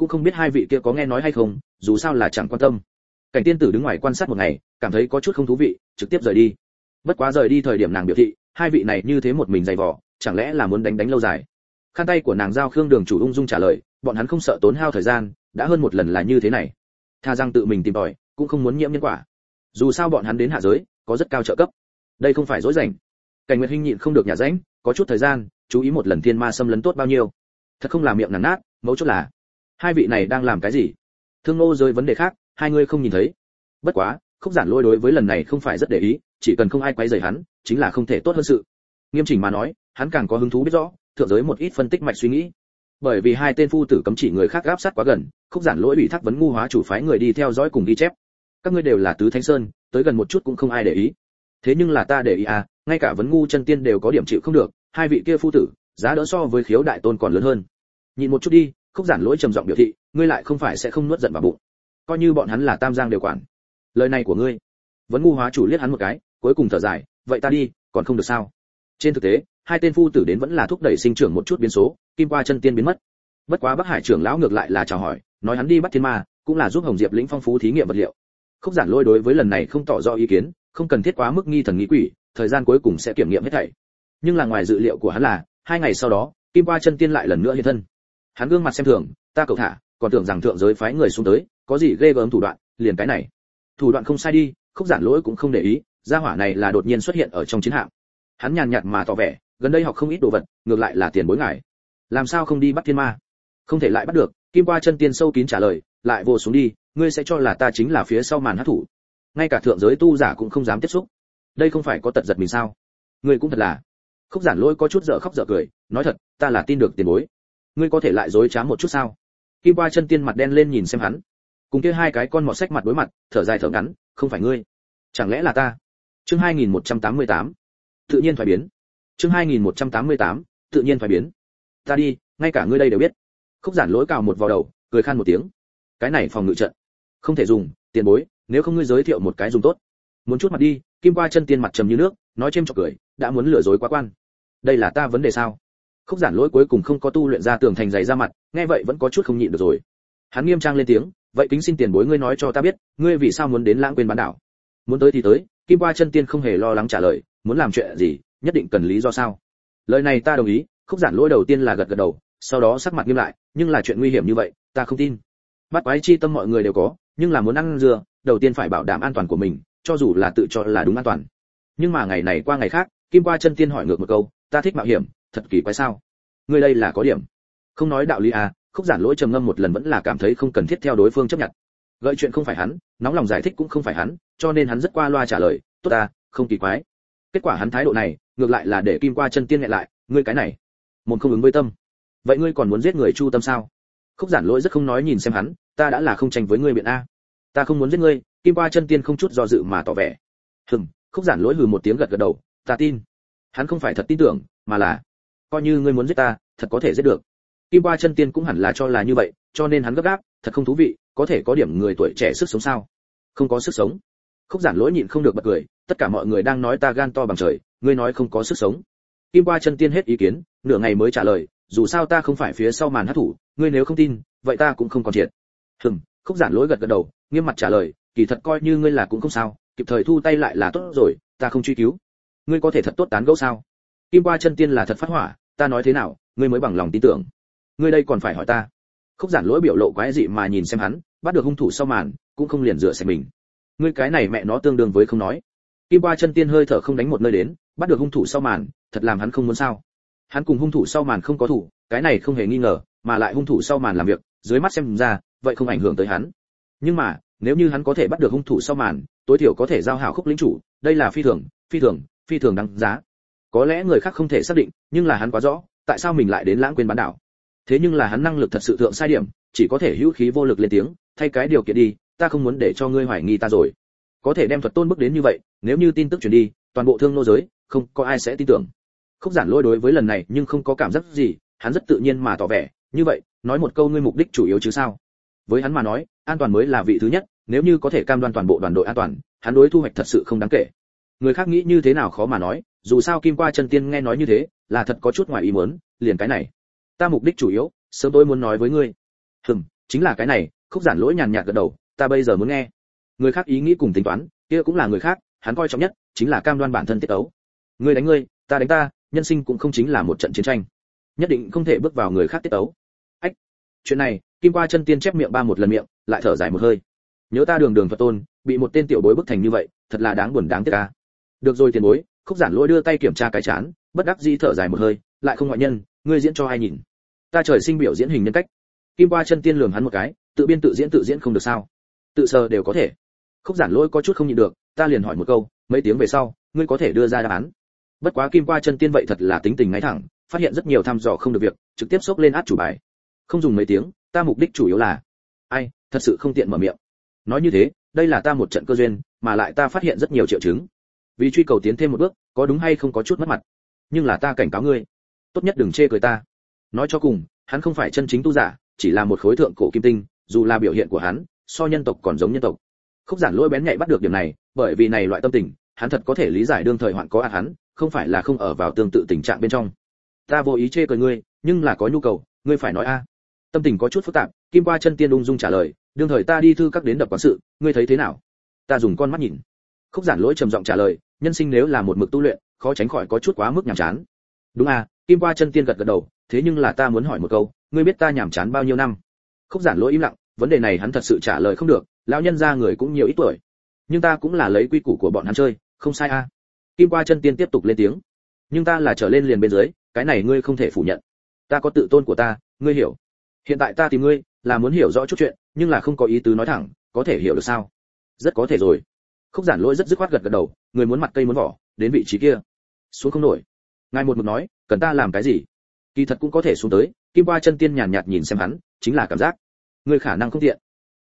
cũng không biết hai vị kia có nghe nói hay không, dù sao là chẳng quan tâm. Cảnh tiên tử đứng ngoài quan sát một ngày, cảm thấy có chút không thú vị, trực tiếp rời đi. Bất quá rời đi thời điểm nàng biểu thị, hai vị này như thế một mình dày vò, chẳng lẽ là muốn đánh lâu dài. Khăn tay của nàng giao Khương Đường chủ ung dung trả lời, bọn hắn không sợ tốn hao thời gian, đã hơn một lần là như thế này. Tha rằng tự mình tìm tòi, cũng không muốn nhiễm nhân quả. Dù sao bọn hắn đến hạ giới, có rất cao trợ cấp. Đây không phải dối rảnh. Cảnh Nguyệt Hinh nhịn không được nhả rãnh, có chút thời gian, chú ý một lần thiên ma xâm lấn tốt bao nhiêu. Thật không làm miệng nản nát, mấu chốt là hai vị này đang làm cái gì? Thương Nô rơi vấn đề khác, hai người không nhìn thấy. Bất quá, Khúc Giản Lôi đối với lần này không phải rất để ý, chỉ cần không ai quấy rầy hắn, chính là không thể tốt hơn sự. Nghiêm chỉnh mà nói, hắn càng có hứng thú biết rõ, thượng giới một ít phân tích mạch suy nghĩ. Bởi vì hai tên phu tử cấm chỉ người khác áp sát quá gần, Khúc Giản Lỗi ủy thác vấn ngu hóa chủ phái người đi theo dõi cùng ghi chép. Các ngươi đều là tứ thánh sơn, tới gần một chút cũng không ai để ý. Thế nhưng là ta để ý à, ngay cả vấn ngu chân tiên đều có điểm chịu không được, hai vị kia phu tử, giá đỡ so với Khiếu đại tôn còn lớn hơn. Nhìn một chút đi, Khúc Giản Lỗi trầm giọng biểu thị, ngươi lại không phải sẽ không nuốt giận vào bụng. Coi như bọn hắn là tam giang đều quản. Lời này của ngươi. Vấn ngu hóa chủ liếc hắn một cái, cuối cùng thở dài, vậy ta đi, còn không được sao? Trên thực tế, hai tên phu tử đến vẫn là thúc đẩy sinh trưởng một chút biến số, kim qua chân tiên biến mất. Bất quá Bắc Hải trưởng lão ngược lại là chào hỏi, nói hắn đi bắt thiên ma, cũng là giúp Hồng Diệp lĩnh phong phú thí nghiệm vật liệu. Khúc Giản Lôi đối với lần này không tỏ rõ ý kiến, không cần thiết quá mức nghi thần nghi quỷ, thời gian cuối cùng sẽ kiểm nghiệm hết thảy. Nhưng là ngoài dự liệu của hắn là, hai ngày sau đó, kim qua chân tiên lại lần nữa hiện thân. Hắn gương mặt xem thường, ta cậu thả, còn tưởng rằng thượng giới phái người xuống tới, có gì ghê gớm thủ đoạn, liền cái này. Thủ đoạn không sai đi, Khúc Giản Lỗi cũng không để ý, gia hỏa này là đột nhiên xuất hiện ở trong chiến hạm. Hắn nhàn nhạt mà tỏ vẻ, gần đây học không ít đồ vật, ngược lại là tiền bối ngài. Làm sao không đi bắt thiên ma? Không thể lại bắt được, kim qua chân tiên sâu kín trả lời, lại vô xuống đi, ngươi sẽ cho là ta chính là phía sau màn hắc thủ. Ngay cả thượng giới tu giả cũng không dám tiếp xúc. Đây không phải có tật giật mình sao? Ngươi cũng thật là. Khúc Giản Lỗi có chút dở khóc dở cười, nói thật, ta là tin được tiền bối. Ngươi có thể lại dối trá một chút sao? Kim qua chân tiên mặt đen lên nhìn xem hắn. Cùng kia hai cái con mọt sách mặt đối mặt, thở dài thở ngắn, không phải ngươi. Chẳng lẽ là ta? Chương 2188. Tự nhiên thoái biến. Chương 2188. Tự nhiên thoái biến. Ta đi, ngay cả ngươi đây đều biết. Khúc Giản Lỗi cào một vào đầu, cười khan một tiếng. Cái này phòng ngự trận, không thể dùng, tiền bối, nếu không ngươi giới thiệu một cái dùng tốt. Muốn chút mặt đi, kim qua chân tiên mặt trầm như nước, nói chêm chọc cười, đã muốn lừa dối quá quan. Đây là ta vấn đề sao? Khúc Giản Lỗi cuối cùng không có tu luyện ra tường thành dày ra mặt, nghe vậy vẫn có chút không nhịn được rồi. Hắn nghiêm trang lên tiếng, vậy kính xin tiền bối ngươi nói cho ta biết, ngươi vì sao muốn đến Lãng Quên bán đảo? Muốn tới thì tới, kim qua chân tiên không hề lo lắng trả lời, muốn làm chuyện gì, nhất định cần lý do sao? Lời này ta đồng ý. Khúc Giản Lỗi đầu tiên là gật gật đầu, sau đó sắc mặt nghiêm lại, nhưng là chuyện nguy hiểm như vậy, ta không tin. Bắt quái chi tâm mọi người đều có, nhưng là muốn ăn dưa, đầu tiên phải bảo đảm an toàn của mình, cho dù là tự cho là đúng an toàn. Nhưng mà ngày này qua ngày khác, kim qua chân tiên hỏi ngược một câu, ta thích mạo hiểm, thật kỳ quái sao? Ngươi đây là có điểm. Không nói đạo lý à? Khúc Giản Lỗi trầm ngâm một lần vẫn là cảm thấy không cần thiết theo đối phương chấp nhận. Gợi chuyện không phải hắn, nóng lòng giải thích cũng không phải hắn, cho nên hắn rất qua loa trả lời, tốt ta, không kỳ quái. Kết quả hắn thái độ này, ngược lại là để kim qua chân tiên nghẹn lại, ngươi cái này, mồm không ứng với tâm. Vậy ngươi còn muốn giết người chu tâm sao? Khúc Giản Lỗi rất không nói nhìn xem hắn, ta đã là không tranh với ngươi biện a. Ta không muốn giết ngươi, kim qua chân tiên không chút do dự mà tỏ vẻ. Khúc Giản Lỗi hừ một tiếng gật gật đầu, ta tin. Hắn không phải thật tin tưởng, mà là coi như ngươi muốn giết ta, thật có thể giết được. Kim qua chân tiên cũng hẳn là cho là như vậy, cho nên hắn gấp gáp, thật không thú vị, có thể có điểm người tuổi trẻ sức sống sao? Không có sức sống. Khúc Giản Lỗi nhịn không được bật cười, tất cả mọi người đang nói ta gan to bằng trời, ngươi nói không có sức sống. Kim qua chân tiên hết ý kiến, nửa ngày mới trả lời, dù sao ta không phải phía sau màn hắc thủ, ngươi nếu không tin, vậy ta cũng không còn triệt. Khúc Giản Lỗi gật gật đầu, nghiêm mặt trả lời, kỳ thật coi như ngươi là cũng không sao, kịp thời thu tay lại là tốt rồi, ta không truy cứu. Ngươi có thể thật tốt tán gẫu sao? Kim qua chân tiên là thật phát hỏa, ta nói thế nào, ngươi mới bằng lòng tin tưởng. Ngươi đây còn phải hỏi ta. Khúc Giản Lỗi biểu lộ quái dị mà nhìn xem hắn, bắt được hung thủ sau màn, cũng không liền rửa sạch mình. Ngươi cái này mẹ nó tương đương với không nói. Kim qua chân tiên hơi thở không đánh một nơi đến, bắt được hung thủ sau màn, thật làm hắn không muốn sao? Hắn cùng hung thủ sau màn không có thủ, cái này không hề nghi ngờ, mà lại hung thủ sau màn làm việc, dưới mắt xem ra, vậy không ảnh hưởng tới hắn. Nhưng mà, nếu như hắn có thể bắt được hung thủ sau màn, tối thiểu có thể giao hảo Khúc lĩnh chủ, đây là phi thường đáng giá. Có lẽ người khác không thể xác định, nhưng là hắn quá rõ, tại sao mình lại đến Lãng Quên bán đảo. Thế nhưng là hắn năng lực thật sự thượng sai điểm, chỉ có thể hữu khí vô lực lên tiếng, thay cái điều kiện đi, ta không muốn để cho ngươi hoài nghi ta rồi. Có thể đem thuật tôn bức đến như vậy, nếu như tin tức truyền đi, toàn bộ thương nô giới, không có ai sẽ tin tưởng. Khúc Giản Lỗi đối với lần này nhưng không có cảm giác gì, hắn rất tự nhiên mà tỏ vẻ, như vậy, nói một câu ngươi mục đích chủ yếu chứ sao? Với hắn mà nói, an toàn mới là vị thứ nhất, nếu như có thể cam đoan toàn bộ đoàn đội an toàn, hắn đối thu hoạch thật sự không đáng kể. Người khác nghĩ như thế nào khó mà nói, dù sao kim qua chân tiên nghe nói như thế, là thật có chút ngoài ý muốn, liền cái này. Ta mục đích chủ yếu, sớm tôi muốn nói với ngươi. Chính là cái này, Khúc Giản Lỗi nhàn nhạt gật đầu, ta bây giờ muốn nghe. Người khác ý nghĩ cùng tính toán, kia cũng là người khác, hắn coi trọng nhất chính là cam đoan bản thân tiết tấu. Ngươi đánh ngươi, ta đánh ta, nhân sinh cũng không chính là một trận chiến tranh. Nhất định không thể bước vào người khác tiết tấu. Ách. Chuyện này, Kim Qua Chân Tiên chép miệng ba một lần miệng, lại thở dài một hơi. Nhớ ta đường Phật tôn, bị một tên tiểu bối bức thành như vậy, thật là đáng buồn đáng tiếc a. Được rồi tiền bối, Khúc Giản Lỗi đưa tay kiểm tra cái chán, bất đắc dĩ thở dài một hơi, lại không ngoại nhân, ngươi diễn cho ai nhìn? Ta trời sinh biểu diễn hình nhân cách. Kim Qua Chân Tiên lườm hắn một cái, tự biên tự diễn không được sao? Tự sờ đều có thể. Khúc Giản Lỗi có chút không nhịn được, ta liền hỏi một câu, mấy tiếng về sau, ngươi có thể đưa ra đáp án. Bất quá Kim Qua Chân Tiên vậy thật là tính tình ngay thẳng, phát hiện rất nhiều thăm dò không được việc, trực tiếp xốc lên át chủ bài. Không dùng mấy tiếng, ta mục đích chủ yếu là, ai, thật sự không tiện mở miệng. Nói như thế, đây là ta một trận cơ duyên, mà lại ta phát hiện rất nhiều triệu chứng. Vì truy cầu tiến thêm một bước, có đúng hay không có chút mất mặt. Nhưng là ta cảnh cáo ngươi, tốt nhất đừng chê cười ta. Nói cho cùng, hắn không phải chân chính tu giả, chỉ là một khối thượng cổ kim tinh, dù là biểu hiện của hắn, so nhân tộc còn giống nhân tộc. Khúc Giản Lỗi bén nhạy bắt được điểm này, bởi vì này loại tâm tình, hắn thật có thể lý giải đương thời hoạn có ạt hắn, không phải là không ở vào tương tự tình trạng bên trong. Ta vô ý chê cười ngươi, nhưng là có nhu cầu, ngươi phải nói a. Tâm tình có chút phức tạp, Kim Qua Chân Tiên ung dung trả lời, đương thời ta đi thư các đến đập quán sự, ngươi thấy thế nào? Ta dùng con mắt nhìn. Khúc Giản Lỗi trầm giọng trả lời, nhân sinh nếu là một mực tu luyện, khó tránh khỏi có chút quá mức nhàm chán. Đúng à, Kim Qua Chân Tiên gật gật đầu, thế nhưng là ta muốn hỏi một câu, ngươi biết ta nhàm chán bao nhiêu năm? Khúc Giản Lỗi im lặng, vấn đề này hắn thật sự trả lời không được, lão nhân gia người cũng nhiều ít tuổi. Nhưng ta cũng là lấy quy củ của bọn hắn chơi, không sai a. Kim Qua Chân Tiên tiếp tục lên tiếng. Nhưng ta là trở lên liền bên dưới, cái này ngươi không thể phủ nhận. Ta có tự tôn của ta, ngươi hiểu. Hiện tại ta tìm ngươi, là muốn hiểu rõ chút chuyện, nhưng là không có ý tứ nói thẳng, có thể hiểu được sao? Rất có thể rồi. Khúc Giản Lỗi rất dứt khoát gật gật đầu, người muốn mặt cây muốn vỏ, đến vị trí kia. Xuống không nổi. Ngài một mực nói, cần ta làm cái gì? Kỳ thật cũng có thể xuống tới, Kim Qua Chân Tiên nhàn nhạt nhìn xem hắn, chính là cảm giác. Ngươi khả năng không tiện.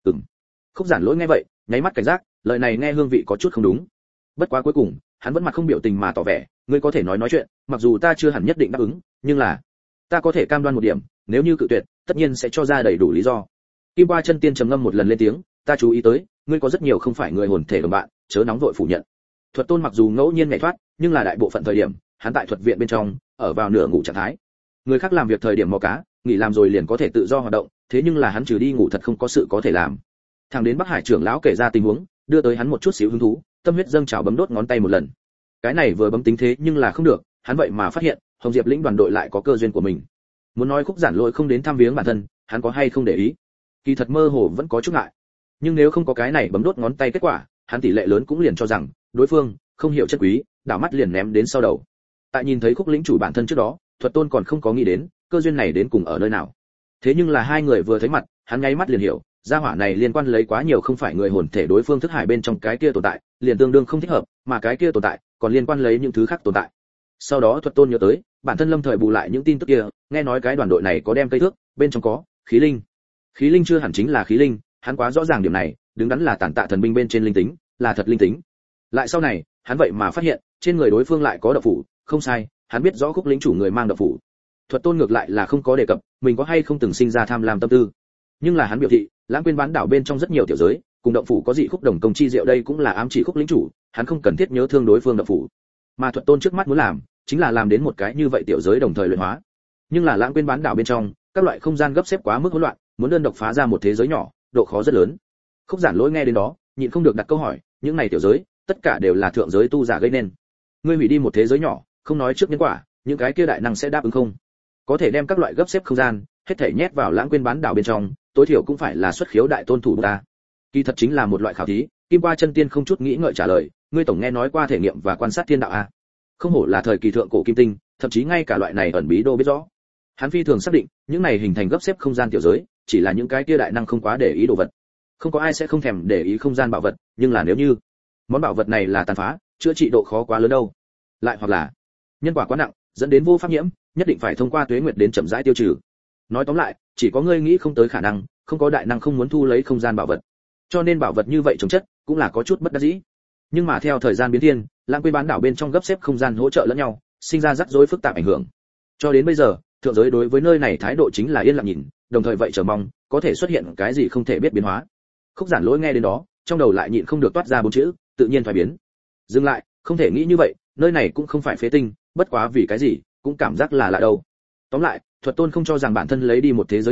Khúc Giản Lỗi nghe vậy, nháy mắt cảnh giác, lời này nghe hương vị có chút không đúng. Bất quá cuối cùng, hắn vẫn mặt không biểu tình mà tỏ vẻ, ngươi có thể nói chuyện, mặc dù ta chưa hẳn nhất định đáp ứng, nhưng là ta có thể cam đoan một điểm, nếu như cự tuyệt, tất nhiên sẽ cho ra đầy đủ lý do. Kim Qua Chân Tiên trầm ngâm một lần lên tiếng, ta chú ý tới, ngươi có rất nhiều không phải người hồn thể đồng bạn, chớ nóng vội phủ nhận. Thuật Tôn mặc dù ngẫu nhiên nhảy thoát, nhưng là đại bộ phận thời điểm, hắn tại thuật viện bên trong, ở vào nửa ngủ trạng thái. Người khác làm việc thời điểm mò cá, nghỉ làm rồi liền có thể tự do hoạt động, thế nhưng là hắn trừ đi ngủ thật không có sự có thể làm. Thằng đến Bắc Hải trưởng lão kể ra tình huống, đưa tới hắn một chút xíu hứng thú, tâm huyết dâng trào bấm đốt ngón tay một lần. Cái này vừa bấm tính thế nhưng là không được, hắn vậy mà phát hiện, Hồng Diệp lĩnh đoàn đội lại có cơ duyên của mình. Muốn nói Khúc Giản Lỗi không đến thăm viếng bản thân, hắn có hay không để ý? Kỳ thật mơ hồ vẫn có chút ngại. Nhưng nếu không có cái này bấm đốt ngón tay kết quả, hắn tỷ lệ lớn cũng liền cho rằng đối phương không hiểu chất quý, đảo mắt liền ném đến sau đầu. Tại nhìn thấy Khúc lĩnh chủ bản thân trước đó, Thuật Tôn còn không có nghĩ đến cơ duyên này đến cùng ở nơi nào. Thế nhưng là hai người vừa thấy mặt, hắn nháy mắt liền hiểu, gia hỏa này liên quan lấy quá nhiều không phải người hồn thể đối phương thức hải bên trong cái kia tồn tại, liền tương đương không thích hợp, mà cái kia tồn tại còn liên quan lấy những thứ khác tồn tại. Sau đó Thuật Tôn nhớ tới, bản thân lâm thời bù lại những tin tức kia, nghe nói cái đoàn đội này có đem cây thước, bên trong có khí linh. Khí linh chưa hẳn chính là khí linh, hắn quá rõ ràng điểm này, đứng đắn là tản tạ thần binh bên trên linh tính, là thật linh tính. Lại sau này, hắn vậy mà phát hiện, trên người đối phương lại có độc phủ, không sai, hắn biết rõ Khúc lĩnh chủ người mang độc phủ. Thuật Tôn ngược lại là không có đề cập, mình có hay không từng sinh ra tham lam tâm tư. Nhưng là hắn biểu thị, Lãng Quên bán đảo bên trong rất nhiều tiểu giới, cùng động phủ có dị khúc đồng công chi diệu, đây cũng là ám chỉ Khúc lĩnh chủ, hắn không cần thiết nhớ thương đối phương động phủ. Mà Thuật Tôn trước mắt muốn làm, chính là làm đến một cái như vậy tiểu giới đồng thời luyện hóa. Nhưng là Lãng Quên bán đảo bên trong, các loại không gian gấp xếp quá mức hỗn loạn, muốn đơn độc phá ra một thế giới nhỏ, độ khó rất lớn. Khúc Giản Lỗi nghe đến đó, nhịn không được đặt câu hỏi, những này tiểu giới, tất cả đều là thượng giới tu giả gây nên. Ngươi hủy đi một thế giới nhỏ, không nói trước nhân quả, những cái kia đại năng sẽ đáp ứng không? Có thể đem các loại gấp xếp không gian, hết thảy nhét vào Lãng Quên bán đảo bên trong, tối thiểu cũng phải là xuất khiếu đại tôn thủ ta. Kỳ thật chính là một loại khảo thí, Kim Qua Chân Tiên không chút nghĩ ngợi trả lời, ngươi tổng nghe nói qua thể nghiệm và quan sát thiên đạo a. Không hổ là thời kỳ thượng cổ kim tinh, thậm chí ngay cả loại này ẩn bí đô biết rõ. Hắn phi thường xác định, những này hình thành gấp xếp không gian tiểu giới, chỉ là những cái kia đại năng không quá để ý đồ vật. Không có ai sẽ không thèm để ý không gian bảo vật, nhưng là nếu như món bảo vật này là tàn phá, chữa trị độ khó quá lớn đâu. Lại hoặc là nhân quả quá nặng, dẫn đến vô pháp nhiễm, nhất định phải thông qua tuế nguyệt đến chậm rãi tiêu trừ. Nói tóm lại, chỉ có ngươi nghĩ không tới khả năng, không có đại năng không muốn thu lấy không gian bảo vật. Cho nên bảo vật như vậy chống chất, cũng là có chút bất đắc dĩ. Nhưng mà theo thời gian biến thiên, Lãng Quên bán đảo bên trong gấp xếp không gian hỗ trợ lẫn nhau, sinh ra rắc rối phức tạp ảnh hưởng. Cho đến bây giờ, thượng giới đối với nơi này thái độ chính là yên lặng nhìn, đồng thời vậy chờ mong có thể xuất hiện cái gì không thể biết biến hóa. Khúc Giản Lỗi nghe đến đó, trong đầu lại nhịn không được toát ra bốn chữ, tự nhiên phải biến. Dừng lại, không thể nghĩ như vậy, nơi này cũng không phải phế tinh, bất quá vì cái gì, cũng cảm giác là lạ đâu. Tóm lại, Thuật Tôn không cho rằng bản thân lấy đi một thế giới nhỏ,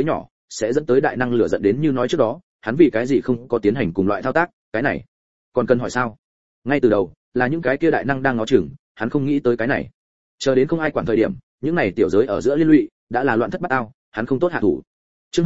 sẽ dẫn tới đại năng lửa giận đến như nói trước đó, hắn vì cái gì không có tiến hành cùng loại thao tác, cái này còn cần hỏi sao? Ngay từ đầu, là những cái kia đại năng đang ngó chừng, hắn không nghĩ tới cái này. Chờ đến không ai quản thời điểm, những này tiểu giới ở giữa liên lụy, đã là loạn thất bát ao, hắn không tốt hạ thủ. Chương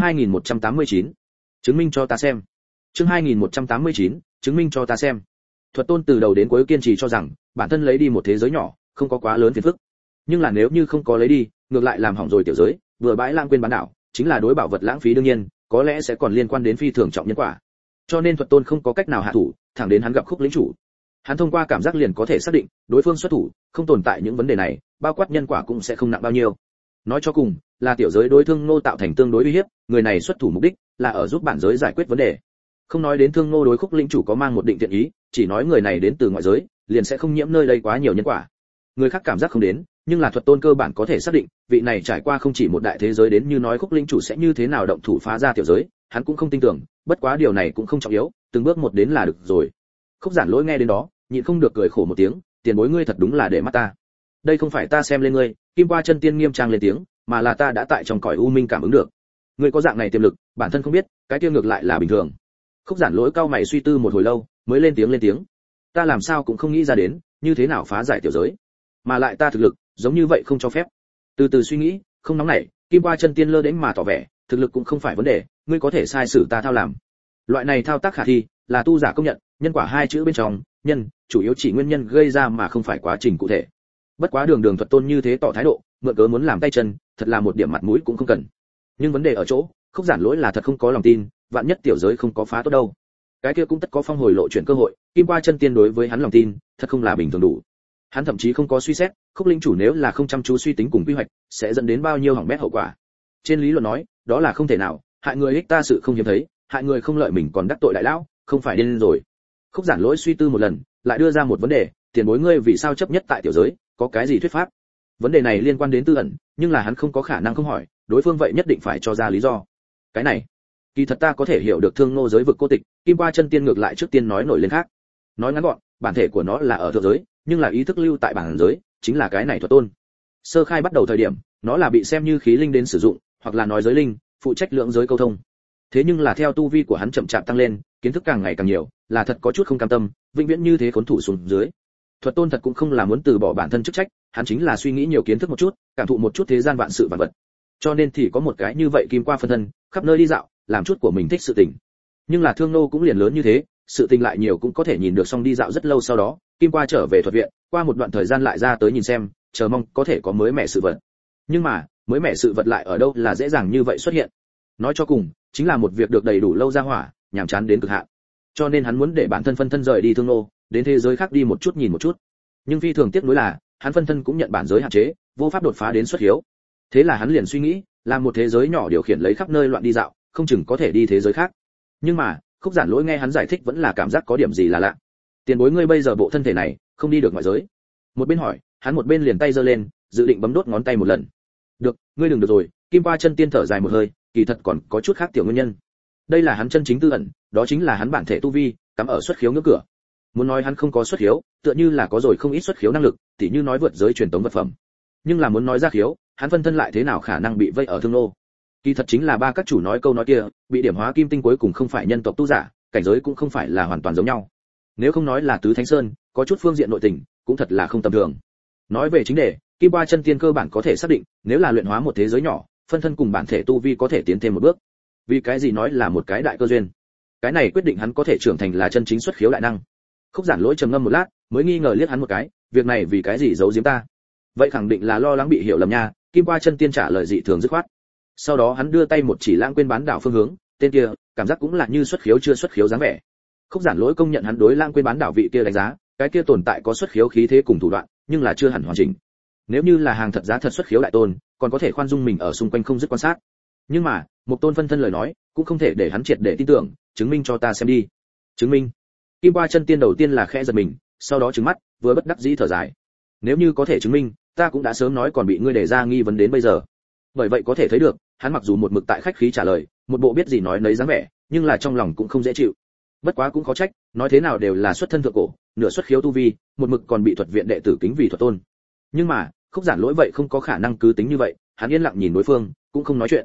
2189, chứng minh cho ta xem. Chương 2189, chứng minh cho ta xem. Thuật Tôn từ đầu đến cuối kiên trì cho rằng, bản thân lấy đi một thế giới nhỏ, không có quá lớn phiền phức. Nhưng là nếu như không có lấy đi, ngược lại làm hỏng rồi tiểu giới, vừa bãi lãng quên bán đảo, chính là đối bảo vật lãng phí đương nhiên, có lẽ sẽ còn liên quan đến phi thường trọng nhân quả. Cho nên Thuật Tôn không có cách nào hạ thủ, thẳng đến hắn gặp Khúc lĩnh chủ. Hắn thông qua cảm giác liền có thể xác định, đối phương xuất thủ, không tồn tại những vấn đề này, bao quát nhân quả cũng sẽ không nặng bao nhiêu. Nói cho cùng, là tiểu giới đối Thương Ngô tạo thành tương đối uy hiếp, người này xuất thủ mục đích là ở giúp bản giới giải quyết vấn đề. Không nói đến Thương Ngô đối Khúc lĩnh chủ có mang một định thiện ý, chỉ nói người này đến từ ngoại giới, liền sẽ không nhiễm nơi đây quá nhiều nhân quả. Người khác cảm giác không đến, nhưng là Thuật Tôn cơ bản có thể xác định, vị này trải qua không chỉ một đại thế giới đến như nói Khúc lĩnh chủ sẽ như thế nào động thủ phá ra tiểu giới, hắn cũng không tin tưởng, bất quá điều này cũng không trọng yếu, từng bước một đến là được rồi. Khúc Giản Lỗi nghe đến đó, nhịn không được cười khổ một tiếng, tiền bối ngươi thật đúng là để mắt ta. Đây không phải ta xem lên ngươi, Kim Qua Chân Tiên nghiêm trang lên tiếng, mà là ta đã tại trong cõi u minh cảm ứng được. Ngươi có dạng này tiềm lực, bản thân không biết, cái kia ngược lại là bình thường. Khúc Giản Lỗi cau mày suy tư một hồi lâu, mới lên tiếng. Ta làm sao cũng không nghĩ ra đến, như thế nào phá giải tiểu giới, mà lại ta thực lực, giống như vậy không cho phép. Từ từ suy nghĩ, không nóng nảy, Kim Qua Chân Tiên lơ đễnh mà tỏ vẻ, thực lực cũng không phải vấn đề, ngươi có thể sai sử ta thao làm. Loại này thao tác khả thi, là tu giả công nhận, nhân quả hai chữ bên trong, nhân, chủ yếu chỉ nguyên nhân gây ra mà không phải quá trình cụ thể. Bất quá Đường Thuật Tôn như thế tỏ thái độ, mượn cớ muốn làm tay chân, thật là một điểm mặt mũi cũng không cần. Nhưng vấn đề ở chỗ, Khúc Giản Lỗi là thật không có lòng tin, vạn nhất tiểu giới không có phá tốt đâu. Cái kia cũng tất có phong hồi lộ chuyển cơ hội, Kim Qua Chân Tiên đối với hắn lòng tin, thật không là bình thường đủ. Hắn thậm chí không có suy xét, Khúc lĩnh chủ nếu là không chăm chú suy tính cùng quy hoạch, sẽ dẫn đến bao nhiêu hỏng bét hậu quả. Trên lý luận nói, đó là không thể nào, hại người ích ta sự không hiếm thấy, hại người không lợi mình còn đắc tội đại lão, không phải điên rồi. Khúc Giản Lỗi suy tư một lần, lại đưa ra một vấn đề, tiền bối ngươi vì sao chấp nhất tại tiểu giới, có cái gì thuyết pháp? Vấn đề này liên quan đến tư ẩn, nhưng là hắn không có khả năng không hỏi, đối phương vậy nhất định phải cho ra lý do. Cái này, kỳ thật ta có thể hiểu được Thương Ngô giới vực cô tịch, Kim Qua Chân Tiên ngược lại trước tiên nói nổi lên khác. Nói ngắn gọn, bản thể của nó là ở thượng giới, nhưng là ý thức lưu tại bản giới, chính là cái này Thuật Tôn. Sơ khai bắt đầu thời điểm, nó là bị xem như khí linh đến sử dụng, hoặc là nói giới linh, phụ trách lượng giới câu thông. Thế nhưng là theo tu vi của hắn chậm chạp tăng lên, kiến thức càng ngày càng nhiều, là thật có chút không cam tâm, vĩnh viễn như thế khốn thủ xuống dưới. Thuật Tôn thật cũng không là muốn từ bỏ bản thân chức trách, hắn chính là suy nghĩ nhiều kiến thức một chút, cảm thụ một chút thế gian vạn sự vạn vật. Cho nên thì có một cái như vậy Kim Qua phân thân, khắp nơi đi dạo, làm chút của mình thích sự tình. Nhưng là Thương Nô cũng liền lớn như thế, sự tình lại nhiều cũng có thể nhìn được, xong đi dạo rất lâu sau đó, Kim Qua trở về thuật viện, qua một đoạn thời gian lại ra tới nhìn xem, chờ mong có thể có mới mẻ sự vật. Nhưng mà, mới mẻ sự vật lại ở đâu là dễ dàng như vậy xuất hiện. Nói cho cùng, chính là một việc được đầy đủ lâu ra hỏa, nhàm chán đến cực hạn. Cho nên hắn muốn để bản thân phân thân rời đi Thương Nô, đến thế giới khác đi một chút nhìn một chút. Nhưng phi thường tiếc nuối là, hắn phân thân cũng nhận bản giới hạn chế, vô pháp đột phá đến xuất hiếu. Thế là hắn liền suy nghĩ, làm một thế giới nhỏ điều khiển lấy khắp nơi loạn đi dạo, không chừng có thể đi thế giới khác. Nhưng mà, Khúc Giản Lỗi nghe hắn giải thích vẫn là cảm giác có điểm gì là lạ. Tiền bối ngươi bây giờ bộ thân thể này, không đi được ngoại giới. Một bên hỏi, hắn một bên liền tay giơ lên, dự định bấm đốt ngón tay một lần. Được, ngươi đừng được rồi. Kim Qua Chân Tiên thở dài một hơi, kỳ thật còn có chút khác tiểu nguyên nhân. Đây là hắn chân chính tư ẩn, đó chính là hắn bản thể tu vi, cắm ở xuất khiếu ngưỡng cửa. Muốn nói hắn không có xuất khiếu, tựa như là có rồi không ít xuất khiếu năng lực, tỉ như nói vượt giới truyền tống vật phẩm. Nhưng là muốn nói ra khiếu, hắn phân thân lại thế nào khả năng bị vây ở Thương Nô? Kỳ thật chính là ba các chủ nói câu nói kia, bị điểm hóa kim tinh cuối cùng không phải nhân tộc tu giả, cảnh giới cũng không phải là hoàn toàn giống nhau. Nếu không nói là tứ thánh sơn, có chút phương diện nội tình, cũng thật là không tầm thường. Nói về chính đề, Kim Qua Chân Tiên cơ bản có thể xác định, nếu là luyện hóa một thế giới nhỏ, phân thân cùng bản thể tu vi có thể tiến thêm một bước. Vì cái gì nói là một cái đại cơ duyên? Cái này quyết định hắn có thể trưởng thành là chân chính xuất khiếu đại năng. Khúc Giản Lỗi trầm ngâm một lát, mới nghi ngờ liếc hắn một cái, việc này vì cái gì giấu giếm ta? Vậy khẳng định là lo lắng bị hiểu lầm nha. Kim Qua Chân Tiên trả lời dị thường dứt khoát. Sau đó hắn đưa tay một chỉ lãng quên bán đảo phương hướng, tên kia, cảm giác cũng là như xuất khiếu chưa xuất khiếu dáng vẻ. Khúc Giản Lỗi công nhận hắn đối lãng quên bán đảo vị kia đánh giá, cái kia tồn tại có xuất khiếu khí thế cùng thủ đoạn, nhưng là chưa hẳn hoàn chỉnh. Nếu như là hàng thật giá thật xuất khiếu đại tôn, còn có thể khoan dung mình ở xung quanh không dứt quan sát. Nhưng mà, một tôn phân thân lời nói, cũng không thể để hắn triệt để tin tưởng, chứng minh cho ta xem đi. Chứng minh? Kim Qua Chân Tiên đầu tiên là khẽ giật mình, sau đó trừng mắt, vừa bất đắc dĩ thở dài. Nếu như có thể chứng minh, ta cũng đã sớm nói còn bị ngươi để ra nghi vấn đến bây giờ. Bởi vậy có thể thấy được, hắn mặc dù một mực tại khách khí trả lời, một bộ biết gì nói nấy dáng vẻ, nhưng là trong lòng cũng không dễ chịu. Bất quá cũng khó trách, nói thế nào đều là xuất thân thượng cổ, nửa xuất khiếu tu vi, một mực còn bị thuật viện đệ tử kính vì thuật tôn. Nhưng mà, Khúc Giản Lỗi vậy không có khả năng cứ tính như vậy, hắn yên lặng nhìn đối phương, cũng không nói chuyện.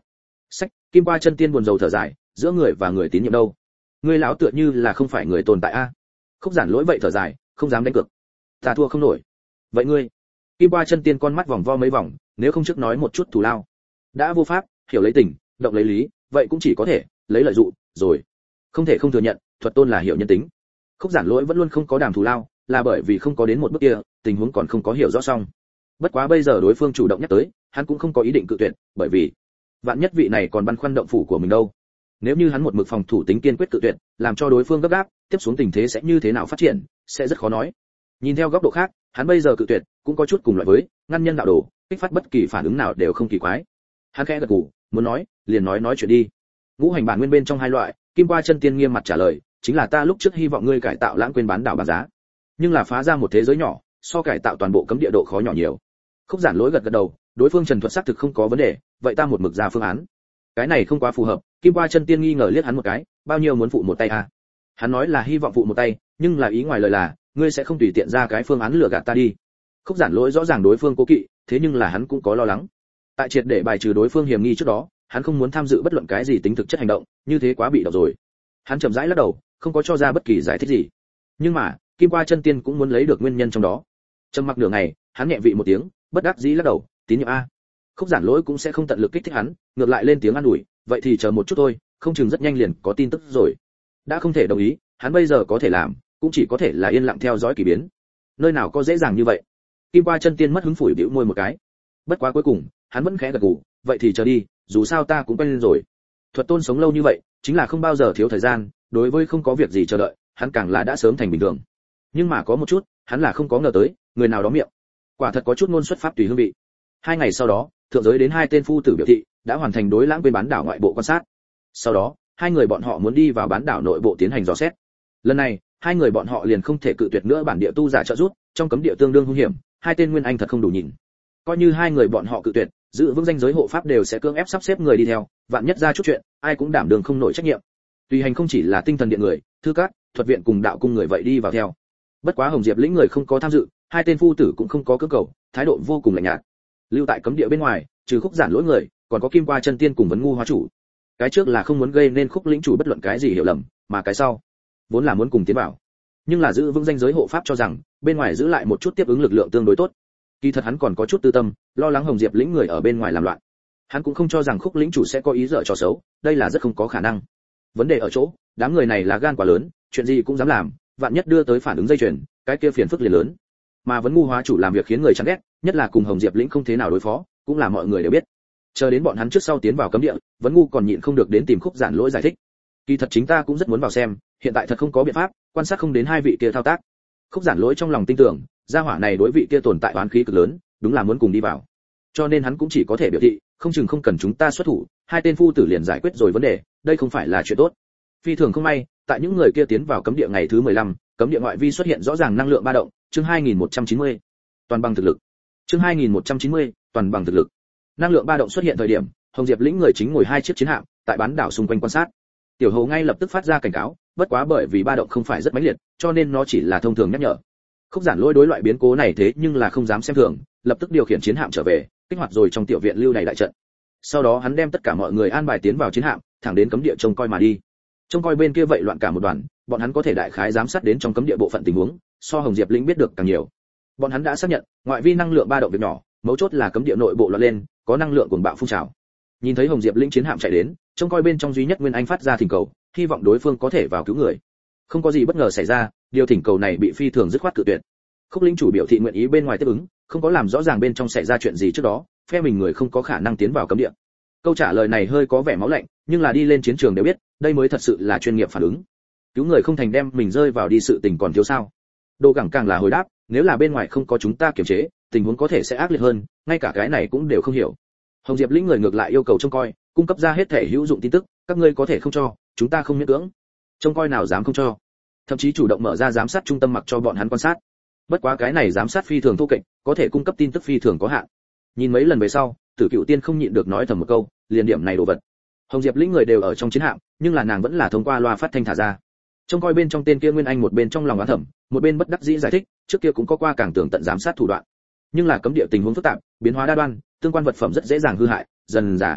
Sách, Kim Qua Chân Tiên buồn rầu thở dài, giữa người và người tín nhiệm đâu? Ngươi lão tựa như là không phải người tồn tại a. Khúc Giản Lỗi vậy thở dài, không dám đánh cược. Ta thua không nổi. Vậy ngươi? Kim Qua Chân Tiên con mắt vòng vo mấy vòng, nếu không trước nói một chút thù lao. Đã vô pháp, hiểu lấy tình, động lấy lý, vậy cũng chỉ có thể lấy lợi dụ, rồi. Không thể không thừa nhận, thuật tôn là hiểu nhân tính. Khúc Giản Lỗi vẫn luôn không có đàm thù lao, là bởi vì không có đến một bước kia, tình huống còn không có hiểu rõ xong. Bất quá bây giờ đối phương chủ động nhắc tới, hắn cũng không có ý định cự tuyệt, bởi vì vạn nhất vị này còn băn khoăn động phủ của mình đâu. Nếu như hắn một mực phòng thủ tính kiên quyết cự tuyệt, làm cho đối phương gấp gáp, tiếp xuống tình thế sẽ như thế nào phát triển, sẽ rất khó nói. Nhìn theo góc độ khác, hắn bây giờ cự tuyệt, cũng có chút cùng loại với ngăn nhân đạo đồ, kích phát bất kỳ phản ứng nào đều không kỳ quái. Hắn khẽ gật gù, muốn nói, liền nói chuyện đi. Ngũ hành bản nguyên bên trong hai loại, Kim Qua Chân Tiên nghiêm mặt trả lời, chính là ta lúc trước hy vọng ngươi cải tạo lãng quên bán đảo bán giá, nhưng là phá ra một thế giới nhỏ, so cải tạo toàn bộ cấm địa độ khó nhỏ nhiều. Khúc Giản Lỗi gật gật đầu, đối phương Trần Thuật xác thực không có vấn đề, vậy ta một mực ra phương án. Cái này không quá phù hợp. Kim Qua Chân Tiên nghi ngờ liếc hắn một cái, bao nhiêu muốn phụ một tay à? Hắn nói là hy vọng phụ một tay, nhưng là ý ngoài lời là, ngươi sẽ không tùy tiện ra cái phương án lừa gạt ta đi. Khúc Giản Lỗi rõ ràng đối phương cố kỵ, thế nhưng là hắn cũng có lo lắng. Tại triệt để bài trừ đối phương hiểm nghi trước đó, hắn không muốn tham dự bất luận cái gì tính thực chất hành động, như thế quá bị động rồi. Hắn chậm rãi lắc đầu, không có cho ra bất kỳ giải thích gì. Nhưng mà, Kim Qua Chân Tiên cũng muốn lấy được nguyên nhân trong đó. Trầm mặc nửa ngày, hắn nhẹ vị một tiếng, bất đắc dĩ lắc đầu, tín nhiệm a. Khúc Giản Lỗi cũng sẽ không tận lực kích thích hắn, ngược lại lên tiếng an ủi, vậy thì chờ một chút thôi, không chừng rất nhanh liền có tin tức rồi. Đã không thể đồng ý, hắn bây giờ có thể làm, cũng chỉ có thể là yên lặng theo dõi kỳ biến. Nơi nào có dễ dàng như vậy. Kim Qua Chân Tiên mất hứng phủi bĩu môi một cái. Bất quá cuối cùng, hắn vẫn khẽ gật gù, vậy thì chờ đi, dù sao ta cũng quen rồi. Thuật tôn sống lâu như vậy, chính là không bao giờ thiếu thời gian, đối với không có việc gì chờ đợi, hắn càng là đã sớm thành bình thường. Nhưng mà có một chút, hắn là không có ngờ tới, người nào đó miệng, quả thật có chút ngôn xuất pháp tùy hương vị. 2 ngày sau đó, thượng giới đến 2 tên phu tử biểu thị, đã hoàn thành đối lãng quên bán đảo ngoại bộ quan sát. Sau đó, 2 người bọn họ muốn đi vào bán đảo nội bộ tiến hành dò xét. Lần này, 2 người bọn họ liền không thể cự tuyệt nữa bản địa tu giả trợ giúp, trong cấm địa tương đương hung hiểm, 2 tên nguyên anh thật không đủ nhìn. Coi như 2 người bọn họ cự tuyệt, giữ vững danh giới hộ pháp đều sẽ cưỡng ép sắp xếp người đi theo, vạn nhất ra chút chuyện, ai cũng đảm đương không nổi trách nhiệm. Tùy hành không chỉ là tinh thần điện người, thư các, thuật viện cùng đạo cung người vậy đi vào theo. Bất quá Hồng Diệp lĩnh người không có tham dự, 2 tên phu tử cũng không có cưỡng cầu, thái độ vô cùng lạnh nhạt. Lưu tại cấm địa bên ngoài, trừ Khúc Giản Lỗi người, còn có Kim Qua Chân Tiên cùng Vấn Ngu Hóa chủ. Cái trước là không muốn gây nên Khúc lĩnh chủ bất luận cái gì hiểu lầm, mà cái sau vốn là muốn cùng tiến vào. Nhưng là giữ vững danh giới hộ pháp cho rằng, bên ngoài giữ lại một chút tiếp ứng lực lượng tương đối tốt. Kỳ thật hắn còn có chút tư tâm, lo lắng Hồng Diệp lĩnh người ở bên ngoài làm loạn. Hắn cũng không cho rằng Khúc lĩnh chủ sẽ có ý dở trò xấu, đây là rất không có khả năng. Vấn đề ở chỗ, đám người này là gan quá lớn, chuyện gì cũng dám làm, vạn nhất đưa tới phản ứng dây chuyền, cái kia phiền phức liền lớn. Mà Vấn Ngu Hóa chủ làm việc khiến người chán ghét, nhất là cùng Hồng Diệp lĩnh không thế nào đối phó, cũng là mọi người đều biết. Chờ đến bọn hắn trước sau tiến vào cấm địa, Vấn Ngu còn nhịn không được đến tìm Khúc Giản Lỗi giải thích. Kỳ thật chính ta cũng rất muốn vào xem, hiện tại thật không có biện pháp, quan sát không đến 2 vị kia thao tác. Khúc Giản Lỗi trong lòng tin tưởng, gia hỏa này đối vị kia tồn tại oán khí cực lớn, đúng là muốn cùng đi vào. Cho nên hắn cũng chỉ có thể biểu thị, không chừng không cần chúng ta xuất thủ, 2 tên phu tử liền giải quyết rồi vấn đề, đây không phải là chuyện tốt. Phi thường không may, tại những người kia tiến vào cấm địa ngày thứ 15, cấm địa ngoại vi xuất hiện rõ ràng năng lượng ba động, chương 2190. Toàn bằng thực lực. Chương 2190, toàn bằng thực lực. Năng lượng ba động xuất hiện thời điểm, Hồng Diệp lĩnh người chính ngồi 2 chiếc chiến hạm, tại bán đảo xung quanh quan sát. Tiểu Hầu ngay lập tức phát ra cảnh cáo, bất quá bởi vì ba động không phải rất mãnh liệt, cho nên nó chỉ là thông thường nhắc nhở. Khúc Giản Lỗi đối loại biến cố này thế nhưng là không dám xem thường, lập tức điều khiển chiến hạm trở về, kích hoạt rồi trong tiểu viện lưu này đại trận. Sau đó hắn đem tất cả mọi người an bài tiến vào chiến hạm, thẳng đến cấm địa trông coi mà đi. Trông coi bên kia vậy loạn cả một đoàn, bọn hắn có thể đại khái giám sát đến trong cấm địa bộ phận tình huống, so Hồng Diệp lĩnh biết được càng nhiều. Bọn hắn đã xác nhận, ngoại vi năng lượng ba động việc nhỏ, mấu chốt là cấm địa nội bộ loạn lên, có năng lượng cuồng bạo phun trào. Nhìn thấy Hồng Diệp lĩnh chiến hạm chạy đến, trông coi bên trong duy nhất Nguyên Anh phát ra thỉnh cầu, hy vọng đối phương có thể vào cứu người. Không có gì bất ngờ xảy ra, điều thỉnh cầu này bị phi thường dứt khoát cự tuyệt. Khúc lĩnh chủ biểu thị nguyện ý bên ngoài tiếp ứng, không có làm rõ ràng bên trong xảy ra chuyện gì trước đó, phe mình người không có khả năng tiến vào cấm địa. Câu trả lời này hơi có vẻ máu lạnh, nhưng là đi lên chiến trường đều biết, đây mới thật sự là chuyên nghiệp phản ứng. Cứu người không thành đem mình rơi vào đi sự tình còn thiếu sao? Đồ Gẳng càng là hồi đáp, nếu là bên ngoài không có chúng ta kiểm chế, tình huống có thể sẽ ác liệt hơn, ngay cả cái này cũng đều không hiểu. Hồng Diệp lĩnh người ngược lại yêu cầu trông coi, cung cấp ra hết thể hữu dụng tin tức, các ngươi có thể không cho, chúng ta không miễn cưỡng. Trông coi nào dám không cho? Thậm chí chủ động mở ra giám sát trung tâm mặc cho bọn hắn quan sát. Bất quá cái này giám sát phi thường thô kệch, có thể cung cấp tin tức phi thường có hạn. Nhìn mấy lần về sau, Tử Cựu Tiên không nhịn được nói thầm một câu, liền điểm này đồ vật. Hồng Diệp lĩnh người đều ở trong chiến hạm, nhưng là nàng vẫn là thông qua loa phát thanh thả ra. Trông coi bên trong tên kia Nguyên Anh một bên trong lòng oán thầm, một bên bất đắc dĩ giải thích, trước kia cũng có qua càng tường tận giám sát thủ đoạn. Nhưng là cấm địa tình huống phức tạp, biến hóa đa đoan, tương quan vật phẩm rất dễ dàng hư hại, dần dà.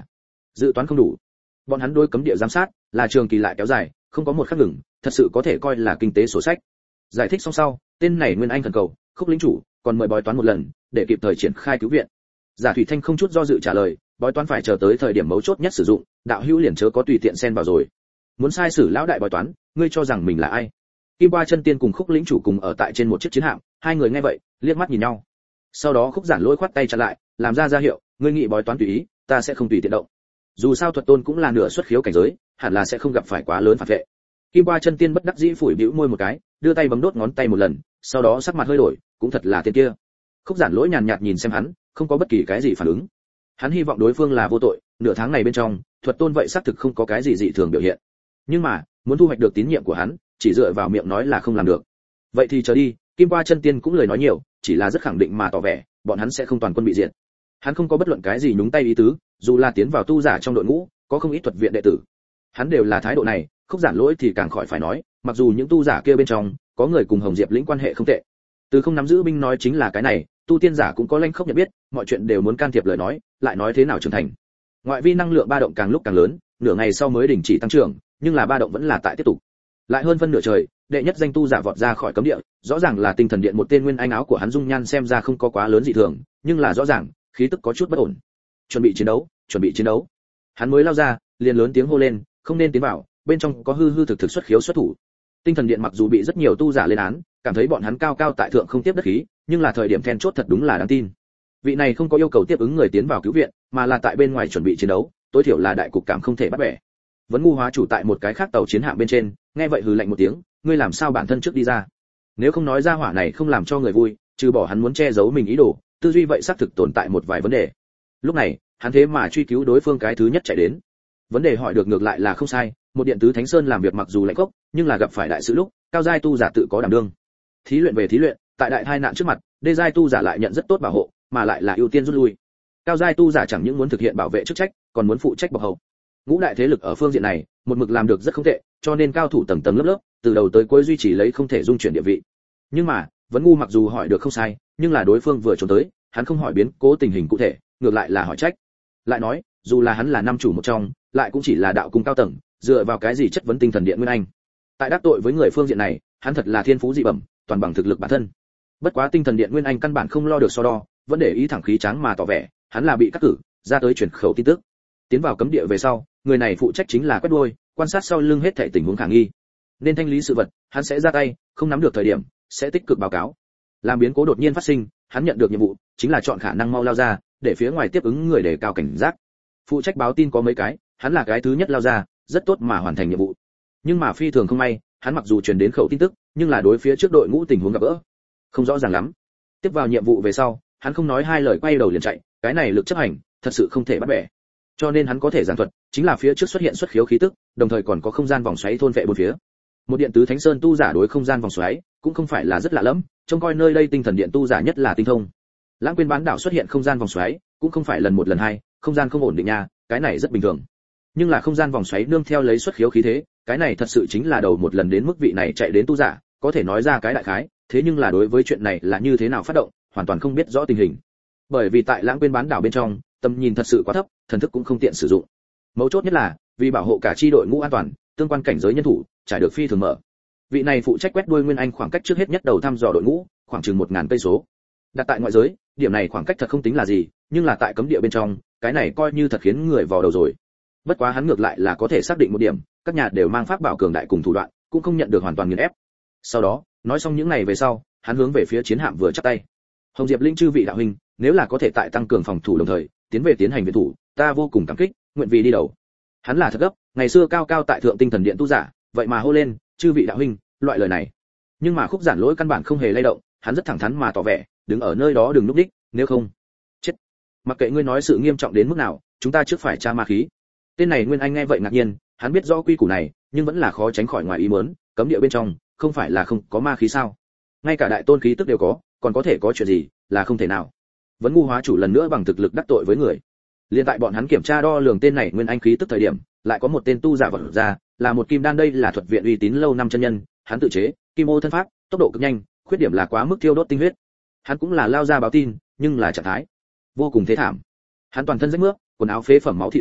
Dự toán không đủ. Bọn hắn đối cấm địa giám sát là trường kỳ lại kéo dài, không có một khắc ngừng, thật sự có thể coi là kinh tế sổ sách. Giải thích xong sau, tên này Nguyên Anh thần cầu, Khúc lĩnh chủ, còn mời bói toán một lần, để kịp thời triển khai cứu viện. Giả Thủy Thanh không chút do dự trả lời, bói toán phải chờ tới thời điểm mấu chốt nhất sử dụng, đạo hữu liền chớ có tùy tiện xen vào rồi. Muốn sai sử lão đại bói toán, ngươi cho rằng mình là ai? Kim Qua Chân Tiên cùng Khúc lĩnh chủ cùng ở tại trên một chiếc chiến hạm, hai người nghe vậy, liếc mắt nhìn nhau. Sau đó Khúc Giản Lỗi khoát tay chặn lại, làm ra hiệu, ngươi nghĩ bói toán tùy ý, ta sẽ không tùy tiện động. Dù sao thuật tôn cũng là nửa xuất khiếu cảnh giới, hẳn là sẽ không gặp phải quá lớn phản vệ. Kim Qua Chân Tiên bất đắc dĩ phủi bĩu môi một cái, đưa tay bấm đốt ngón tay một lần, sau đó sắc mặt hơi đổi, cũng thật là tên kia. Khúc Giản Lỗi nhàn nhạt nhìn xem hắn, không có bất kỳ cái gì phản ứng. Hắn hy vọng đối phương là vô tội, nửa tháng này bên trong, thuật tôn vậy xác thực không có cái gì dị thường biểu hiện. Nhưng mà, muốn thu hoạch được tín nhiệm của hắn, chỉ dựa vào miệng nói là không làm được. Vậy thì chờ đi, Kim Qua Chân Tiên cũng lời nói nhiều, chỉ là rất khẳng định mà tỏ vẻ, bọn hắn sẽ không toàn quân bị diệt. Hắn không có bất luận cái gì nhúng tay ý tứ, dù là tiến vào tu giả trong đội ngũ, có không ít thuật viện đệ tử. Hắn đều là thái độ này, Khúc Giản Lỗi thì càng khỏi phải nói, mặc dù những tu giả kia bên trong có người cùng Hồng Diệp lĩnh quan hệ không tệ. Từ không nắm giữ binh nói chính là cái này, tu tiên giả cũng có lanh khốc nhận biết, mọi chuyện đều muốn can thiệp lời nói, lại nói thế nào trưởng thành. Ngoại vi năng lượng ba động càng lúc càng lớn, nửa ngày sau mới đình chỉ tăng trưởng, nhưng là ba động vẫn là tại tiếp tục. Lại hơn phân nửa trời, đệ nhất danh tu giả vọt ra khỏi cấm địa, rõ ràng là Tinh Thần Điện một tên Nguyên Anh, áo của hắn dung nhan xem ra không có quá lớn dị thường, nhưng là rõ ràng, khí tức có chút bất ổn. Chuẩn bị chiến đấu, chuẩn bị chiến đấu. Hắn mới lao ra, liền lớn tiếng hô lên, không nên tiến vào, bên trong có hư thực thực xuất khiếu xuất thủ. Tinh Thần Điện mặc dù bị rất nhiều tu giả lên án, cảm thấy bọn hắn cao cao tại thượng không tiếp đất khí, nhưng là thời điểm then chốt thật đúng là đáng tin. Vị này không có yêu cầu tiếp ứng người tiến vào cứu viện, mà là tại bên ngoài chuẩn bị chiến đấu, tối thiểu là đại cục cảm không thể bắt bẻ. Vấn Ngu hóa chủ tại một cái khác tàu chiến hạm bên trên, nghe vậy hừ lạnh một tiếng, ngươi làm sao bản thân trước đi ra? Nếu không nói ra hỏa này không làm cho người vui, trừ bỏ hắn muốn che giấu mình ý đồ, tư duy vậy xác thực tồn tại một vài vấn đề. Lúc này, hắn thế mà truy cứu đối phương cái thứ nhất chạy đến. Vấn đề hỏi được ngược lại là không sai, một điện tứ Thánh Sơn làm việc mặc dù lạnh cốc, nhưng là gặp phải đại sự lúc, cao giai tu giả tự có đảm đương. Thí luyện về thí luyện, tại đại tai nạn trước mặt, đê giai tu giả lại nhận rất tốt bảo hộ, mà lại là ưu tiên rút lui. Cao giai tu giả chẳng những muốn thực hiện bảo vệ chức trách, còn muốn phụ trách bọc hậu. Ngũ đại thế lực ở phương diện này, một mực làm được rất không tệ, cho nên cao thủ tầng tầng lớp lớp, từ đầu tới cuối duy trì lấy không thể dung chuyển địa vị. Nhưng mà, Vấn Ngu mặc dù hỏi được không sai, nhưng là đối phương vừa trốn tới, hắn không hỏi biến cố tình hình cụ thể, ngược lại là hỏi trách. Lại nói, dù là hắn là năm chủ một trong, lại cũng chỉ là đạo cung cao tầng, dựa vào cái gì chất vấn Tinh Thần Điện Nguyên Anh? Tại đắc tội với người phương diện này, hắn thật là thiên phú dị bẩm, toàn bằng thực lực bản thân. Bất quá Tinh Thần Điện Nguyên Anh căn bản không lo được so đo, vẫn để ý thẳng khí tráng mà tỏ vẻ, hắn là bị cắt cử, ra tới truyền khẩu tin tức. Tiến vào cấm địa về sau, người này phụ trách chính là quét đuôi, quan sát sau lưng hết thảy tình huống khả nghi. Nên thanh lý sự vật, hắn sẽ ra tay, không nắm được thời điểm, sẽ tích cực báo cáo. Làm biến cố đột nhiên phát sinh, hắn nhận được nhiệm vụ, chính là chọn khả năng mau lao ra, để phía ngoài tiếp ứng người đề cao cảnh giác. Phụ trách báo tin có mấy cái, hắn là cái thứ nhất lao ra, rất tốt mà hoàn thành nhiệm vụ. Nhưng mà phi thường không may, hắn mặc dù truyền đến khẩu tin tức, nhưng là đối phía trước đội ngũ tình huống gặp gỡ, không rõ ràng lắm. Tiếp vào nhiệm vụ về sau, hắn không nói hai lời quay đầu liền chạy, cái này lực chấp hành, thật sự không thể bắt bẻ. Cho nên hắn có thể giảng thuật, chính là phía trước xuất hiện xuất khiếu khí tức, đồng thời còn có không gian vòng xoáy thôn vệ bốn phía. Một điện tứ Thánh Sơn tu giả đối không gian vòng xoáy, cũng không phải là rất lạ lẫm, trông coi nơi đây Tinh Thần Điện tu giả nhất là tinh thông. Lãng Quên bán đảo xuất hiện không gian vòng xoáy, cũng không phải lần một lần hai, không gian không ổn định nha, cái này rất bình thường. Nhưng là không gian vòng xoáy nương theo lấy xuất khiếu khí thế, cái này thật sự chính là đầu một lần đến mức vị này chạy đến tu giả, có thể nói ra cái đại khái, thế nhưng là đối với chuyện này là như thế nào phát động, hoàn toàn không biết rõ tình hình. Bởi vì tại Lãng Quên bán đảo bên trong, tầm nhìn thật sự quá thấp, thần thức cũng không tiện sử dụng. Mấu chốt nhất là, vì bảo hộ cả chi đội ngũ an toàn, tương quan cảnh giới nhân thủ trải được phi thường mở. Vị này phụ trách quét đuôi Nguyên Anh khoảng cách trước hết nhất đầu thăm dò đội ngũ, khoảng chừng 1000 cây số. Đặt tại ngoại giới, điểm này khoảng cách thật không tính là gì, nhưng là tại cấm địa bên trong, cái này coi như thật khiến người vào đầu rồi. Bất quá hắn ngược lại là có thể xác định một điểm, các nhà đều mang pháp bảo cường đại cùng thủ đoạn, cũng không nhận được hoàn toàn nghiền ép. Sau đó, nói xong những này về sau, hắn hướng về phía chiến hạm vừa chắp tay. Hồng Diệp Linh chư vị đạo huynh, nếu là có thể tại tăng cường phòng thủ đồng thời, tiến về tiến hành viện thủ, ta vô cùng cảm kích, nguyện vì đi đầu. Hắn là thật gấp, ngày xưa cao cao tại thượng Tinh Thần Điện tu giả, vậy mà hô lên, chư vị đạo huynh, loại lời này. Nhưng mà Khúc Giản Lỗi căn bản không hề lay động, hắn rất thẳng thắn mà tỏ vẻ, đứng ở nơi đó đừng lúc đích, nếu không chết. Mặc kệ ngươi nói sự nghiêm trọng đến mức nào, chúng ta trước phải tra ma khí. Tên này Nguyên Anh nghe vậy ngạc nhiên, hắn biết rõ quy củ này, nhưng vẫn là khó tránh khỏi ngoài ý muốn, cấm địa bên trong, không phải là không có ma khí sao? Ngay cả đại tôn khí tức đều có, còn có thể có chuyện gì, là không thể nào. Vấn Ngu hóa chủ lần nữa bằng thực lực đắc tội với người. Liên tại bọn hắn kiểm tra đo lường tên này Nguyên Anh khí tức thời điểm, lại có một tên tu giả vật ra, là một kim đan, đây là thuật viện uy tín lâu năm chân nhân, hắn tự chế, kim ô thân pháp, tốc độ cực nhanh, khuyết điểm là quá mức thiêu đốt tinh huyết. Hắn cũng là lao ra báo tin, nhưng là trạng thái vô cùng thế thảm. Hắn toàn thân rách mướp, quần áo phế phẩm máu thịt bé bét,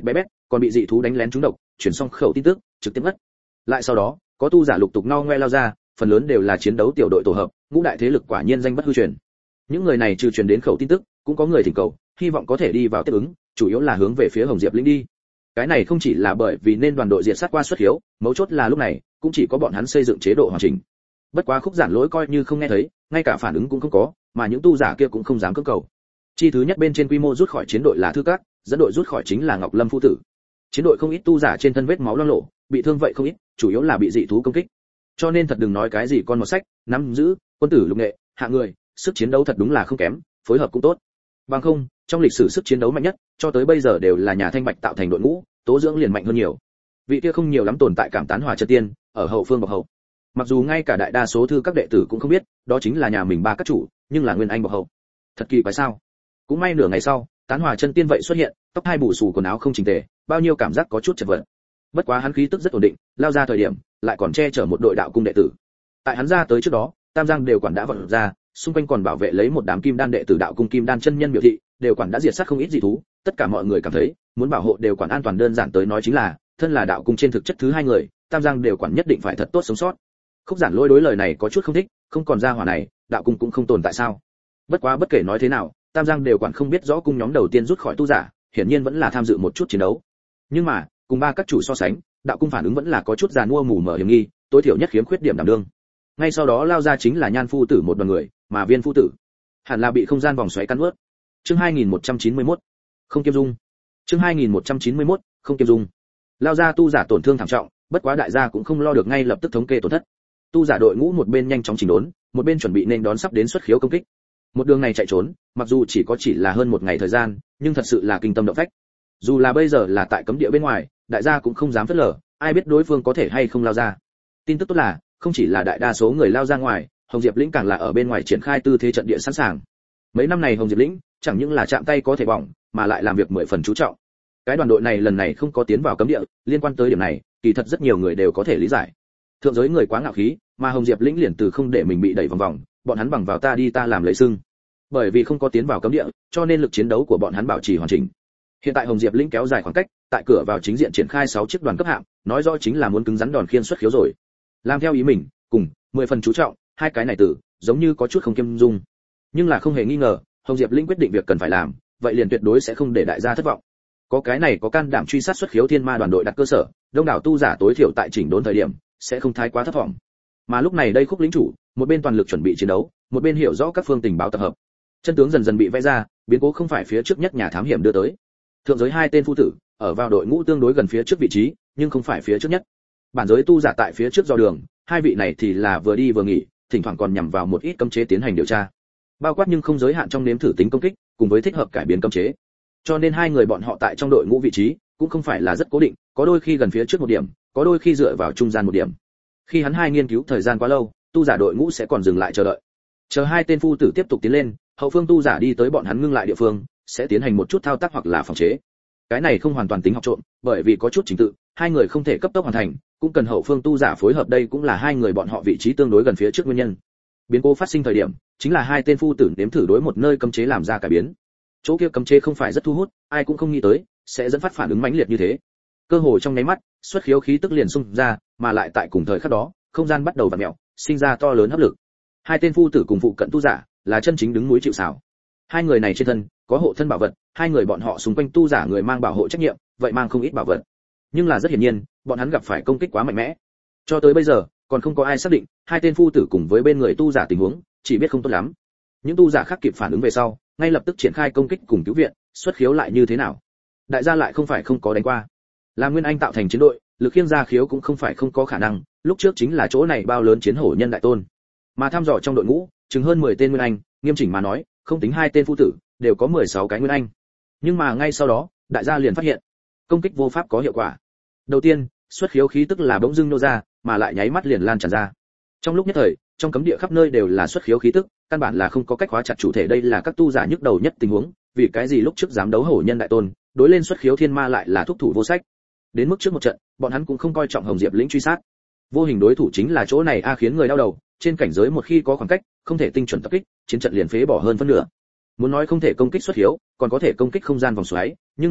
còn bị dị thú đánh lén trúng độc, chuyển xong khẩu tin tức, trực tiếp ngất. Lại sau đó, có tu giả lục tục no ngoe lao ra, phần lớn đều là chiến đấu tiểu đội tổ hợp, ngũ đại thế lực quả nhiên danh bất hư truyền. Những người này trừ truyền đến khẩu tin tức, cũng có người thỉnh cầu, hy vọng có thể đi vào tiếp ứng, chủ yếu là hướng về phía Hồng Diệp lĩnh đi. Cái này không chỉ là bởi vì nên đoàn đội diệt sát qua xuất hiếu, mấu chốt là lúc này cũng chỉ có bọn hắn xây dựng chế độ hoàn chỉnh. Bất quá Khúc Giản Lỗi coi như không nghe thấy, ngay cả phản ứng cũng không có, mà những tu giả kia cũng không dám cưỡng cầu. Chi thứ nhất bên trên quy mô rút khỏi chiến đội là Thư Cát, dẫn đội rút khỏi chính là Ngọc Lâm phu tử. Chiến đội không ít tu giả trên thân vết máu loang lổ, bị thương vậy không ít, chủ yếu là bị dị thú công kích. Cho nên thật đừng nói cái gì con một sách, nắm giữ, quân tử lục nghệ, hạ người, sức chiến đấu thật đúng là không kém, phối hợp cũng tốt. Bằng không, trong lịch sử sức chiến đấu mạnh nhất, cho tới bây giờ đều là nhà Thanh Bạch tạo thành đội ngũ, tố dưỡng liền mạnh hơn nhiều. Vị kia không nhiều lắm tồn tại cảm tán hòa chân tiên, ở hậu phương bậc hậu. Mặc dù ngay cả đại đa số thư các đệ tử cũng không biết, đó chính là nhà mình ba các chủ, nhưng là nguyên anh bậc hậu. Thật kỳ quái sao? Cũng may nửa ngày sau, tán hòa chân tiên vậy xuất hiện, tóc hai bù xù quần áo không chỉnh tề, bao nhiêu cảm giác có chút chật vật. Bất quá hắn khí tức rất ổn định, lao ra thời điểm, lại còn che chở một đội đạo cung đệ tử. Tại hắn ra tới trước đó, Tam Giang đều quản đã vọt ra, xung quanh còn bảo vệ lấy một đám kim đan đệ tử đạo cung kim đan chân nhân biểu thị, đều quản đã diệt sát không ít dị thú, tất cả mọi người cảm thấy, muốn bảo hộ đều quản an toàn đơn giản tới nói chính là, thân là đạo cung trên thực chất thứ hai người, Tam Giang đều quản nhất định phải thật tốt sống sót. Khúc Giản Lỗi đối lời này có chút không thích, không còn ra hỏa này, đạo cung cũng không tồn tại sao? Bất quá bất kể nói thế nào, Tam Giang đều quản không biết rõ cung nhóm đầu tiên rút khỏi tu giả, hiển nhiên vẫn là tham dự một chút chiến đấu. Nhưng mà, cùng ba các chủ so sánh, đạo cung phản ứng vẫn là có chút giàn mua mù mờ hiểm nghi, tối thiểu nhất khiếm khuyết điểm đảm đương. Ngay sau đó lao ra chính là Nhan phu tử một đoàn người, mà Viên phu tử hẳn là bị không gian vòng xoáy cắn nuốt. Chương 2191, không kiêm dung. Chương 2191, không kiêm dung. Lao ra tu giả tổn thương thảm trọng, bất quá đại gia cũng không lo được ngay lập tức thống kê tổn thất. Tu giả đội ngũ một bên nhanh chóng chỉnh đốn, một bên chuẩn bị nên đón sắp đến xuất khiếu công kích. Một đường này chạy trốn, mặc dù chỉ là hơn một ngày thời gian, nhưng thật sự là kinh tâm động phách. Dù là bây giờ là tại cấm địa bên ngoài, đại gia cũng không dám phớt lờ, ai biết đối phương có thể hay không lao ra. Tin tức tốt là, không chỉ là đại đa số người lao ra ngoài, Hồng Diệp lĩnh càng là ở bên ngoài triển khai tư thế trận địa sẵn sàng. Mấy năm này Hồng Diệp lĩnh chẳng những là chạm tay có thể bỏng, mà lại làm việc 10 phần chú trọng. Cái đoàn đội này lần này không có tiến vào cấm địa, liên quan tới điểm này, kỳ thật rất nhiều người đều có thể lý giải. Thượng giới người quá ngạo khí, mà Hồng Diệp lĩnh liền từ không để mình bị đẩy vòng vòng, bọn hắn bằng vào ta đi ta làm lấy sưng. Bởi vì không có tiến vào cấm địa, cho nên lực chiến đấu của bọn hắn bảo trì hoàn chỉnh. Hiện tại Hồng Diệp lĩnh kéo dài khoảng cách, tại cửa vào chính diện triển khai 6 chiếc đoàn cấp hạng, nói rõ chính là muốn cứng rắn đòn khiên xuất khiếu rồi. Làm theo ý mình, cùng 10 phần chú trọng, hai cái này tử, giống như có chút không kiêm dung. Nhưng là không hề nghi ngờ, Hồng Diệp lĩnh quyết định việc cần phải làm, vậy liền tuyệt đối sẽ không để đại gia thất vọng. Có cái này có can đảm truy sát xuất khiếu thiên ma đoàn đội đặt cơ sở, đông đảo tu giả tối thiểu tại chỉnh đốn thời điểm, sẽ không thái quá thất vọng. Mà lúc này đây Khúc lĩnh chủ, một bên toàn lực chuẩn bị chiến đấu, một bên hiểu rõ các phương tình báo tập hợp. Chân tướng dần dần bị vẽ ra, biến cố không phải phía trước nhất nhà thám hiểm đưa tới. Thượng giới hai tên phu tử, ở vào đội ngũ tương đối gần phía trước vị trí, nhưng không phải phía trước nhất. Bản giới tu giả tại phía trước do đường, hai vị này thì là vừa đi vừa nghỉ, thỉnh thoảng còn nhằm vào một ít cấm chế tiến hành điều tra. Bao quát nhưng không giới hạn trong nếm thử tính công kích, cùng với thích hợp cải biến cấm chế. Cho nên hai người bọn họ tại trong đội ngũ vị trí cũng không phải là rất cố định, có đôi khi gần phía trước một điểm, có đôi khi dựa vào trung gian một điểm. Khi hắn hai nghiên cứu thời gian quá lâu, tu giả đội ngũ sẽ còn dừng lại chờ đợi. Chờ hai tên phu tử tiếp tục tiến lên, hậu phương tu giả đi tới bọn hắn ngưng lại địa phương, sẽ tiến hành một chút thao tác hoặc là phòng chế. Cái này không hoàn toàn tính học trộn, bởi vì có chút trình tự, hai người không thể cấp tốc hoàn thành, cũng cần hậu phương tu giả phối hợp, đây cũng là hai người bọn họ vị trí tương đối gần phía trước nguyên nhân. Biến cố phát sinh thời điểm, chính là hai tên phu tử nếm thử đối một nơi cấm chế làm ra cải biến. Chỗ kia cấm chế không phải rất thu hút, ai cũng không nghĩ tới sẽ dẫn phát phản ứng mãnh liệt như thế. Cơ hồ trong nháy mắt, xuất khiếu khí tức liền xung ra, mà lại tại cùng thời khắc đó, không gian bắt đầu vặn mèo, sinh ra to lớn hấp lực. Hai tên phu tử cùng phụ cận tu giả, là chân chính đứng núi chịu sào. Hai người này trên thân có hộ thân bảo vật, hai người bọn họ xung quanh tu giả người mang bảo hộ trách nhiệm, vậy mang không ít bảo vật. Nhưng là rất hiển nhiên, bọn hắn gặp phải công kích quá mạnh mẽ. Cho tới bây giờ, còn không có ai xác định hai tên phu tử cùng với bên người tu giả tình huống, chỉ biết không tốt lắm. Những tu giả khác kịp phản ứng về sau, ngay lập tức triển khai công kích cùng cứu viện, xuất khiếu lại như thế nào? Đại gia lại không phải không có đánh qua. Làm Nguyên Anh tạo thành chiến đội, lực khiêng ra khiếu cũng không phải không có khả năng, lúc trước chính là chỗ này bao lớn chiến hổ nhân đại tôn. Mà thăm dò trong đội ngũ, chừng hơn 10 tên Nguyên Anh, nghiêm chỉnh mà nói, không tính hai tên phu tử, đều có 16 cái Nguyên Anh. Nhưng mà ngay sau đó, đại gia liền phát hiện, công kích vô pháp có hiệu quả. Đầu tiên, xuất khiếu khí tức là bỗng dưng nô ra, mà lại nháy mắt liền lan tràn ra. Trong lúc nhất thời, trong cấm địa khắp nơi đều là xuất khiếu khí tức, căn bản là không có cách khóa chặt chủ thể, đây là các tu giả nhức đầu nhất tình huống, vì cái gì lúc trước dám đấu hổ nhân đại tôn, đối lên xuất khiếu thiên ma lại là thúc thủ vô sách. Đến mức trước một trận, bọn hắn cũng không coi trọng Hồng Diệp lĩnh truy sát. Vô hình đối thủ chính là chỗ này khiến người đau đầu, trên cảnh giới một khi có khoảng cách, không thể tinh chuẩn tập kích, chiến trận liền phế bỏ hơn phân nửa. Muốn nói không thể công kích xuất khiếu, còn có thể công kích không gian vòng xoáy, nhưng mà,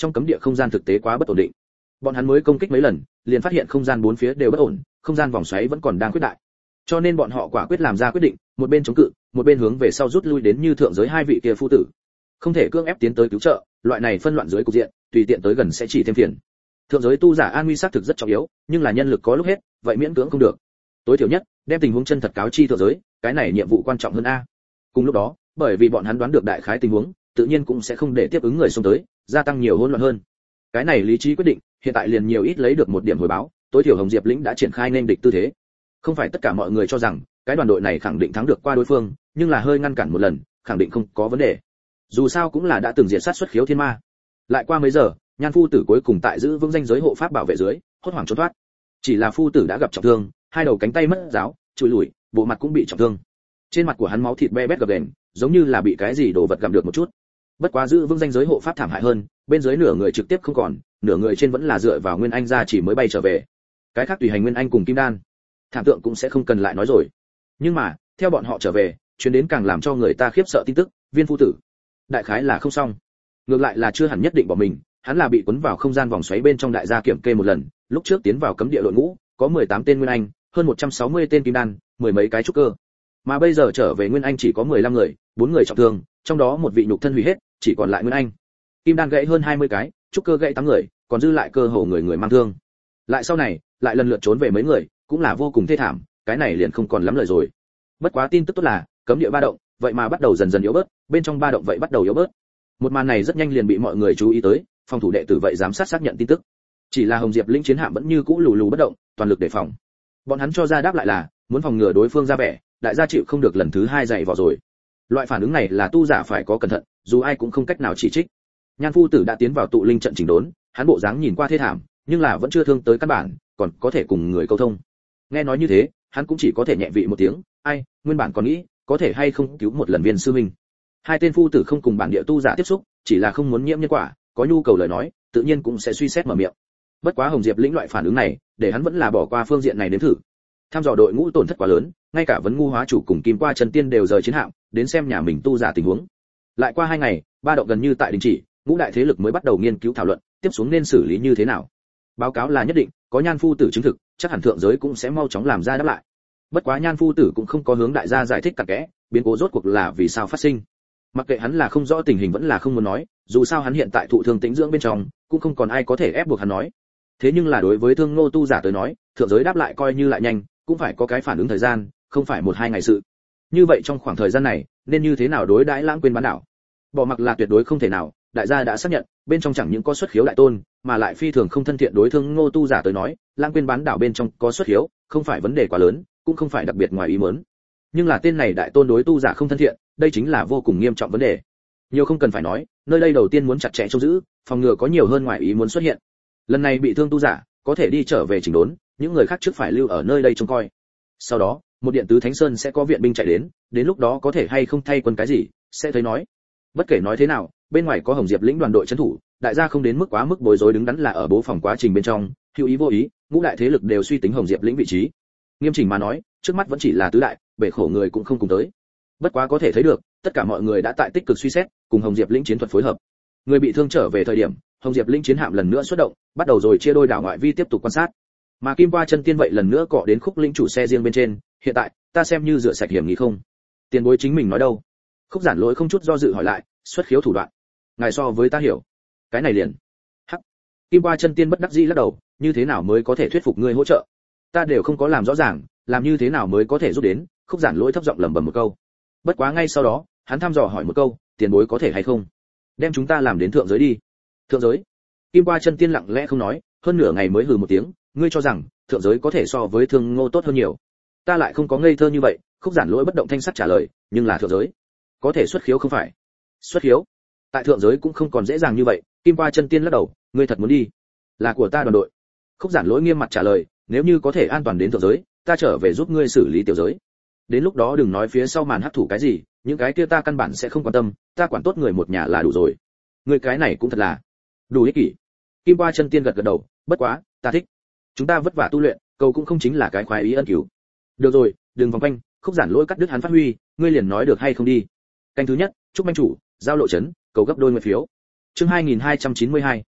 trong cấm địa không gian thực tế quá bất ổn định. Bọn hắn mới công kích mấy lần, liền phát hiện không gian bốn phía đều bất ổn, không gian vòng xoáy vẫn còn đang khuyết đại. Cho nên bọn họ quả quyết làm ra quyết định, một bên chống cự, một bên hướng về sau rút lui đến như thượng giới hai vị kia phu tử. Không thể cưỡng ép tiến tới cứu trợ, loại này phân loạn dưới cục diện, tùy tiện tới gần sẽ chỉ thêm phiền. Thượng giới tu giả an nguy xác thực rất trọng yếu, nhưng là nhân lực có lúc hết, vậy miễn cưỡng không được. Tối thiểu nhất, đem tình huống chân thật cáo chi thượng giới, cái này nhiệm vụ quan trọng hơn a. Cùng lúc đó, bởi vì bọn hắn đoán được đại khái tình huống, tự nhiên cũng sẽ không để tiếp ứng người xông tới, gia tăng nhiều hỗn loạn hơn. Cái này lý trí quyết định, hiện tại liền nhiều ít lấy được một điểm hồi báo, tối thiểu Hồng Diệp lĩnh đã triển khai nên địch tư thế. Không phải tất cả mọi người cho rằng cái đoàn đội này khẳng định thắng được qua đối phương, nhưng là hơi ngăn cản một lần, khẳng định không có vấn đề. Dù sao cũng là đã từng diệt sát xuất khiếu thiên ma. Lại qua mấy giờ, Nhan phu tử cuối cùng tại giữ vững danh giới hộ pháp bảo vệ dưới, hốt hoảng trốn thoát. Chỉ là phu tử đã gặp trọng thương, hai đầu cánh tay mất giáo, chùi lủi, bộ mặt cũng bị trọng thương. Trên mặt của hắn máu thịt be bét gập ghềnh, giống như là bị cái gì đồ vật gặm được một chút. Bất quá giữ vững danh giới hộ pháp thảm hại hơn, bên dưới nửa người trực tiếp không còn, nửa người trên vẫn là dựa vào nguyên anh ra chỉ mới bay trở về. Cái khác tùy hành nguyên anh cùng kim đan, thảm tượng cũng sẽ không cần lại nói rồi. Nhưng mà, theo bọn họ trở về, chuyến đến càng làm cho người ta khiếp sợ tin tức, Viên phu tử, đại khái là không xong. Ngược lại là chưa hẳn nhất định bỏ mình, hắn là bị cuốn vào không gian vòng xoáy bên trong đại gia kiểm kê một lần, lúc trước tiến vào cấm địa đội ngũ, có 18 tên nguyên anh, hơn 160 tên kim đan, mười mấy cái trúc cơ. Mà bây giờ trở về nguyên anh chỉ có 15 người, 4 người trọng thương, trong đó một vị nhục thân hủy hết, chỉ còn lại nguyên anh. Kim đan gãy hơn 20 cái, trúc cơ gãy 8 người, còn dư lại cơ hồ người người mang thương. Lại sau này, lại lần lượt trốn về mấy người, cũng là vô cùng thê thảm, cái này liền không còn lắm lời rồi. Bất quá tin tức tốt là, cấm địa ba động, vậy mà bắt đầu dần dần yếu bớt, bên trong ba động vậy bắt đầu yếu bớt. Một màn này rất nhanh liền bị mọi người chú ý tới, phòng thủ đệ tử vậy giám sát xác nhận tin tức. Chỉ là Hồng Diệp lĩnh chiến hạm vẫn như cũ lù lù bất động, toàn lực đề phòng. Bọn hắn cho ra đáp lại là, muốn phòng ngừa đối phương ra vẻ, đại gia chịu không được lần thứ hai dạy vò rồi. Loại phản ứng này là tu giả phải có cẩn thận, dù ai cũng không cách nào chỉ trích. Nhan phu tử đã tiến vào tụ linh trận chỉnh đốn, hắn bộ dáng nhìn qua thê thảm, nhưng là vẫn chưa thương tới căn bản, còn có thể cùng người câu thông. Nghe nói như thế, hắn cũng chỉ có thể nhẹ vị một tiếng, ai, nguyên bản còn nghĩ, có thể hay không cứu một lần Viên sư huynh. Hai tên phu tử không cùng bản địa tu giả tiếp xúc, chỉ là không muốn nhiễm nhân quả, có nhu cầu lời nói, tự nhiên cũng sẽ suy xét mở miệng. Bất quá Hồng Diệp lĩnh loại phản ứng này, để hắn vẫn là bỏ qua phương diện này đến thử. Tham dò đội ngũ tổn thất quá lớn, ngay cả vấn ngu hóa chủ cùng kim qua chân tiên đều rời chiến hạm, đến xem nhà mình tu giả tình huống. Lại qua 2 ngày, ba động gần như tại đình chỉ, ngũ đại thế lực mới bắt đầu nghiên cứu thảo luận, tiếp xuống nên xử lý như thế nào. Báo cáo là nhất định, có Nhan phu tử chứng thực, chắc hẳn thượng giới cũng sẽ mau chóng làm ra đáp lại. Bất quá Nhan phu tử cũng không có hướng đại gia giải thích cặn kẽ, biến cố rốt cuộc là vì sao phát sinh. Mặc kệ hắn là không rõ tình hình vẫn là không muốn nói, dù sao hắn hiện tại thụ thương tĩnh dưỡng bên trong, cũng không còn ai có thể ép buộc hắn nói. Thế nhưng là đối với Thương Ngô tu giả tới nói, thượng giới đáp lại coi như lại nhanh, cũng phải có cái phản ứng thời gian, không phải 1-2 ngày sự. Như vậy trong khoảng thời gian này, nên như thế nào đối đãi Lãng Quên bán đảo? Bỏ mặc là tuyệt đối không thể nào, đại gia đã xác nhận, bên trong chẳng những có xuất khiếu đại tôn, mà lại phi thường không thân thiện đối Thương Ngô tu giả tới nói, Lãng Quên bán đảo bên trong có xuất khiếu, không phải vấn đề quá lớn, cũng không phải đặc biệt ngoài ý muốn. Nhưng là tên này đại tôn đối tu giả không thân thiện, đây chính là vô cùng nghiêm trọng vấn đề. Nhiều không cần phải nói, nơi đây đầu tiên muốn chặt chẽ trông giữ, phòng ngừa có nhiều hơn ngoài ý muốn xuất hiện. Lần này bị thương tu giả, có thể đi trở về chỉnh đốn, những người khác trước phải lưu ở nơi đây trông coi. Sau đó, một điện tứ Thánh Sơn sẽ có viện binh chạy đến lúc đó có thể hay không thay quân cái gì, sẽ thấy nói. Bất kể nói thế nào, bên ngoài có Hồng Diệp lĩnh đoàn đội trấn thủ, đại gia không đến mức quá mức bối rối đứng đắn là ở bố phòng quá trình bên trong, hữu ý vô ý, ngũ đại thế lực đều suy tính Hồng Diệp lĩnh vị trí. Nghiêm chỉnh mà nói, trước mắt vẫn chỉ là tứ đại, bể khổ người cũng không cùng tới. Bất quá có thể thấy được, tất cả mọi người đã tại tích cực suy xét, cùng Hồng Diệp lĩnh chiến thuật phối hợp. Người bị thương trở về thời điểm, Hồng Diệp lĩnh chiến hạm lần nữa xuất động, bắt đầu rồi chia đôi đảo ngoại vi tiếp tục quan sát. Mà Kim Qua chân tiên vậy lần nữa cọ đến Khúc lĩnh chủ xe riêng bên trên, hiện tại, ta xem như rửa sạch hiểm nghi không? Tiền bối chính mình nói đâu? Khúc Giản Lỗi không chút do dự hỏi lại, xuất khiếu thủ đoạn. Ngài so với ta hiểu. Cái này liền. Hắc. Kim Qua chân tiên bất đắc dĩ lắc đầu, như thế nào mới có thể thuyết phục ngươi hỗ trợ? Ta đều không có làm rõ ràng, làm như thế nào mới có thể giúp đến? Khúc Giản Lỗi thấp giọng lẩm bẩm một câu. Bất quá ngay sau đó, hắn thăm dò hỏi một câu, tiền bối có thể hay không đem chúng ta làm đến thượng giới đi? Thượng giới? Kim Qua chân tiên lặng lẽ không nói, hơn nửa ngày mới hừ một tiếng, ngươi cho rằng thượng giới có thể so với Thương Ngô tốt hơn nhiều? Ta lại không có ngây thơ như vậy. Khúc Giản Lỗi bất động thanh sắc trả lời, nhưng là thượng giới có thể xuất khiếu không phải? Xuất khiếu? Tại thượng giới cũng không còn dễ dàng như vậy. Kim Qua chân tiên lắc đầu, ngươi thật muốn đi? Là của ta đoàn đội. Khúc Giản Lỗi nghiêm mặt trả lời, nếu như có thể an toàn đến thượng giới, ta trở về giúp ngươi xử lý tiểu giới. Đến lúc đó đừng nói phía sau màn hắc thủ cái gì, những cái kia ta căn bản sẽ không quan tâm, ta quản tốt người một nhà là đủ rồi. Ngươi cái này cũng thật là đủ ích kỷ. Kim Qua chân tiên gật gật đầu, bất quá, ta thích. Chúng ta vất vả tu luyện, cầu cũng không chính là cái khoái ý ân cứu. Được rồi, đừng vòng quanh. Khúc Giản Lỗi cắt đứt hắn phát huy, ngươi liền nói được hay không đi. Canh thứ nhất, chúc manh chủ, giao lộ chấn, cầu gấp đôi nguyện phiếu. Chương 2292,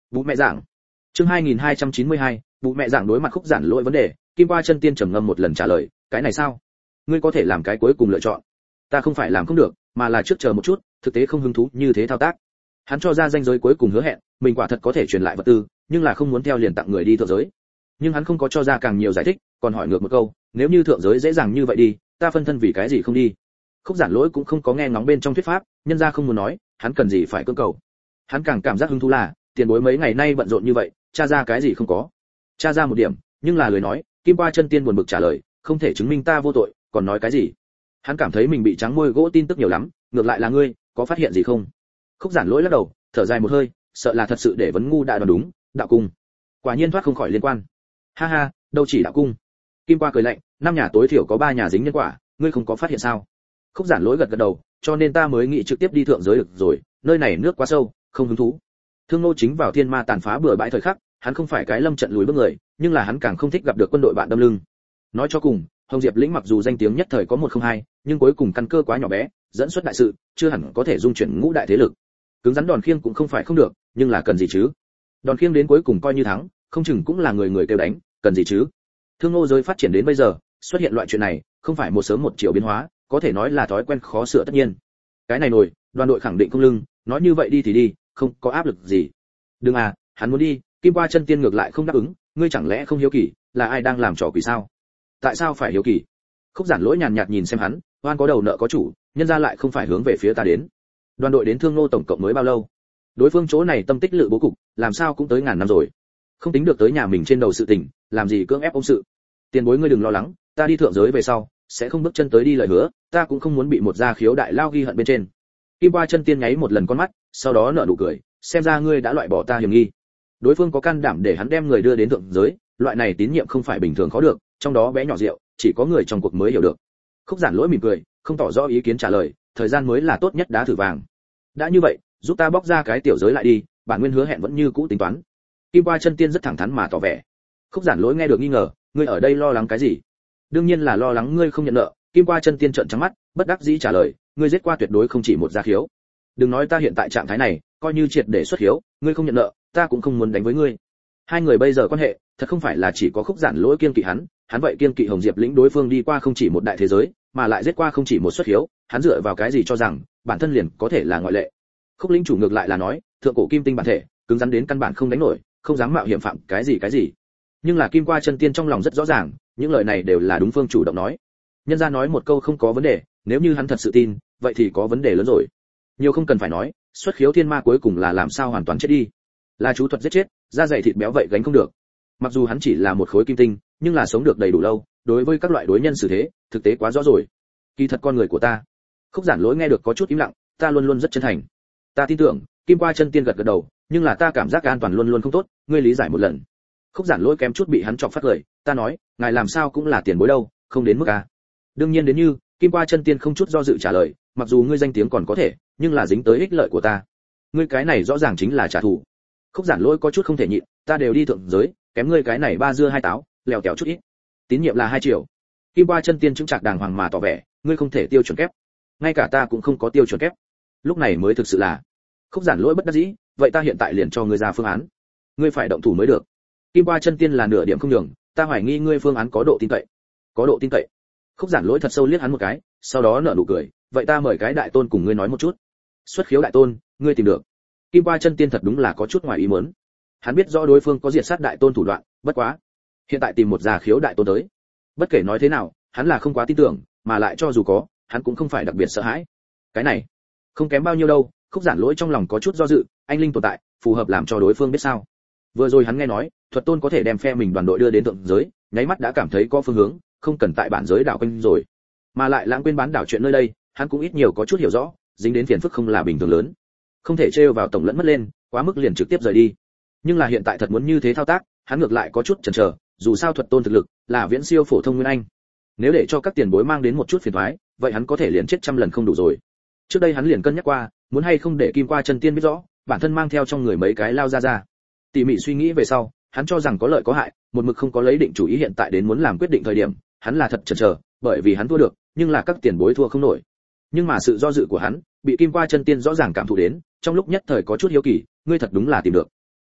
Bố mẹ giảng. Chương 2292, bố mẹ giảng đối mặt Khúc Giản Lỗi vấn đề, Kim Qua Chân Tiên trầm ngâm một lần trả lời, cái này sao? Ngươi có thể làm cái cuối cùng lựa chọn. Ta không phải làm không được, mà là trước chờ một chút, thực tế không hứng thú như thế thao tác. Hắn cho ra ranh giới cuối cùng hứa hẹn, mình quả thật có thể truyền lại vật tư, nhưng là không muốn theo liền tặng người đi thượng giới. Nhưng hắn không có cho ra càng nhiều giải thích, còn hỏi ngược một câu, nếu như thượng giới dễ dàng như vậy đi, ta phân thân vì cái gì không đi? Khúc Giản Lỗi cũng không có nghe ngóng bên trong thuyết pháp, nhân ra không muốn nói, hắn cần gì phải cưỡng cầu. Hắn càng cảm giác hứng thú là, tiền bối mấy ngày nay bận rộn như vậy, tra ra cái gì không có. Tra ra một điểm, nhưng là lời nói, Kim Qua Chân Tiên buồn bực trả lời, không thể chứng minh ta vô tội, còn nói cái gì? Hắn cảm thấy mình bị trắng môi gỗ tin tức nhiều lắm, ngược lại là ngươi, có phát hiện gì không? Khúc Giản Lỗi lắc đầu, thở dài một hơi, sợ là thật sự để vấn ngu đã đoán đúng, đạo cung. Quả nhiên thoát không khỏi liên quan. Ha ha, đâu chỉ đạo cung. Kim Qua cười lạnh, năm nhà tối thiểu có 3 nhà dính nhân quả, ngươi không có phát hiện sao? Khúc Giản Lỗi gật gật đầu, cho nên ta mới nghĩ trực tiếp đi thượng giới được rồi, nơi này nước quá sâu, không hứng thú. Thương Nô chính vào thiên ma tàn phá bừa bãi thời khắc, hắn không phải cái lâm trận lùi bước người, nhưng là hắn càng không thích gặp được quân đội bạn đâm lưng. Nói cho cùng, Hồng Diệp lĩnh mặc dù danh tiếng nhất thời có 102, nhưng cuối cùng căn cơ quá nhỏ bé, dẫn xuất đại sự, chưa hẳn có thể dung chuyển ngũ đại thế lực. Cứng rắn đòn khiêng cũng không phải không được, nhưng là cần gì chứ? Đòn khiêng đến cuối cùng coi như thắng, không chừng cũng là người người kêu đánh, cần gì chứ? Thương Nô giới phát triển đến bây giờ, xuất hiện loại chuyện này, không phải một sớm một chiều biến hóa, có thể nói là thói quen khó sửa tất nhiên. Cái này nổi, đoàn đội khẳng định không lưng, nói như vậy đi thì đi, không có áp lực gì. Đừng à, hắn muốn đi, Kim Qua Chân Tiên ngược lại không đáp ứng, ngươi chẳng lẽ không hiếu kỳ, là ai đang làm trò quỷ sao? Tại sao phải hiếu kỳ? Khúc Giản Lỗi nhàn nhạt nhìn xem hắn, oan có đầu nợ có chủ, nhân ra lại không phải hướng về phía ta đến. Đoàn đội đến Thương Nô tổng cộng mới bao lâu? Đối phương chỗ này tâm tích lự bố cục, làm sao cũng tới ngàn năm rồi. Không tính được tới nhà mình trên đầu sự tình, làm gì cưỡng ép ông sự. Tiền bối ngươi đừng lo lắng, ta đi thượng giới về sau, sẽ không bước chân tới đi lời hứa, ta cũng không muốn bị một gia khiếu đại lao ghi hận bên trên. Kim Qua Chân Tiên nháy một lần con mắt, sau đó nở nụ cười, xem ra ngươi đã loại bỏ ta hiểm nghi. Đối phương có can đảm để hắn đem người đưa đến thượng giới, loại này tín nhiệm không phải bình thường khó được, trong đó bé nhỏ rượu, chỉ có người trong cuộc mới hiểu được. Khúc Giản Lỗi mỉm cười, không tỏ rõ ý kiến trả lời, thời gian mới là tốt nhất đá thử vàng. Đã như vậy, giúp ta bóc ra cái tiểu giới lại đi, bản nguyên hứa hẹn vẫn như cũ tính toán. Kim Qua Chân Tiên rất thẳng thắn mà tỏ vẻ. Khúc Giản Lỗi nghe được nghi ngờ, ngươi ở đây lo lắng cái gì? Đương nhiên là lo lắng ngươi không nhận nợ. Kim Qua Chân Tiên trợn trắng mắt, bất đắc dĩ trả lời, ngươi giết qua tuyệt đối không chỉ một gia khiếu. Đừng nói ta hiện tại trạng thái này, coi như triệt để xuất khiếu, ngươi không nhận nợ, ta cũng không muốn đánh với ngươi. Hai người bây giờ quan hệ, thật không phải là chỉ có Khúc Giản Lỗi kiêng kỵ hắn vậy kiêng kỵ Hồng Diệp lĩnh đối phương đi qua không chỉ một đại thế giới, mà lại giết qua không chỉ một xuất khiếu, hắn dựa vào cái gì cho rằng bản thân liền có thể là ngoại lệ. Khúc lĩnh chủ ngược lại là nói, thượng cổ kim tinh bản thể, cứng rắn đến căn bản không đánh nổi, không dám mạo hiểm phạm cái gì. Nhưng là Kim Qua Chân Tiên trong lòng rất rõ ràng, những lời này đều là đúng phương chủ động nói. Nhân gia nói một câu không có vấn đề, nếu như hắn thật sự tin, vậy thì có vấn đề lớn rồi. Nhiều không cần phải nói, xuất khiếu thiên ma cuối cùng là làm sao hoàn toàn chết đi. Là chú thuật giết chết, da dày thịt béo vậy gánh không được. Mặc dù hắn chỉ là một khối kim tinh, nhưng là sống được đầy đủ lâu, đối với các loại đối nhân xử thế, thực tế quá rõ rồi. Kỳ thật con người của ta. Khúc Giản Lỗi nghe được có chút im lặng, ta luôn luôn rất chân thành. Ta tin tưởng, Kim Qua Chân Tiên gật gật đầu, nhưng là ta cảm giác an toàn luôn luôn không tốt, ngươi lý giải một lần. Khúc Giản Lỗi kém chút bị hắn chọc phát lời, ta nói, ngài làm sao cũng là tiền bối đâu, không đến mức à? Đương nhiên đến như, Kim Qua Chân Tiên không chút do dự trả lời, mặc dù ngươi danh tiếng còn có thể, nhưng là dính tới ích lợi của ta. Ngươi cái này rõ ràng chính là trả thù. Khúc Giản Lỗi có chút không thể nhịn, ta đều đi thượng giới, kém ngươi cái này ba dưa hai táo, lèo tèo chút ít. Tín nhiệm là 2 triệu. Kim Qua Chân Tiên chứng trạc đàng hoàng mà tỏ vẻ, ngươi không thể tiêu chuẩn kép. Ngay cả ta cũng không có tiêu chuẩn kép. Lúc này mới thực sự là. Khúc Giản Lỗi bất đắc dĩ, vậy ta hiện tại liền cho ngươi ra phương án. Ngươi phải động thủ mới được. Kim Qua Chân Tiên là nửa điểm không nhường, ta hoài nghi ngươi phương án có độ tin cậy. Có độ tin cậy. Khúc Giản Lỗi thật sâu liếc hắn một cái, sau đó nở nụ cười, vậy ta mời cái đại tôn cùng ngươi nói một chút. Xuất khiếu đại tôn, ngươi tìm được. Kim Qua Chân Tiên thật đúng là có chút ngoài ý muốn. Hắn biết rõ đối phương có diệt sát đại tôn thủ đoạn, bất quá, hiện tại tìm một gia khiếu đại tôn tới. Bất kể nói thế nào, hắn là không quá tin tưởng, mà lại cho dù có, hắn cũng không phải đặc biệt sợ hãi. Cái này, không kém bao nhiêu đâu. Khúc Giản Lỗi trong lòng có chút do dự, anh linh tồn tại, phù hợp làm cho đối phương biết sao. Vừa rồi hắn nghe nói, thuật tôn có thể đem phe mình đoàn đội đưa đến thượng giới, nháy mắt đã cảm thấy có phương hướng, không cần tại bản giới đảo quanh rồi. Mà lại lãng quên bán đảo chuyện nơi đây, hắn cũng ít nhiều có chút hiểu rõ, dính đến phiền phức không là bình thường lớn. Không thể trêu vào tổng lẫn mất lên, quá mức liền trực tiếp rời đi. Nhưng là hiện tại thật muốn như thế thao tác, hắn ngược lại có chút chần chờ, dù sao thuật tôn thực lực là viễn siêu phổ thông nguyên anh. Nếu để cho các tiền bối mang đến một chút phiền toái, vậy hắn có thể liền chết trăm lần không đủ rồi. Trước đây hắn liền cân nhắc qua, muốn hay không để Kim Qua Chân Tiên biết rõ, bản thân mang theo trong người mấy cái lao ra. Tỉ mỉ suy nghĩ về sau, hắn cho rằng có lợi có hại, một mực không có lấy định chủ ý hiện tại đến muốn làm quyết định thời điểm, hắn là thật chần chờ, bởi vì hắn thua được, nhưng là các tiền bối thua không nổi. Nhưng mà sự do dự của hắn, bị Kim Qua Chân Tiên rõ ràng cảm thụ đến, trong lúc nhất thời có chút hiếu kỳ, ngươi thật đúng là tìm được.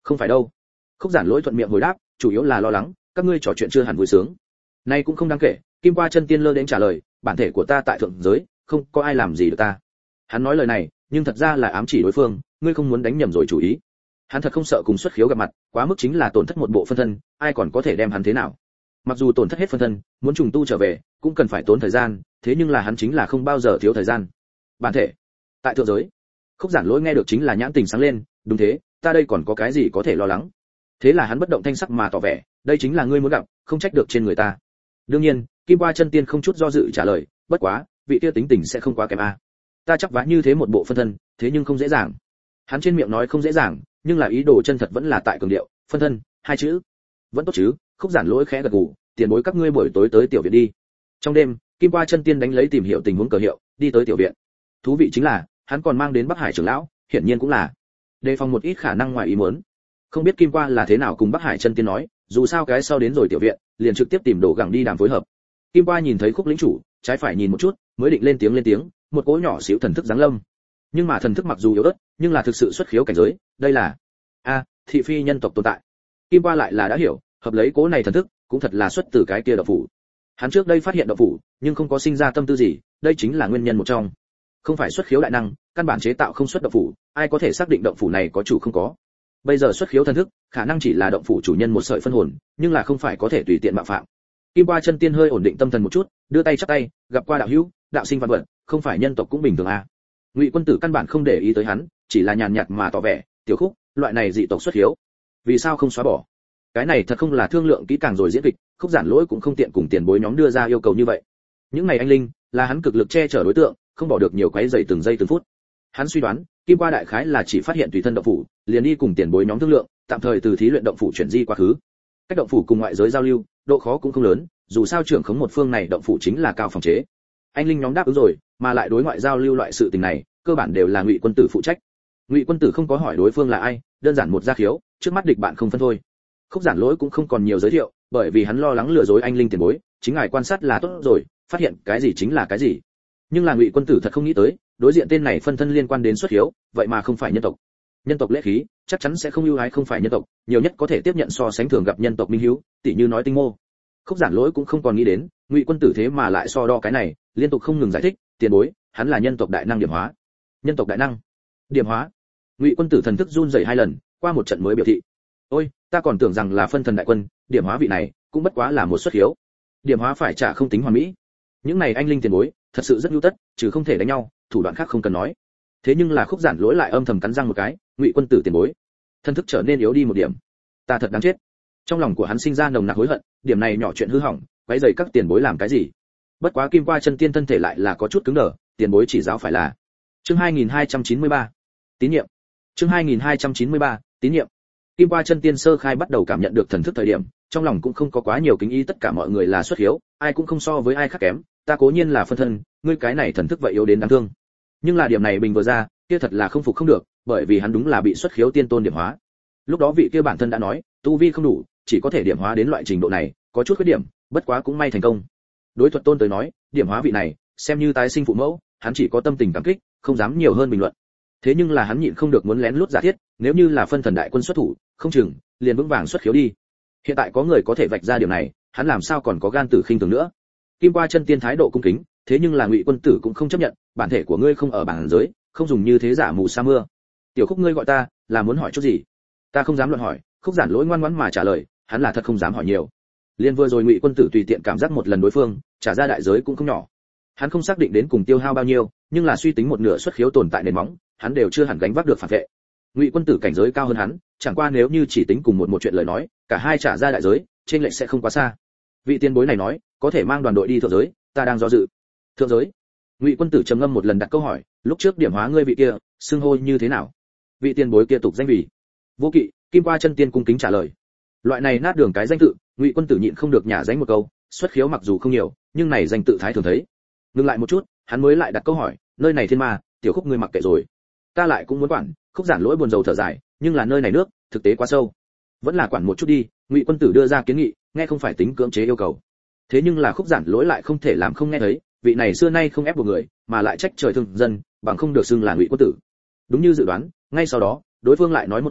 Không phải đâu. Khúc Giản Lỗi thuận miệng hồi đáp, chủ yếu là lo lắng các ngươi trò chuyện chưa hẳn vui sướng. Nay cũng không đáng kể, Kim Qua Chân Tiên lơ đến trả lời, bản thể của ta tại thượng giới, không có ai làm gì được ta. Hắn nói lời này, nhưng thật ra là ám chỉ đối phương, ngươi không muốn đánh nhầm rồi chủ ý. Hắn thật không sợ cùng xuất khiếu gặp mặt, quá mức chính là tổn thất một bộ phân thân, ai còn có thể đem hắn thế nào? Mặc dù tổn thất hết phân thân, muốn trùng tu trở về, cũng cần phải tốn thời gian, thế nhưng là hắn chính là không bao giờ thiếu thời gian. Bản thể, tại thượng giới. Khúc Giản Lỗi nghe được chính là nhãn tình sáng lên, đúng thế, ta đây còn có cái gì có thể lo lắng? Thế là hắn bất động thanh sắc mà tỏ vẻ, đây chính là ngươi muốn gặp, không trách được trên người ta. Đương nhiên, Kim Qua Chân Tiên không chút do dự trả lời, bất quá, vị kia tính tình sẽ không quá kém a. Ta chắc vá như thế một bộ phân thân, thế nhưng không dễ dàng. Hắn trên miệng nói không dễ dàng, nhưng là ý đồ chân thật vẫn là tại cường điệu, phân thân, hai chữ. Vẫn tốt chứ? Khúc Giản Lỗi khẽ gật gù, tiền bối các ngươi buổi tối tới tiểu viện đi. Trong đêm, Kim Qua Chân Tiên đánh lấy tìm hiểu tình huống cờ hiệu, đi tới tiểu viện. Thú vị chính là, hắn còn mang đến Bắc Hải trưởng lão, hiển nhiên cũng là đề phòng một ít khả năng ngoài ý muốn. Không biết Kim Qua là thế nào cùng Bắc Hải Chân Tiên nói, dù sao cái sau đến rồi tiểu viện, liền trực tiếp tìm Đồ Gẳng đi đàm phối hợp. Kim Qua nhìn thấy Khúc lĩnh chủ, trái phải nhìn một chút, mới định lên tiếng, một cỗ nhỏ xíu thần thức giáng lâm. Nhưng mà thần thức mặc dù yếu ớt, nhưng là thực sự xuất khiếu cảnh giới, đây là thị phi nhân tộc tồn tại. Kim Qua lại là đã hiểu, hợp lấy cỗ này thần thức, cũng thật là xuất từ cái kia động phủ. Hắn trước đây phát hiện động phủ, nhưng không có sinh ra tâm tư gì, đây chính là nguyên nhân một trong. Không phải xuất khiếu đại năng, căn bản chế tạo không xuất động phủ, ai có thể xác định động phủ này có chủ không có. Bây giờ xuất khiếu thần thức, khả năng chỉ là động phủ chủ nhân một sợi phân hồn, nhưng là không phải có thể tùy tiện mạo phạm. Kim Qua Chân Tiên hơi ổn định tâm thần một chút, đưa tay chắp tay, gặp qua đạo hữu, đạo sinh văn vật, không phải nhân tộc cũng bình thường à. Ngụy Quân Tử căn bản không để ý tới hắn, chỉ là nhàn nhạt mà tỏ vẻ, tiểu Khúc, loại này dị tộc xuất hiếu, vì sao không xóa bỏ? Cái này thật không là thương lượng kỹ càng rồi diễn kịch, Khúc Giản Lỗi cũng không tiện cùng tiền bối nhóm đưa ra yêu cầu như vậy. Những này anh linh, là hắn cực lực che chở đối tượng, không bỏ được nhiều quấy rầy từng giây từng phút. Hắn suy đoán, Kim Qua đại khái là chỉ phát hiện tùy thân động phủ, liền đi cùng tiền bối nhóm thương lượng, tạm thời từ thí luyện động phủ chuyển di quá khứ. Cách động phủ cùng ngoại giới giao lưu, độ khó cũng không lớn, dù sao trưởng khống một phương này động phủ chính là cao phòng chế. Anh linh nhóm đáp ứng rồi, mà lại đối ngoại giao lưu loại sự tình này, cơ bản đều là Ngụy Quân Tử phụ trách. Ngụy Quân Tử không có hỏi đối phương là ai, đơn giản một gia khiếu, trước mắt địch bạn không phân thôi. Khúc Giản Lỗi cũng không còn nhiều giới thiệu, bởi vì hắn lo lắng lừa dối anh linh tiền bối, chính ngài quan sát là tốt rồi, phát hiện cái gì chính là cái gì. Nhưng là Ngụy Quân Tử thật không nghĩ tới, đối diện tên này phân thân liên quan đến xuất hiếu, vậy mà không phải nhân tộc. Nhân tộc lễ khí, chắc chắn sẽ không ưu ái không phải nhân tộc, nhiều nhất có thể tiếp nhận so sánh thường gặp nhân tộc minh hiếu, tỉ như nói Tinh Mô. Khúc Giản Lỗi cũng không còn nghĩ đến, Ngụy Quân Tử thế mà lại so đo cái này, liên tục không ngừng giải thích, tiền bối, hắn là nhân tộc đại năng điểm hóa. Nhân tộc đại năng? Điểm hóa? Ngụy Quân Tử thần thức run rẩy 2 lần, qua một trận mới biểu thị. Ôi, ta còn tưởng rằng là phân thần đại quân, điểm hóa vị này, cũng bất quá là một xuất hiếu. Điểm hóa phải trả không tính hoàn mỹ. Những này anh linh tiền bối, thật sự rất ưu tất, trừ không thể đánh nhau, thủ đoạn khác không cần nói. Thế nhưng là Khúc Giản Lỗi lại âm thầm cắn răng một cái, Ngụy Quân Tử tiền bối, thần thức trở nên yếu đi một điểm. Ta thật đáng chết. Trong lòng của hắn sinh ra nồng nặc hối hận, điểm này nhỏ chuyện hư hỏng, quấy rầy các tiền bối làm cái gì? Bất quá Kim Qua Chân Tiên thân thể lại là có chút cứng đờ, tiền bối chỉ giáo phải là. Chương 2293. Tín nhiệm. Chương 2293. Tín nhiệm. Kim Qua Chân Tiên sơ khai bắt đầu cảm nhận được thần thức thời điểm, trong lòng cũng không có quá nhiều kính ý, tất cả mọi người là xuất hiếu, ai cũng không so với ai khác kém, ta cố nhiên là phân thân, ngươi cái này thần thức vậy yếu đến đáng thương. Nhưng là điểm này bình vừa ra, kia thật là không phục không được, bởi vì hắn đúng là bị xuất khiếu tiên tôn điểm hóa. Lúc đó vị kia bản thân đã nói, tu vi không đủ, chỉ có thể điểm hóa đến loại trình độ này, có chút khuyết điểm, bất quá cũng may thành công. Đối thuật tôn tới nói, điểm hóa vị này, xem như tái sinh phụ mẫu, hắn chỉ có tâm tình cảm kích, không dám nhiều hơn bình luận. Thế nhưng là hắn nhịn không được muốn lén lút giả thiết, nếu như là phân thần đại quân xuất thủ, không chừng liền vững vàng xuất khiếu đi. Hiện tại có người có thể vạch ra điều này, hắn làm sao còn có gan tử khinh thường nữa. Kim Qua Chân Tiên thái độ cung kính, thế nhưng là Ngụy Quân Tử cũng không chấp nhận, bản thể của ngươi không ở bản giới, không dùng như thế giả mù sa mưa. Tiểu Khúc ngươi gọi ta, là muốn hỏi chút gì? Ta không dám luận hỏi. Khúc Giản Lỗi ngoan ngoãn mà trả lời, hắn là thật không dám hỏi nhiều. Liên vừa rồi Ngụy Quân Tử tùy tiện cảm giác một lần đối phương, trả ra đại giới cũng không nhỏ. Hắn không xác định đến cùng tiêu hao bao nhiêu, nhưng là suy tính một nửa xuất khiếu tồn tại nền móng, hắn đều chưa hẳn gánh vác được phản vệ. Ngụy Quân Tử cảnh giới cao hơn hắn, chẳng qua nếu như chỉ tính cùng một chuyện lời nói, cả hai trả ra đại giới, trên lệch sẽ không quá xa. Vị tiên bối này nói, có thể mang đoàn đội đi thượng giới, ta đang do dự. Thượng giới? Ngụy Quân Tử trầm ngâm một lần đặt câu hỏi, lúc trước điểm hóa ngươi vị kia, xưng hô như thế nào? Vị tiên bối kia tục danh vì Vô Kỵ. Kim Qua Chân Tiên cung kính trả lời. Loại này nát đường cái danh tự, Ngụy Quân Tử nhịn không được nhả danh một câu, xuất khiếu mặc dù không nhiều, nhưng này danh tự thái thường thấy. Ngừng lại một chút, hắn mới lại đặt câu hỏi, nơi này thiên ma, Tiểu Khúc ngươi mặc kệ rồi. Ta lại cũng muốn quản. Khúc Giản Lỗi buồn rầu thở dài, nhưng là nơi này nước, thực tế quá sâu. Vẫn là quản một chút đi. Ngụy Quân Tử đưa ra kiến nghị, nghe không phải tính cưỡng chế yêu cầu. Thế nhưng là Khúc Giản Lỗi lại không thể làm không nghe thấy, vị này xưa nay không ép buộc người, mà lại trách trời thương dân, bằng không được xưng là Ngụy Quân Tử. Đúng như dự đoán, ngay sau đó, đối phương lại nói một câu,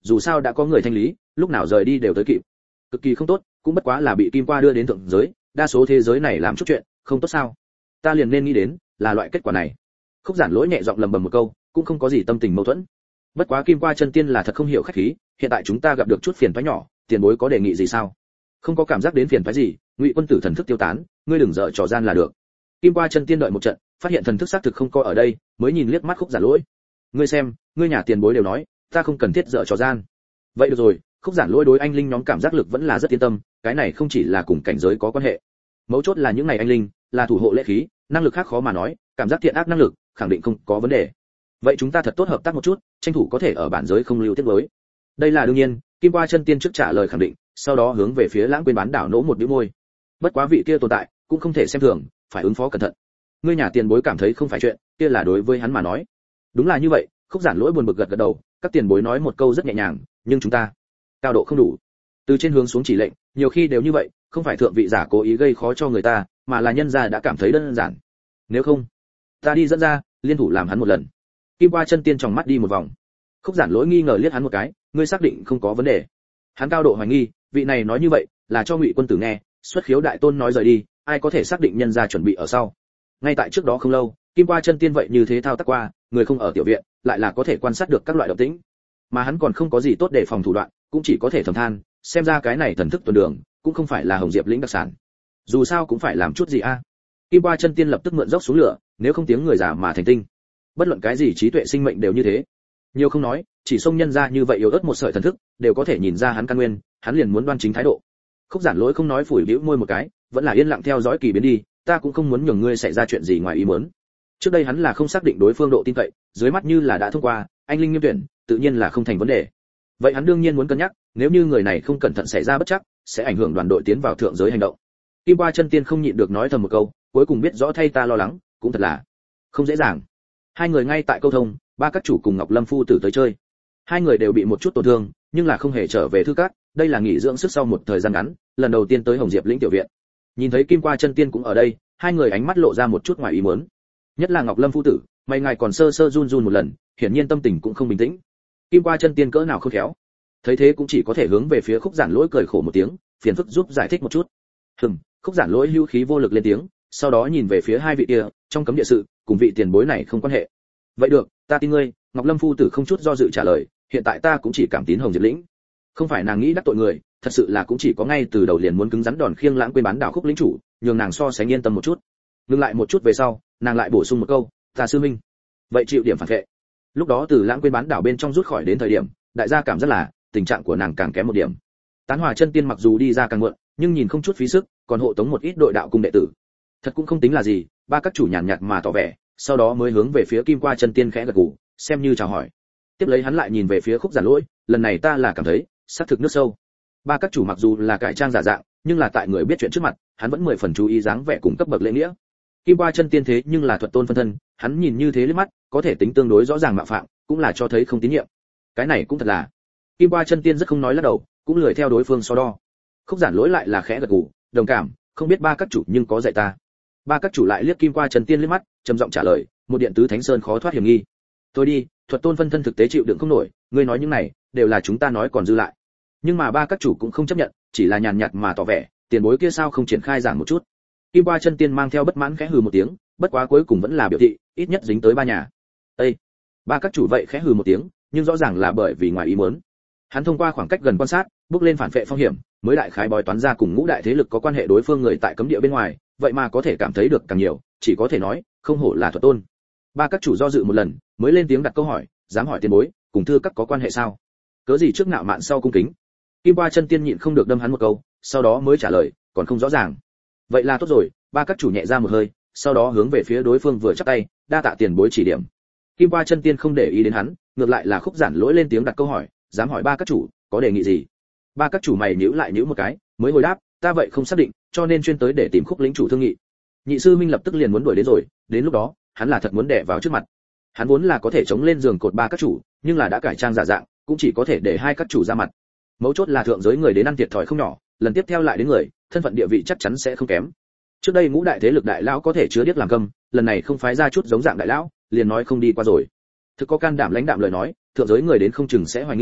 dù sao đã có người thanh lý, lúc nào rời đi đều tới kịp. Cực kỳ không tốt, cũng bất quá là bị Kim Qua đưa đến thượng giới, đa số thế giới này làm chút chuyện, không tốt sao? Ta liền nên nghĩ đến là loại kết quả này. Khúc Giản Lỗi nhẹ giọng lẩm bẩm một câu, cũng không có gì tâm tình mâu thuẫn. Bất quá Kim Qua chân tiên là thật không hiểu khách khí, hiện tại chúng ta gặp được chút phiền toái nhỏ, tiền bối có đề nghị gì sao? Không có cảm giác đến phiền toái gì, Ngụy quân tử thần thức tiêu tán, ngươi đừng dở trò gian là được. Kim Qua chân tiên đợi một trận, phát hiện thần thức xác thực không có ở đây, mới nhìn liếc mắt Khúc Giản Lỗi. Ngươi xem, ngươi nhà tiền bối đều nói, ta không cần thiết dở trò gian. Vậy được rồi, Khúc Giản Lỗi đối anh linh nhóm cảm giác lực vẫn là rất yên tâm, cái này không chỉ là cùng cảnh giới có quan hệ. Mấu chốt là những này anh linh, là thủ hộ lễ khí, năng lực khác khó mà nói, cảm giác thiện ác năng lực, khẳng định không có vấn đề. Vậy chúng ta thật tốt hợp tác một chút, tranh thủ có thể ở bản giới không lưu tiết mới. Đây là đương nhiên, Kim Qua chân tiên trước trả lời khẳng định, sau đó hướng về phía Lãng Quên bán đảo nỗ một bĩu môi. Bất quá vị kia tồn tại, cũng không thể xem thường, phải ứng phó cẩn thận. Ngươi nhà tiền bối cảm thấy không phải chuyện, kia là đối với hắn mà nói. Đúng là như vậy, Khúc Giản Lỗi buồn bực gật gật đầu, các tiền bối nói một câu rất nhẹ nhàng, nhưng chúng ta cao độ không đủ. Từ trên hướng xuống chỉ lệnh, nhiều khi đều như vậy, không phải thượng vị giả cố ý gây khó cho người ta, mà là nhân gia đã cảm thấy đơn giản. Nếu không, ta đi dẫn ra, liên thủ làm hắn một lần. Kim Qua chân tiên tròng mắt đi một vòng. Khúc Giản Lỗi nghi ngờ liếc hắn một cái, ngươi xác định không có vấn đề? Hắn cao độ hoài nghi, vị này nói như vậy, là cho Ngụy quân tử nghe, xuất khiếu đại tôn nói rời đi, ai có thể xác định nhân gia chuẩn bị ở sau. Ngay tại trước đó không lâu, Kim Qua chân tiên vậy như thế thao tác qua, người không ở tiểu viện, lại là có thể quan sát được các loại động tĩnh. Mà hắn còn không có gì tốt để phòng thủ đoạn, cũng chỉ có thể thầm than, xem ra cái này thần thức tuần đường, cũng không phải là Hồng Diệp lĩnh đặc sản. Dù sao cũng phải làm chút gì a. Kim Qua chân tiên lập tức mượn dốc xuống lửa, nếu không tiếng người giả mà thành tinh. Bất luận cái gì trí tuệ sinh mệnh đều như thế. Nhiều không nói, chỉ xông nhân ra như vậy yếu ớt một sợi thần thức, đều có thể nhìn ra hắn căn nguyên, hắn liền muốn đoan chính thái độ. Khúc Giản Lỗi không nói, phủi bĩu môi một cái, vẫn là yên lặng theo dõi kỳ biến đi, ta cũng không muốn nhường ngươi xảy ra chuyện gì ngoài ý muốn. Trước đây hắn là không xác định đối phương độ tin cậy, dưới mắt như là đã thông qua, anh linh nghiêm tuyển, tự nhiên là không thành vấn đề. Vậy hắn đương nhiên muốn cân nhắc, nếu như người này không cẩn thận xảy ra bất trắc, sẽ ảnh hưởng đoàn đội tiến vào thượng giới hành động. Kim Qua chân tiên không nhịn được nói thầm một câu, cuối cùng biết rõ thay ta lo lắng, cũng thật là không dễ dàng. Hai người ngay tại câu thông, ba các chủ cùng Ngọc Lâm phu tử tới chơi. Hai người đều bị một chút tổn thương, nhưng là không hề trở về thư cát, đây là nghỉ dưỡng sức sau một thời gian ngắn, lần đầu tiên tới Hồng Diệp lĩnh tiểu viện. Nhìn thấy Kim Qua chân tiên cũng ở đây, hai người ánh mắt lộ ra một chút ngoài ý muốn. Nhất là Ngọc Lâm phu tử, mày ngài còn sơ sơ run run một lần, hiển nhiên tâm tình cũng không bình tĩnh. Kim Qua chân tiên cỡ nào khôn khéo, thấy thế cũng chỉ có thể hướng về phía Khúc Giản Lỗi cười khổ một tiếng, phiền phức giúp giải thích một chút. Khúc Giản Lỗi hữu khí vô lực lên tiếng, sau đó nhìn về phía hai vị kia, trong cấm địa sự, cùng vị tiền bối này không quan hệ. Vậy được, ta tin ngươi. Ngọc Lâm phu tử không chút do dự trả lời, hiện tại ta cũng chỉ cảm tín Hồng Diệp lĩnh. Không phải nàng nghĩ đắc tội người, thật sự là cũng chỉ có ngay từ đầu liền muốn cứng rắn đòn khiêng Lãng Quên bán đảo Khúc lĩnh chủ, nhường nàng so sánh yên tâm một chút. Ngưng lại một chút về sau, nàng lại bổ sung một câu, ta sư minh. Vậy chịu điểm phản vệ. Lúc đó từ Lãng Quên bán đảo bên trong rút khỏi đến thời điểm, đại gia cảm rất là tình trạng của nàng càng kém một điểm. Tán Hòa chân tiên mặc dù đi ra càng muộn, nhưng nhìn không chút phí sức, còn hộ tống một ít đội đạo cùng đệ tử. Thật cũng không tính là gì, ba các chủ nhàn nhạt mà tỏ vẻ, sau đó mới hướng về phía Kim Qua chân tiên khẽ gật gù, xem như chào hỏi. Tiếp lấy hắn lại nhìn về phía Khúc Giản Lỗi, lần này ta là cảm thấy, xác thực nước sâu. Ba các chủ mặc dù là cải trang giả dạng, nhưng là tại người biết chuyện trước mặt, hắn vẫn 10 phần chú ý dáng vẻ cùng cấp bậc lễ nghĩa. Kim Qua chân tiên thế nhưng là thuật tôn phân thân, hắn nhìn như thế liếc mắt, có thể tính tương đối rõ ràng mạo phạm, cũng là cho thấy không tín nhiệm. Cái này cũng thật là. Kim Qua chân tiên rất không nói lắc đầu, cũng lười theo đối phương so đo. Khúc Giản Lỗi lại là khẽ gật gù, đồng cảm, không biết ba các chủ nhưng có dạy ta. Ba các chủ lại liếc Kim Qua chân tiên liếc mắt, trầm giọng trả lời, một điện tứ thánh sơn khó thoát hiểm nghi. Thôi đi, thuật tôn phân thân thực tế chịu đựng không nổi, ngươi nói những này, đều là chúng ta nói còn dư lại. Nhưng mà ba các chủ cũng không chấp nhận, chỉ là nhàn nhạt mà tỏ vẻ, tiền bối kia sao không triển khai giảng một chút. Kim Qua chân tiên mang theo bất mãn khẽ hừ một tiếng, bất quá cuối cùng vẫn là biểu thị, ít nhất dính tới ba nhà. Ê! Ba các chủ vậy khẽ hừ một tiếng, nhưng rõ ràng là bởi vì ngoài ý muốn. Hắn thông qua khoảng cách gần quan sát, bước lên phản phệ phong hiểm, mới đại khái bói toán ra cùng ngũ đại thế lực có quan hệ đối phương người tại cấm địa bên ngoài, vậy mà có thể cảm thấy được càng nhiều, chỉ có thể nói, không hổ là thuật tôn. Ba các chủ do dự một lần, mới lên tiếng đặt câu hỏi, dám hỏi tiền bối, cùng thư các có quan hệ sao? Cớ gì trước ngạo mạn sau cung kính? Kim Qua chân tiên nhịn không được đâm hắn một câu, sau đó mới trả lời, còn không rõ ràng. Vậy là tốt rồi, ba các chủ nhẹ ra một hơi, sau đó hướng về phía đối phương vừa chắp tay, đa tạ tiền bối chỉ điểm. Kim Qua chân tiên không để ý đến hắn, ngược lại là Khúc Giản Lỗi lên tiếng đặt câu hỏi, dám hỏi ba các chủ, có đề nghị gì? Ba các chủ mày nhíu lại nhíu một cái, mới hồi đáp, ta vậy không xác định, cho nên chuyên tới để tìm Khúc lĩnh chủ thương nghị. Nhị sư minh lập tức liền muốn đuổi đến rồi, đến lúc đó, hắn là thật muốn đè vào trước mặt. Hắn vốn là có thể chống lên giường cột ba các chủ, nhưng là đã cải trang giả dạng, cũng chỉ có thể để hai các chủ ra mặt. Mấu chốt là thượng giới người đến ăn thiệt thòi không nhỏ, lần tiếp theo lại đến người, thân phận địa vị chắc chắn sẽ không kém. Trước đây ngũ đại thế lực đại lão có thể chứa điếc làm câm, lần này không phái ra chút giống dạng đại lão, liền nói không đi qua rồi. Thực có can đảm lãnh đạm lời nói, thượng giới người đến không chừng sẽ hoài nghi,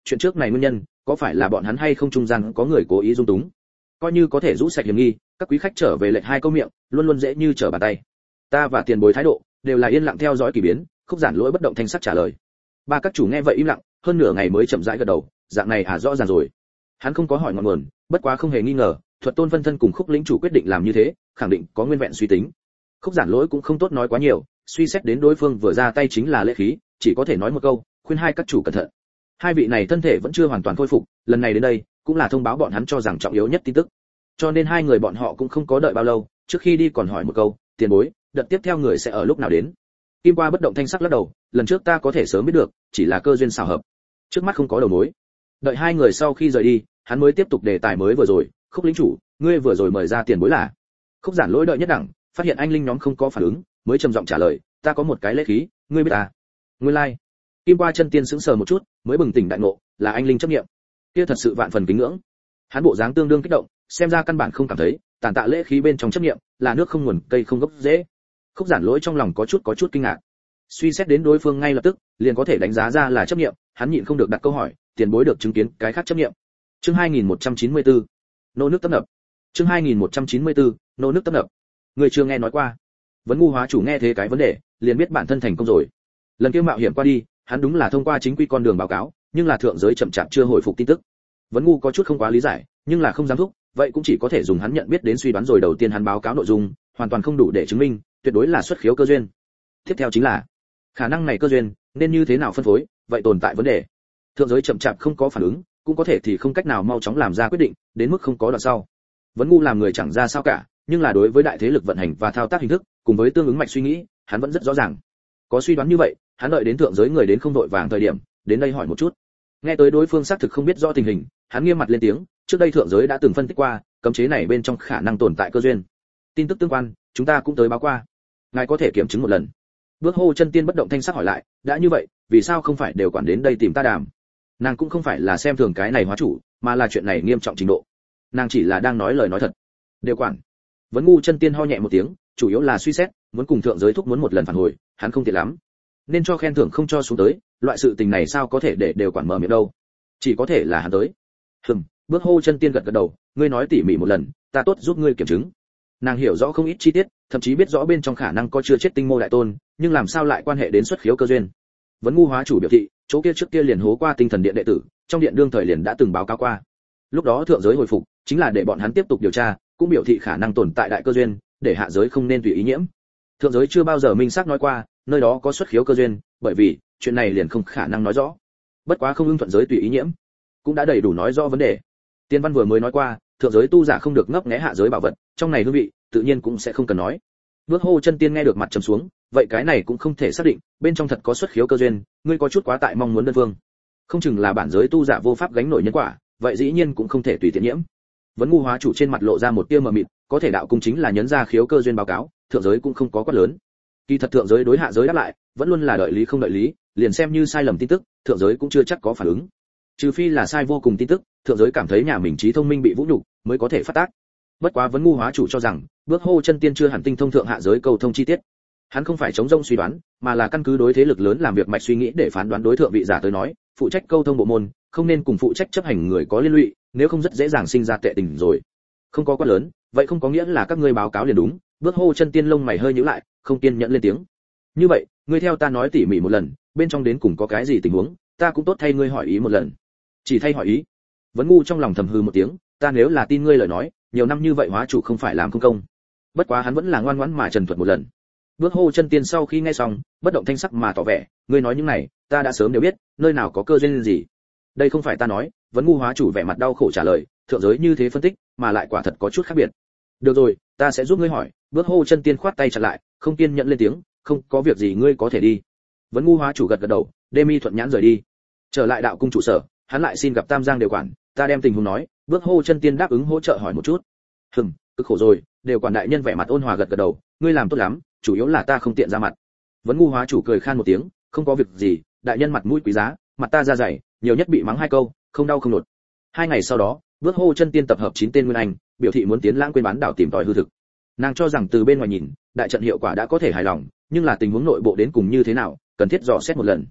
chuyện trước này nguyên nhân có phải là bọn hắn hay không trung gian có người cố ý dung túng. Coi như có thể rũ sạch hiểm nghi, các quý khách trở về lệnh hai câu miệng luôn luôn dễ như trở bàn tay. Ta và tiền bối thái độ đều là yên lặng theo dõi kỳ biến. Khúc Giản Lỗi bất động thanh sắc trả lời. Ba các chủ nghe vậy im lặng, hơn nửa ngày mới chậm rãi gật đầu, dạng này rõ ràng rồi. Hắn không có hỏi ngọn nguồn, bất quá không hề nghi ngờ, Thuật Tôn phân thân cùng Khúc lĩnh chủ quyết định làm như thế, khẳng định có nguyên vẹn suy tính. Khúc Giản Lỗi cũng không tốt nói quá nhiều, suy xét đến đối phương vừa ra tay chính là lễ khí, chỉ có thể nói một câu, khuyên hai các chủ cẩn thận. Hai vị này thân thể vẫn chưa hoàn toàn khôi phục, lần này đến đây cũng là thông báo bọn hắn cho rằng trọng yếu nhất tin tức. Cho nên hai người bọn họ cũng không có đợi bao lâu, trước khi đi còn hỏi một câu, tiền bối, đợt tiếp theo người sẽ ở lúc nào đến? Kim Qua bất động thanh sắc lắc đầu, lần trước ta có thể sớm biết được, chỉ là cơ duyên xảo hợp, trước mắt không có đầu mối. Đợi hai người sau khi rời đi, hắn mới tiếp tục đề tài mới vừa rồi, Khúc lĩnh chủ, ngươi vừa rồi mời ra tiền bối là? Khúc Giản Lỗi đợi nhất đẳng, phát hiện anh linh nhóm không có phản ứng, mới trầm giọng trả lời, ta có một cái lễ khí, ngươi biết à? Nguyên lai. Kim Qua chân tiên sững sờ một chút, mới bừng tỉnh đại ngộ, là anh linh chấp niệm. Kia thật sự vạn phần kính ngưỡng. Hắn bộ dáng tương đương kích động, xem ra căn bản không cảm thấy, tàn tạ lễ khí bên trong chấp niệm, là nước không nguồn, cây không gốc rễ. Khúc Giản Lỗi trong lòng có chút kinh ngạc. Suy xét đến đối phương ngay lập tức, liền có thể đánh giá ra là chấp niệm, hắn nhịn không được đặt câu hỏi, tiền bối được chứng kiến cái khác chấp niệm. Chương 2194. Nô nước tấp nập. Chương 2194. Nô nước tấp nập. Người chưa nghe nói qua. Vấn Ngu hóa chủ nghe thế cái vấn đề, liền biết bản thân thành công rồi. Lần kia mạo hiểm qua đi, hắn đúng là thông qua chính quy con đường báo cáo, nhưng là thượng giới chậm chạp chưa hồi phục tin tức. Vấn Ngu có chút không quá lý giải, nhưng là không dám thúc, vậy cũng chỉ có thể dùng hắn nhận biết đến suy đoán rồi. Đầu tiên hắn báo cáo nội dung, hoàn toàn không đủ để chứng minh, tuyệt đối là xuất khiếu cơ duyên. Tiếp theo chính là khả năng này cơ duyên nên như thế nào phân phối, vậy tồn tại vấn đề. Thượng giới chậm chạp không có phản ứng, cũng có thể thì không cách nào mau chóng làm ra quyết định, đến mức không có đoạn sau. Vấn Ngu làm người chẳng ra sao cả, nhưng là đối với đại thế lực vận hành và thao tác hình thức, cùng với tương ứng mạch suy nghĩ, hắn vẫn rất rõ ràng. Có suy đoán như vậy, hắn đợi đến thượng giới người đến không đội vàng thời điểm, đến đây hỏi một chút. Nghe tới đối phương xác thực không biết rõ tình hình, hắn nghiêm mặt lên tiếng, trước đây thượng giới đã từng phân tích qua, cấm chế này bên trong khả năng tồn tại cơ duyên. Tin tức tương quan, chúng ta cũng tới báo qua. Ngài có thể kiểm chứng một lần. Bước Hô chân tiên bất động thanh sắc hỏi lại, đã như vậy, vì sao không phải đều quản đến đây tìm ta đàm? Nàng cũng không phải là xem thường cái này hóa chủ, mà là chuyện này nghiêm trọng trình độ. Nàng chỉ là đang nói lời nói thật. Đều quản. Vấn Ngu chân tiên ho nhẹ một tiếng, chủ yếu là suy xét, muốn cùng thượng giới thúc muốn một lần phản hồi, hắn không tiện lắm. Nên cho khen thưởng không cho xuống tới, loại sự tình này sao có thể để đều quản mở miệng đâu? Chỉ có thể là hắn tới. Bước Hô chân tiên gật gật đầu, ngươi nói tỉ mỉ một lần, ta tốt giúp ngươi kiểm chứng. Nàng hiểu rõ không ít chi tiết, thậm chí biết rõ bên trong khả năng có chưa chết tinh mô đại tôn, nhưng làm sao lại quan hệ đến xuất khiếu cơ duyên? Vấn Ngu hóa chủ biểu thị, chỗ kia trước kia liền hố qua tinh thần điện đệ tử, trong điện đương thời liền đã từng báo cáo qua. Lúc đó thượng giới hồi phục, chính là để bọn hắn tiếp tục điều tra, cũng biểu thị khả năng tồn tại đại cơ duyên, để hạ giới không nên tùy ý nhiễm. Thượng giới chưa bao giờ minh xác nói qua, nơi đó có xuất khiếu cơ duyên, bởi vì chuyện này liền không khả năng nói rõ. Bất quá không ưng thuận giới tùy ý nhiễm, cũng đã đầy đủ nói rõ vấn đề. Tiên văn vừa mới nói qua, thượng giới tu giả không được ngấp nghé hạ giới bảo vật, trong này hương vị, tự nhiên cũng sẽ không cần nói. Bước Hô chân tiên nghe được mặt trầm xuống, vậy cái này cũng không thể xác định, bên trong thật có xuất khiếu cơ duyên, ngươi có chút quá tại mong muốn đơn phương. Không chừng là bản giới tu giả vô pháp gánh nổi nhân quả, vậy dĩ nhiên cũng không thể tùy tiện nhiễm. Vấn Ngu hóa chủ trên mặt lộ ra một tia mờ mịt, có thể đạo cung chính là nhấn ra khiếu cơ duyên báo cáo, thượng giới cũng không có quát lớn. Kỳ thật thượng giới đối hạ giới đáp lại, vẫn luôn là đợi lý không đợi lý, liền xem như sai lầm tin tức, thượng giới cũng chưa chắc có phản ứng. Trừ phi là sai vô cùng tin tức, thượng giới cảm thấy nhà mình trí thông minh bị vũ nhục, mới có thể phát tác. Bất quá Vấn Ngu hóa chủ cho rằng, Bước Hô chân tiên chưa hẳn tinh thông thượng hạ giới cầu thông chi tiết. Hắn không phải chống rông suy đoán, mà là căn cứ đối thế lực lớn làm việc mạch suy nghĩ để phán đoán đối thượng vị giả tới nói, phụ trách câu thông bộ môn, không nên cùng phụ trách chấp hành người có liên lụy, nếu không rất dễ dàng sinh ra tệ tình rồi. Không có quá lớn, vậy không có nghĩa là các ngươi báo cáo liền đúng. Bước Hô chân tiên lông mày hơi nhíu lại, không kiên nhẫn lên tiếng. Như vậy, ngươi theo ta nói tỉ mỉ một lần, bên trong đến cùng có cái gì tình huống, ta cũng tốt thay ngươi hỏi ý một lần. Chỉ thay hỏi ý. Vấn Ngu trong lòng thầm hừ một tiếng, ta nếu là tin ngươi lời nói, nhiều năm như vậy hóa chủ không phải làm không công. Bất quá hắn vẫn là ngoan ngoãn mà trần thuật một lần. Bước Hô chân tiên sau khi nghe xong, bất động thanh sắc mà tỏ vẻ, ngươi nói những này, ta đã sớm đều biết, nơi nào có cơ duyên gì. Đây không phải ta nói. Vấn Ngu hóa chủ vẻ mặt đau khổ trả lời, thượng giới như thế phân tích, mà lại quả thật có chút khác biệt. Được rồi, ta sẽ giúp ngươi hỏi. Bước Hô chân tiên khoát tay chặn lại, không kiên nhẫn lên tiếng, không có việc gì ngươi có thể đi. Vấn Ngu hóa chủ gật gật đầu, Demi thuận nhãn rời đi. Trở lại đạo cung trụ sở, hắn lại xin gặp Tam Giang đều quản, ta đem tình huống nói. Bước Hô chân tiên đáp ứng hỗ trợ hỏi một chút. Cực khổ rồi. Đều quản đại nhân vẻ mặt ôn hòa gật gật đầu, ngươi làm tốt lắm, chủ yếu là ta không tiện ra mặt. Vấn Ngu hóa chủ cười khan một tiếng, không có việc gì, đại nhân mặt mũi quý giá, mặt ta ra dày, nhiều nhất bị mắng 2 câu, không đau không nột. 2 ngày sau đó, Bước Hô chân tiên tập hợp 9 tên nguyên anh, biểu thị muốn tiến Lãng Quên bán đảo tìm tòi hư thực. Nàng cho rằng từ bên ngoài nhìn, đại trận hiệu quả đã có thể hài lòng, nhưng là tình huống nội bộ đến cùng như thế nào, cần thiết dò xét một lần.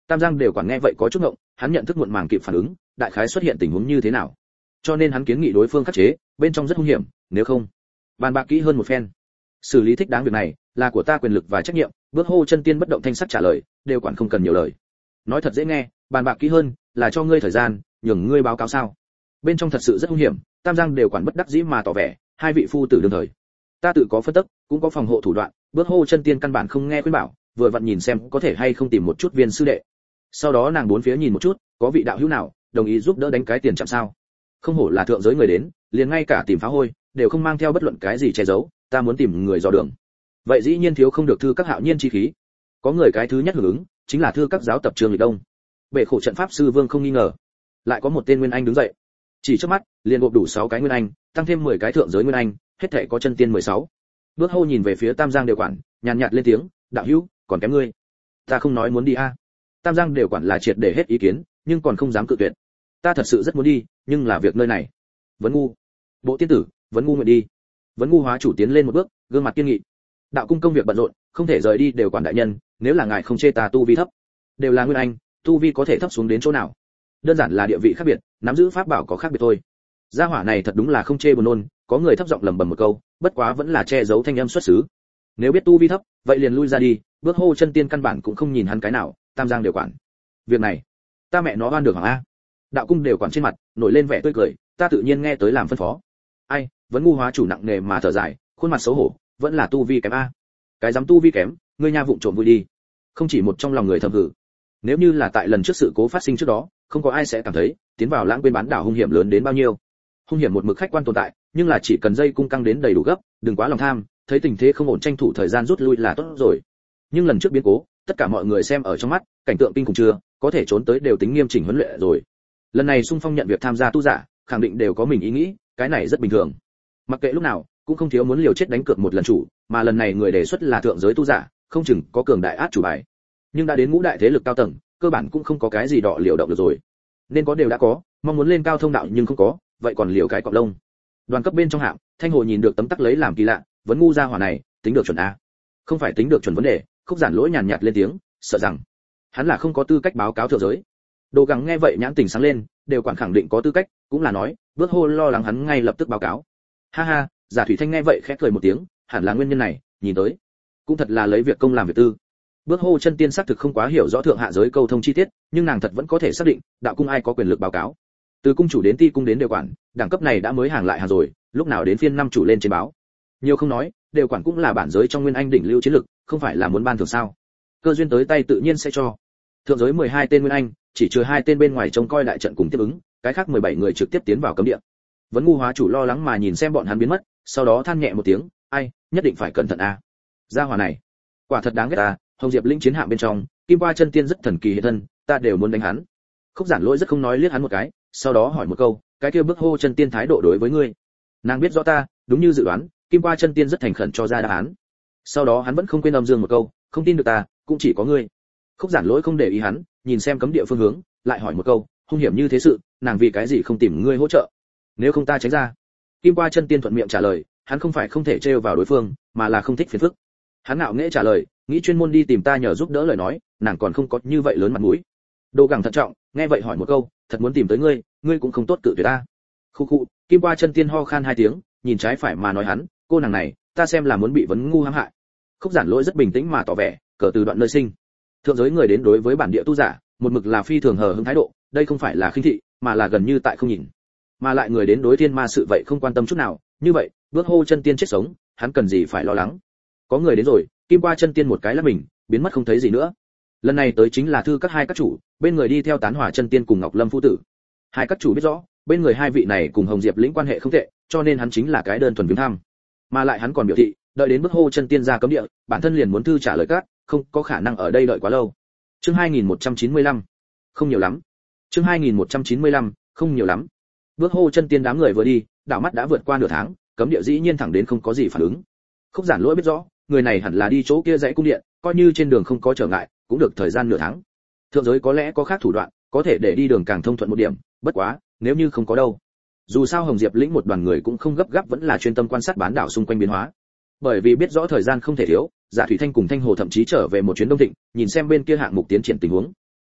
Tam Giang đều quản nghe vậy có chút ngộng, hắn nhận thức muộn màng kịp phản ứng, đại khái xuất hiện tình huống như thế nào. Cho nên hắn kiến nghị đối phương khắc chế, bên trong rất hung hiểm, nếu không, bàn bạc kỹ hơn một phen. Xử lý thích đáng việc này, là của ta quyền lực và trách nhiệm. Bước hô chân tiên bất động thanh sắc trả lời, đều quản không cần nhiều lời. Nói thật dễ nghe, bàn bạc kỹ hơn, là cho ngươi thời gian, nhường ngươi báo cáo sao? Bên trong thật sự rất hung hiểm, Tam Giang đều quản bất đắc dĩ mà tỏ vẻ, hai vị phu tử đương thời. Ta tự có phân tích, cũng có phòng hộ thủ đoạn, bước hô chân tiên căn bản không nghe khuyên bảo, vừa vặn nhìn xem có thể hay không tìm một chút viên sư đệ. Sau đó nàng bốn phía nhìn một chút, có vị đạo hữu nào đồng ý giúp đỡ đánh cái tiền chạm sao? Không hổ là thượng giới người đến, liền ngay cả tìm phá hôi đều không mang theo bất luận cái gì che giấu, ta muốn tìm người dò đường. Vậy dĩ nhiên thiếu không được thư các hạo nhiên chi khí. Có người cái thứ nhất hưởng ứng, chính là thư các giáo tập Trương Lịch Đông. Bệ khổ trận pháp sư Vương không nghi ngờ. Lại có một tên nguyên anh đứng dậy. Chỉ trước mắt, liền gộp đủ 6 cái nguyên anh, tăng thêm 10 cái thượng giới nguyên anh, hết thảy có chân tiên 16. Bước hô nhìn về phía Tam Giang đều quản, nhàn nhạt lên tiếng, đạo hữu, còn kém ngươi. Ta không nói muốn đi a. Tam Giang đều quản là triệt để hết ý kiến, nhưng còn không dám cự tuyệt. Ta thật sự rất muốn đi, nhưng là việc nơi này. Vấn ngu. Bộ tiên tử, Vấn ngu nguyện đi. Vấn ngu hóa chủ tiến lên một bước, gương mặt kiên nghị. Đạo cung công việc bận rộn, không thể rời đi đều quản đại nhân, nếu là ngài không chê ta tu vi thấp, đều là nguyên anh, tu vi có thể thấp xuống đến chỗ nào? Đơn giản là địa vị khác biệt, nắm giữ pháp bảo có khác biệt thôi. Gia hỏa này thật đúng là không chê buồn nôn, có người thấp giọng lẩm bẩm một câu, bất quá vẫn là che giấu thanh âm xuất xứ. Nếu biết tu vi thấp, vậy liền lui ra đi, bước hô chân tiên căn bản cũng không nhìn hắn cái nào, Tam Giang đều quản. Việc này, ta mẹ nó oan được hỏng a. Đạo cung đều quản trên mặt, nổi lên vẻ tươi cười, ta tự nhiên nghe tới làm phân phó. Ai, Vấn ngu hóa chủ nặng nề mà thở dài, khuôn mặt xấu hổ, vẫn là tu vi kém a. Cái dám tu vi kém, ngươi nha vụng trộm vui đi. Không chỉ một trong lòng người thầm hử. Nếu như là tại lần trước sự cố phát sinh trước đó, không có ai sẽ cảm thấy tiến vào lãng quên bán đảo hung hiểm lớn đến bao nhiêu. Hung hiểm một mực khách quan tồn tại, nhưng là chỉ cần dây cung căng đến đầy đủ gấp, đừng quá lòng tham, thấy tình thế không ổn tranh thủ thời gian rút lui là tốt rồi. Nhưng lần trước biến cố, tất cả mọi người xem ở trong mắt, cảnh tượng kinh khủng chưa, có thể trốn tới đều tính nghiêm chỉnh huấn luyện rồi. Lần này xung phong nhận việc tham gia tu giả, khẳng định đều có mình ý nghĩ, cái này rất bình thường. Mặc kệ lúc nào, cũng không thiếu muốn liều chết đánh cược một lần chủ, mà lần này người đề xuất là thượng giới tu giả, không chừng có cường đại át chủ bài. Nhưng đã đến ngũ đại thế lực cao tầng, cơ bản cũng không có cái gì đọ liều động được rồi. Nên có đều đã có, mong muốn lên cao thông đạo nhưng không có, vậy còn liều cái cọp lông. Đoàn cấp bên trong hạng, Thanh Hồ nhìn được tấm tắc lấy làm kỳ lạ, Vấn ngu ra hỏa này, tính được chuẩn a. Không phải tính được chuẩn vấn đề, Khúc Giản Lỗi nhàn nhạt lên tiếng, sợ rằng hắn là không có tư cách báo cáo thượng giới. Đồ Gắng nghe vậy nhãn tình sáng lên, đều quản khẳng định có tư cách, cũng là nói, bước hô lo lắng hắn ngay lập tức báo cáo. Ha ha, Giả Thủy Thanh nghe vậy khẽ cười một tiếng, hẳn là nguyên nhân này, nhìn tới, cũng thật là lấy việc công làm việc tư. Bước hô chân tiên xác thực không quá hiểu rõ thượng hạ giới câu thông chi tiết, nhưng nàng thật vẫn có thể xác định, đạo cung ai có quyền lực báo cáo. Từ cung chủ đến ti cung đến đều quản, đẳng cấp này đã mới hàng lại hàng rồi, lúc nào đến phiên năm chủ lên trên báo. Nhiều không nói, đều quản cũng là bản giới trong nguyên anh đỉnh lưu chiến lực, không phải là muốn ban thưởng sao? Cơ duyên tới tay tự nhiên sẽ cho. Thượng giới 12 tên nguyên anh, chỉ trừ 2 tên bên ngoài trông coi đại trận cùng tiếp ứng, cái khác 17 người trực tiếp tiến vào cấm địa. Vấn ngu hóa chủ lo lắng mà nhìn xem bọn hắn biến mất, sau đó than nhẹ một tiếng, ai, nhất định phải cẩn thận a. Gia hỏa này, quả thật đáng ghét ta, Hồng Diệp linh chiến hạm bên trong, Kim Qua chân tiên rất thần kỳ hiện thân, ta đều muốn đánh hắn. Khúc Giản Lỗi rất không nói liếc hắn một cái, sau đó hỏi một câu, cái kia bước hô chân tiên thái độ đối với ngươi. Nàng biết rõ ta, đúng như dự đoán, Kim Qua chân tiên rất thành khẩn cho ra đáp án. Sau đó hắn vẫn không quên âm dương một câu, không tin được ta, cũng chỉ có ngươi. Khúc Giản Lỗi không để ý hắn, nhìn xem cấm địa phương hướng, lại hỏi một câu, hung hiểm như thế sự, nàng vì cái gì không tìm ngươi hỗ trợ? Nếu không ta tránh ra. Kim Qua chân tiên thuận miệng trả lời, hắn không phải không thể trêu vào đối phương, mà là không thích phiền phức. Hắn ngạo nghễ trả lời, nghĩ chuyên môn đi tìm ta nhờ giúp đỡ lời nói, nàng còn không có như vậy lớn mặt mũi. Đồ Gẳng thận trọng, nghe vậy hỏi một câu, thật muốn tìm tới ngươi, ngươi cũng không tốt cự tuyệt ta. Khu khu, Kim Qua chân tiên ho khan 2 tiếng, nhìn trái phải mà nói hắn, cô nàng này, ta xem là muốn bị Vấn ngu hãm hại. Khúc Giản Lỗi rất bình tĩnh mà tỏ vẻ, cờ từ đoạn nơi sinh. Thượng giới người đến đối với bản địa tu giả, một mực là phi thường hờ hững thái độ, đây không phải là khinh thị, mà là gần như tại không nhìn. Mà lại người đến đối thiên ma sự vậy không quan tâm chút nào, như vậy, bước hô chân tiên chết sống, hắn cần gì phải lo lắng. Có người đến rồi, Kim Qua chân tiên một cái là mình, biến mất không thấy gì nữa. Lần này tới chính là thư các hai các chủ, bên người đi theo Tán Hỏa chân tiên cùng Ngọc Lâm phu tử. Hai các chủ biết rõ, bên người hai vị này cùng Hồng Diệp lĩnh quan hệ không tệ, cho nên hắn chính là cái đơn thuần viếng thăm. Mà lại hắn còn biểu thị, đợi đến bước hô chân tiên ra cấm địa, bản thân liền muốn thư trả lời các, không có khả năng ở đây đợi quá lâu. Chương 2195. Không nhiều lắm. Chương 2195. Không nhiều lắm. Bước hô chân tiên đám người vừa đi, đảo mắt đã vượt qua nửa tháng, cấm địa dĩ nhiên thẳng đến không có gì phản ứng. Khúc Giản Lỗi biết rõ, người này hẳn là đi chỗ kia dãy cung điện, coi như trên đường không có trở ngại, cũng được thời gian nửa tháng. Thượng giới có lẽ có khác thủ đoạn, có thể để đi đường càng thông thuận một điểm, bất quá, nếu như không có đâu. Dù sao Hồng Diệp lĩnh một đoàn người cũng không gấp gáp vẫn là chuyên tâm quan sát bán đảo xung quanh biến hóa. Bởi vì biết rõ thời gian không thể thiếu, Giả Thủy Thanh cùng Thanh Hồ thậm chí trở về một chuyến Đông Thịnh, nhìn xem bên kia hạng mục tiến triển tình huống.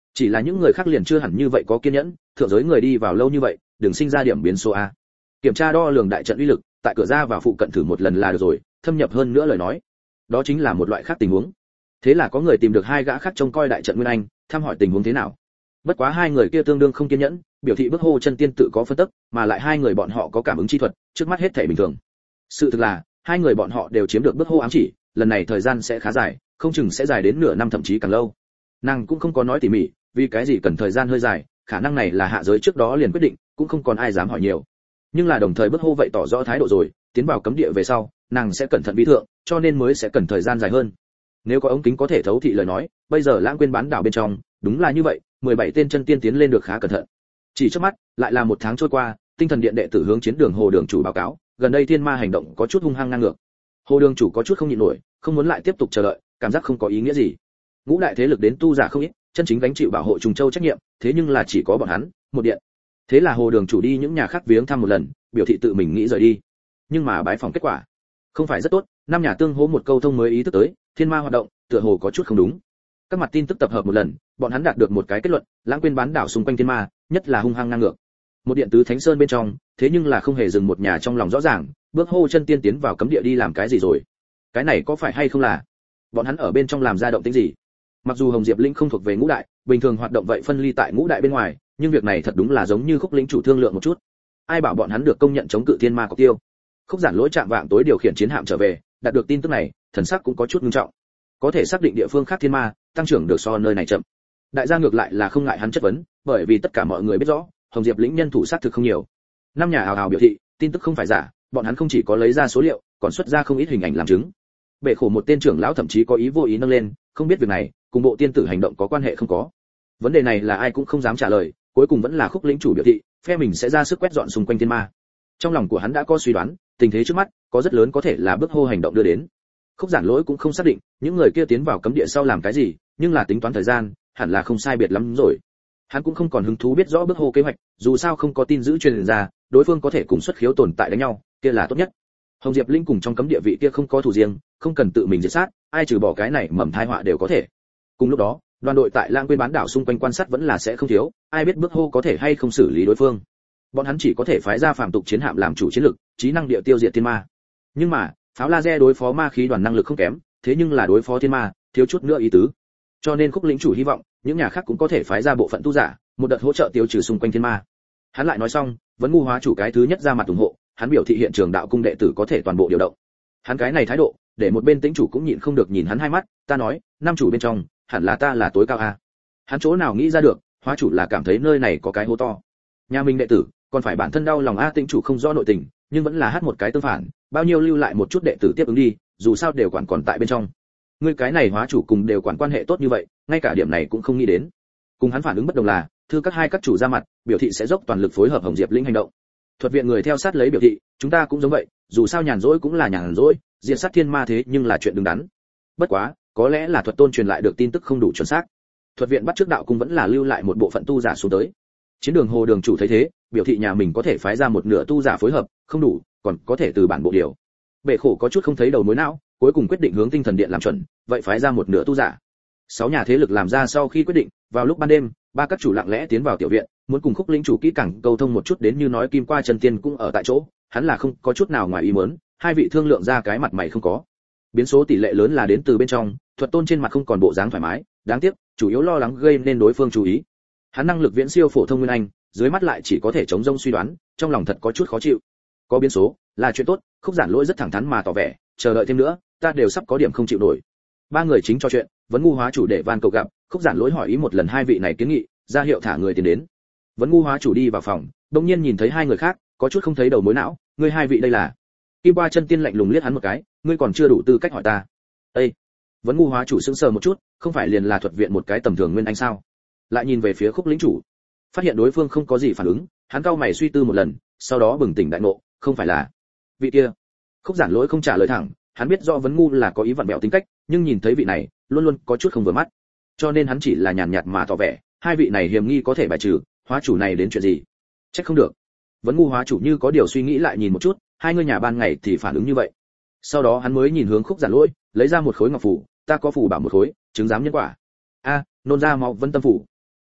Chỉ là những người khác liền chưa hẳn như vậy có kiên nhẫn, thượng giới người đi vào lâu như vậy, đừng sinh ra điểm biến số a. Kiểm tra đo lường đại trận uy lực, tại cửa ra vào phụ cận thử một lần là được rồi, thâm nhập hơn nữa lời nói, đó chính là một loại khác tình huống. Thế là có người tìm được hai gã khác trông coi đại trận Nguyên Anh, thăm hỏi tình huống thế nào. Bất quá hai người kia tương đương không kiên nhẫn, biểu thị bước hô chân tiên tự có phân tức, mà lại hai người bọn họ có cảm ứng chi thuật, trước mắt hết thảy bình thường. Sự thực là, hai người bọn họ đều chiếm được bước hô ám chỉ, lần này thời gian sẽ khá dài, không chừng sẽ dài đến nửa năm thậm chí càng lâu. Nàng cũng không có nói tỉ mỉ, vì cái gì cần thời gian hơi dài, khả năng này là hạ giới trước đó liền quyết định, cũng không còn ai dám hỏi nhiều. Nhưng là đồng thời bước hô vậy tỏ rõ thái độ rồi, tiến vào cấm địa về sau, nàng sẽ cẩn thận bí thượng, cho nên mới sẽ cần thời gian dài hơn. Nếu có ống kính có thể thấu thị lời nói, bây giờ Lãng Quên bán đảo bên trong, đúng là như vậy, 17 tên chân tiên tiến lên được khá cẩn thận. Chỉ trước mắt, lại là một tháng trôi qua, Tinh Thần Điện đệ tử hướng chiến đường Hồ đường chủ báo cáo, gần đây thiên ma hành động có chút hung hăng ngang ngược. Hồ đường chủ có chút không nhịn nổi, không muốn lại tiếp tục chờ đợi, cảm giác không có ý nghĩa gì. Ngũ đại thế lực đến tu giả không ít, chân chính gánh chịu bảo hộ Trùng Châu trách nhiệm, thế nhưng là chỉ có bọn hắn, một điện. Thế là Hồ đường chủ đi những nhà khác viếng thăm một lần, biểu thị tự mình nghĩ rời đi. Nhưng mà bái phòng kết quả không phải rất tốt, năm nhà tương hỗ một câu thông mới ý thức tới, thiên ma hoạt động, tựa hồ có chút không đúng. Các mặt tin tức tập hợp một lần, bọn hắn đạt được một cái kết luận, Lãng Quên bán đảo xung quanh thiên ma, nhất là hung hăng ngang ngược. Một điện tứ thánh sơn bên trong, thế nhưng là không hề dừng một nhà trong lòng rõ ràng, bước hô chân tiên tiến vào cấm địa đi làm cái gì rồi? Cái này có phải hay không là bọn hắn ở bên trong làm ra động tĩnh gì? Mặc dù Hồng Diệp Linh không thuộc về ngũ đại, bình thường hoạt động vậy phân ly tại ngũ đại bên ngoài, nhưng việc này thật đúng là giống như Khúc lĩnh chủ thương lượng một chút. Ai bảo bọn hắn được công nhận chống cự thiên ma cọc tiêu? Khúc Giản Lỗi chạm vạng tối điều khiển chiến hạm trở về, đạt được tin tức này, thần sắc cũng có chút nghiêm trọng. Có thể xác định địa phương khác thiên ma tăng trưởng được so nơi này chậm. Đại gia ngược lại là không ngại hắn chất vấn, bởi vì tất cả mọi người biết rõ, Hồng Diệp lĩnh nhân thủ sát thực không nhiều. Năm nhà hào hào biểu thị, tin tức không phải giả, bọn hắn không chỉ có lấy ra số liệu, còn xuất ra không ít hình ảnh làm chứng. Bệ khổ một tên trưởng lão thậm chí có ý vô ý nâng lên, không biết việc này cùng bộ tiên tử hành động có quan hệ không có. Vấn đề này là ai cũng không dám trả lời, cuối cùng vẫn là Khúc lĩnh chủ biểu thị, phe mình sẽ ra sức quét dọn xung quanh thiên ma. Trong lòng của hắn đã có suy đoán, tình thế trước mắt có rất lớn có thể là bước hô hành động đưa đến. Khúc Giản Lỗi cũng không xác định những người kia tiến vào cấm địa sau làm cái gì, nhưng là tính toán thời gian, hẳn là không sai biệt lắm rồi. Hắn cũng không còn hứng thú biết rõ bước hô kế hoạch, dù sao không có tin giữ truyền ra, đối phương có thể cùng xuất khiếu tồn tại đánh nhau, kia là tốt nhất. Hồng Diệp Linh cùng trong cấm địa vị kia không có thủ riêng, không cần tự mình diệt sát, ai trừ bỏ cái này mầm tai họa đều có thể. Cùng lúc đó, đoàn đội tại Lãng Quên bán đảo xung quanh quan sát vẫn là sẽ không thiếu, ai biết bước hô có thể hay không xử lý đối phương. Bọn hắn chỉ có thể phái ra phàm tục chiến hạm làm chủ chiến lực, trí năng địa tiêu diệt thiên ma. Nhưng mà, pháo laser đối phó ma khí đoàn năng lực không kém, thế nhưng là đối phó thiên ma, thiếu chút nữa ý tứ. Cho nên Khúc lĩnh chủ hy vọng, những nhà khác cũng có thể phái ra bộ phận tu giả, một đợt hỗ trợ tiêu trừ xung quanh thiên ma. Hắn lại nói xong, vẫn ngu hóa chủ cái thứ nhất ra mặt ủng hộ, hắn biểu thị hiện trường đạo cung đệ tử có thể toàn bộ điều động. Hắn cái này thái độ, để một bên tĩnh chủ cũng nhịn không được nhìn hắn hai mắt, ta nói, nam chủ bên trong, hẳn là ta là tối cao a. Hắn chỗ nào nghĩ ra được, hóa chủ là cảm thấy nơi này có cái hố to. Nhà mình đệ tử, còn phải bản thân đau lòng a. Tĩnh chủ không rõ nội tình, nhưng vẫn là hát một cái tương phản, bao nhiêu lưu lại một chút đệ tử tiếp ứng đi, dù sao đều quản còn tại bên trong. Ngươi cái này hóa chủ cùng đều quản quan hệ tốt như vậy, ngay cả điểm này cũng không nghĩ đến. Cùng hắn phản ứng bất đồng là, thư các hai các chủ ra mặt, biểu thị sẽ dốc toàn lực phối hợp Hồng Diệp lĩnh hành động. Thuật viện người theo sát lấy biểu thị, chúng ta cũng giống vậy, dù sao nhàn rỗi cũng là nhàn rỗi, diệt sát thiên ma thế nhưng là chuyện đứng đắn. Bất quá, có lẽ là thuật tôn truyền lại được tin tức không đủ chuẩn xác. Thuật viện bắt trước đạo cung vẫn là lưu lại một bộ phận tu giả xuống tới. Chiến đường Hồ đường chủ thấy thế, biểu thị nhà mình có thể phái ra một nửa tu giả phối hợp, không đủ, còn có thể từ bản bộ điều. Bệ khổ có chút không thấy đầu mối não, cuối cùng quyết định hướng Tinh Thần Điện làm chuẩn, vậy phái ra một nửa tu giả. 6 nhà thế lực làm ra sau khi quyết định, vào lúc ban đêm, ba các chủ lặng lẽ tiến vào tiểu viện, muốn cùng Khúc lĩnh chủ kỹ càng câu thông một chút, đến như nói Kim Qua Chân Tiên cũng ở tại chỗ, hắn là không có chút nào ngoài ý muốn, hai vị thương lượng ra cái mặt mày không có. Biến số tỷ lệ lớn là đến từ bên trong, Thuật tôn trên mặt không còn bộ dáng thoải mái, đáng tiếc, chủ yếu lo lắng gây nên đối phương chú ý. Hắn năng lực viễn siêu phổ thông nguyên anh, dưới mắt lại chỉ có thể chống rông suy đoán, trong lòng thật có chút khó chịu. Có biến số, là chuyện tốt, Khúc Giản Lỗi rất thẳng thắn mà tỏ vẻ, chờ đợi thêm nữa, ta đều sắp có điểm không chịu nổi. Ba người chính trò chuyện, Vấn ngu hóa chủ để van cầu gặp, Khúc Giản Lỗi hỏi ý một lần hai vị này kiến nghị, ra hiệu thả người tiến đến. Vấn ngu hóa chủ đi vào phòng, đột nhiên nhìn thấy hai người khác, có chút không thấy đầu mối não, ngươi hai vị đây là? Kim Qua Chân Tiên lạnh lùng liếc hắn một cái, ngươi còn chưa đủ tư cách hỏi ta. Ê! Vấn ngu hóa chủ sững sờ một chút, không phải liền là thuật viện một cái tầm thường nguyên anh sao? Lại nhìn về phía Khúc lĩnh chủ, phát hiện đối phương không có gì phản ứng, hắn cau mày suy tư một lần, sau đó bừng tỉnh đại ngộ, không phải là vị kia. Khúc Giản Lỗi không trả lời thẳng, hắn biết rõ Vấn ngu là có ý vặn vẹo tính cách, nhưng nhìn thấy vị này, luôn luôn có chút không vừa mắt, cho nên hắn chỉ là nhàn nhạt mà tỏ vẻ, hai vị này hiểm nghi có thể bài trừ, hóa chủ này đến chuyện gì? Chắc không được. Vấn ngu hóa chủ như có điều suy nghĩ lại nhìn một chút, hai người nhà ban ngày thì phản ứng như vậy. Sau đó hắn mới nhìn hướng Khúc Giản Lỗi, lấy ra một khối ngọc phù, ta có phù bảo một khối, chứng giám nhân quả. A, nôn ra máu Vân Tâm phủ.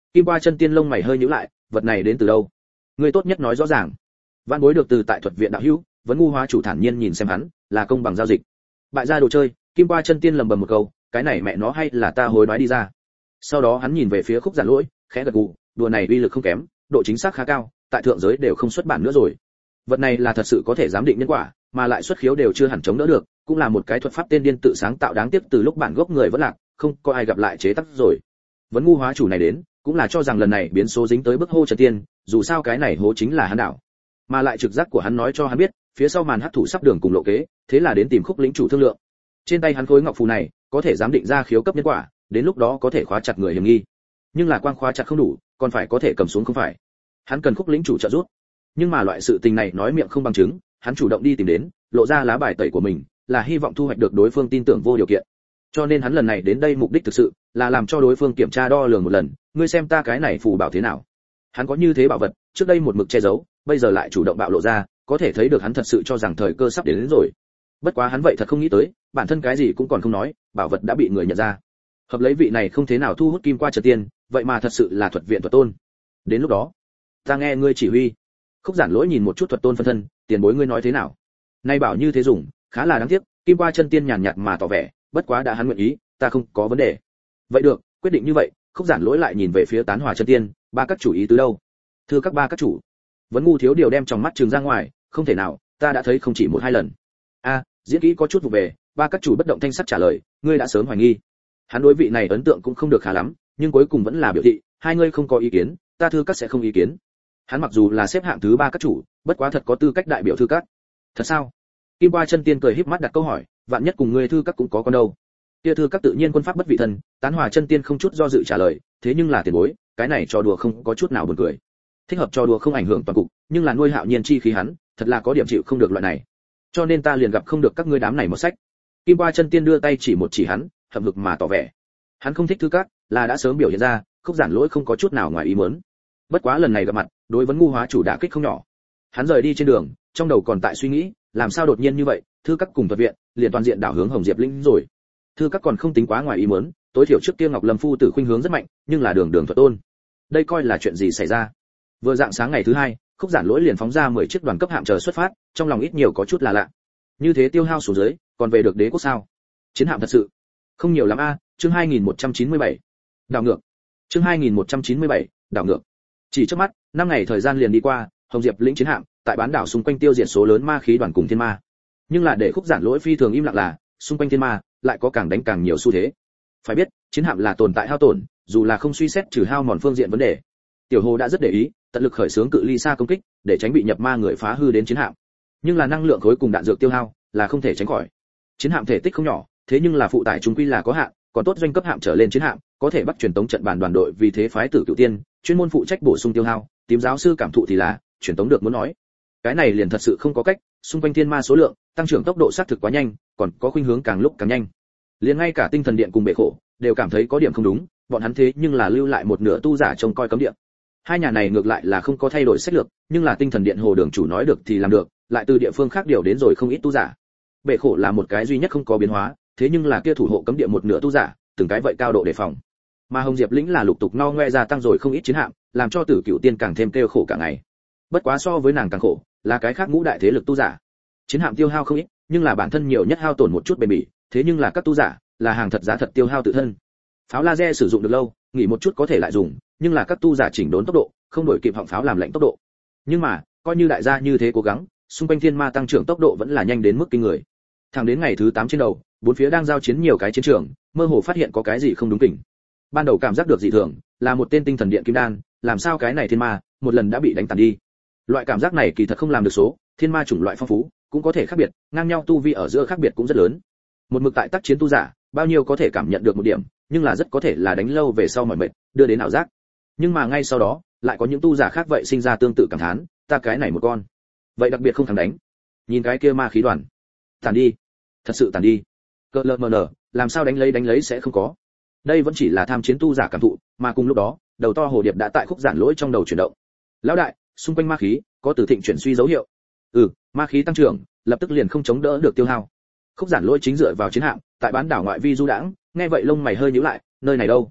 Kim Qua Chân Tiên lông mày hơi nhíu lại, vật này đến từ đâu? Ngươi tốt nhất nói rõ ràng. Vạn Bối được từ tại Thuật viện đạo hữu, Vấn Ngu Hóa chủ thản nhiên nhìn xem hắn, là công bằng giao dịch. Bại gia đồ chơi, Kim Qua Chân Tiên lầm bầm một câu, cái này mẹ nó hay là ta hối đoái đi ra. Sau đó hắn nhìn về phía Khúc Giản Lỗi, khẽ gật gù, đùa này uy lực không kém, độ chính xác khá cao, tại thượng giới đều không xuất bản nữa rồi. Vật này là thật sự có thể giám định nhân quả, mà lại xuất khiếu đều chưa hẳn chống đỡ được, cũng là một cái thuật pháp tên điên tự sáng tạo đáng tiếc từ lúc bản gốc người vẫn lạc, không có ai gặp lại chế tác rồi. Vấn Ngu Hóa chủ này đến, cũng là cho rằng lần này biến số dính tới bức hô Trần Tiên, dù sao cái này hố chính là hắn đảo. Mà lại trực giác của hắn nói cho hắn biết, phía sau màn hắc thủ sắp đường cùng lộ kế, thế là đến tìm Khúc lĩnh chủ thương lượng. Trên tay hắn khối ngọc phù này, có thể giám định ra khiếu cấp nhân quả, đến lúc đó có thể khóa chặt người hiểm nghi. Nhưng là quang khóa chặt không đủ, còn phải có thể cầm xuống không phải. Hắn cần Khúc lĩnh chủ trợ giúp. Nhưng mà loại sự tình này nói miệng không bằng chứng, hắn chủ động đi tìm đến, lộ ra lá bài tẩy của mình, là hy vọng thu hoạch được đối phương tin tưởng vô điều kiện. Cho nên hắn lần này đến đây mục đích thực sự là làm cho đối phương kiểm tra đo lường một lần, ngươi xem ta cái này phù bảo thế nào. Hắn có như thế bảo vật, trước đây một mực che giấu, bây giờ lại chủ động bạo lộ ra, có thể thấy được hắn thật sự cho rằng thời cơ sắp đến rồi. Bất quá hắn vậy thật không nghĩ tới, bản thân cái gì cũng còn không nói, bảo vật đã bị người nhận ra. Hợp lấy vị này không thế nào thu hút Kim Qua Trần Tiên, vậy mà thật sự là Thuật viện Thuật Tôn. Đến lúc đó, ta nghe ngươi chỉ huy. Khúc Giản Lỗi nhìn một chút Thuật Tôn phân thân, tiền bối ngươi nói thế nào? Nay bảo như thế dùng, khá là đáng tiếc. Kim Qua Chân Tiên nhàn nhạt mà tỏ vẻ, bất quá đã hắn nguyện ý, ta không có vấn đề. Vậy được, quyết định như vậy. Khúc Giản Lỗi lại nhìn về phía Tán Hòa Chân Tiên, ba các chủ ý tứ đâu? Thưa các ba các chủ. Vấn Ngu thiếu điều đem trong mắt trường ra ngoài, không thể nào, ta đã thấy không chỉ một hai lần. A, diễn kỹ có chút vụ về, ba các chủ bất động thanh sắc trả lời, ngươi đã sớm hoài nghi. Hắn đối vị này ấn tượng cũng không được khá lắm, nhưng cuối cùng vẫn là biểu thị, hai ngươi không có ý kiến, ta thư các sẽ không ý kiến. Hắn mặc dù là xếp hạng thứ ba các chủ, bất quá thật có tư cách đại biểu thư các. Thật sao? Kim Qua Chân Tiên cười híp mắt đặt câu hỏi, vạn nhất cùng ngươi thư các cũng có con đâu. Kia thư các tự nhiên quân pháp bất vị thân, Tán Hòa Chân Tiên không chút do dự trả lời, thế nhưng là tiền bối, cái này trò đùa không có chút nào buồn cười. Thích hợp trò đùa không ảnh hưởng toàn cục, nhưng là nuôi hạo nhiên chi khí hắn, thật là có điểm chịu không được loại này. Cho nên ta liền gặp không được các ngươi đám này một sách. Kim Qua Chân Tiên đưa tay chỉ một chỉ hắn, hậm hực mà tỏ vẻ. Hắn không thích thư các, là đã sớm biểu hiện ra, Khúc Giản Lỗi không có chút nào ngoài ý muốn. Bất quá lần này gặp mặt, đối Vấn Ngu Hóa chủ đả kích không nhỏ. Hắn rời đi trên đường, trong đầu còn tại suy nghĩ, làm sao đột nhiên như vậy, thư các cùng Thuật viện, liền toàn diện đảo hướng Hồng Diệp Linh rồi. Thư các còn không tính quá ngoài ý muốn, tối thiểu trước kia Ngọc Lâm phu tử khuynh hướng rất mạnh, nhưng là đường Thuật Tôn. Đây coi là chuyện gì xảy ra? Vừa dạng sáng ngày thứ hai, Khúc Giản Lỗi liền phóng ra 10 chiếc đoàn cấp hạm chờ xuất phát, trong lòng ít nhiều có chút là lạ. Như thế tiêu hao xuống dưới, còn về được đế quốc sao? Chiến hạm thật sự không nhiều lắm a. Chương 2197. Đảo ngược. Chương 2197. Đảo ngược. Chỉ trước mắt, 5 ngày thời gian liền đi qua, Hồng Diệp lĩnh chiến hạm tại bán đảo xung quanh tiêu diệt số lớn ma khí đoàn cùng thiên ma. Nhưng là để Khúc Giản Lỗi phi thường im lặng là, xung quanh thiên ma lại có càng đánh càng nhiều xu thế. Phải biết, chiến hạm là tồn tại hao tổn, dù là không suy xét trừ hao mòn phương diện vấn đề. Tiểu Hồ đã rất để ý, tận lực khởi xướng cự ly xa công kích, để tránh bị nhập ma người phá hư đến chiến hạm. Nhưng là năng lượng khối cùng đạn dược tiêu hao là không thể tránh khỏi. Chiến hạm thể tích không nhỏ, thế nhưng là phụ tải chúng quy là có hạn, còn tốt doanh cấp hạm trở lên chiến hạm, có thể bắt truyền tống trận bàn đoàn đội vì thế phái Tử Cựu Tiên, chuyên môn phụ trách bổ sung tiêu hao, tím giáo sư cảm thụ thì là truyền tống được muốn nói. Cái này liền thật sự không có cách, xung quanh thiên ma số lượng, tăng trưởng tốc độ xác thực quá nhanh, còn có khuynh hướng càng lúc càng nhanh. Liền ngay cả Tinh Thần Điện cùng Bệ Khổ đều cảm thấy có điểm không đúng, bọn hắn thế nhưng là lưu lại một nửa tu giả trông coi cấm địa. Hai nhà này ngược lại là không có thay đổi sách lược, nhưng là Tinh Thần Điện Hồ Đường chủ nói được thì làm được, lại từ địa phương khác điều đến rồi không ít tu giả. Bệ Khổ là một cái duy nhất không có biến hóa, thế nhưng là kia thủ hộ cấm địa một nửa tu giả, từng cái vậy cao độ đề phòng. Mà Hồng Diệp lĩnh là lục tục no ngoe gia tăng rồi không ít chiến hạm, làm cho Tử Cựu Tiên càng thêm kêu khổ cả ngày. Bất quá so với nàng càng khổ, là cái khác ngũ đại thế lực tu giả. Chiến hạm tiêu hao không ít, nhưng là bản thân nhiều nhất hao tổn một chút bền bỉ, thế nhưng là các tu giả, là hàng thật giá thật tiêu hao tự thân. Pháo laser sử dụng được lâu, nghỉ một chút có thể lại dùng, nhưng là các tu giả chỉnh đốn tốc độ, không đổi kịp họng pháo làm lệnh tốc độ. Nhưng mà, coi như đại gia như thế cố gắng, xung quanh thiên ma tăng trưởng tốc độ vẫn là nhanh đến mức kinh người. Thẳng đến ngày thứ 8 trên đầu, bốn phía đang giao chiến nhiều cái chiến trường, mơ hồ phát hiện có cái gì không đúng kỉnh. Ban đầu cảm giác được dị thường, là một tên Tinh Thần Điện kim đan, làm sao cái này thiên ma một lần đã bị đánh tàn đi. Loại cảm giác này kỳ thật không làm được số, thiên ma chủng loại phong phú, cũng có thể khác biệt, ngang nhau tu vi ở giữa khác biệt cũng rất lớn. Một mực tại tác chiến tu giả, bao nhiêu có thể cảm nhận được một điểm, nhưng là rất có thể là đánh lâu về sau mỏi mệt, đưa đến ảo giác. Nhưng mà ngay sau đó, lại có những tu giả khác vậy sinh ra tương tự cảm thán, ta cái này một con, vậy đặc biệt không thắng đánh. Nhìn cái kia ma khí đoàn, tàn đi, thật sự tàn đi. Cơ lơ mờ nở, làm sao đánh lấy sẽ không có. Đây vẫn chỉ là tham chiến tu giả cảm thụ, mà cùng lúc đó, đầu to hồ điệp đã tại Khúc Giản Lỗi trong đầu chuyển động. Lão đại, xung quanh ma khí có từ thịnh chuyển suy dấu hiệu. Ma khí tăng trưởng, lập tức liền không chống đỡ được tiêu hao. Khúc Giản Lỗi chính dựa vào chiến hạm, tại bán đảo ngoại vi du đãng, nghe vậy lông mày hơi nhíu lại, nơi này đâu?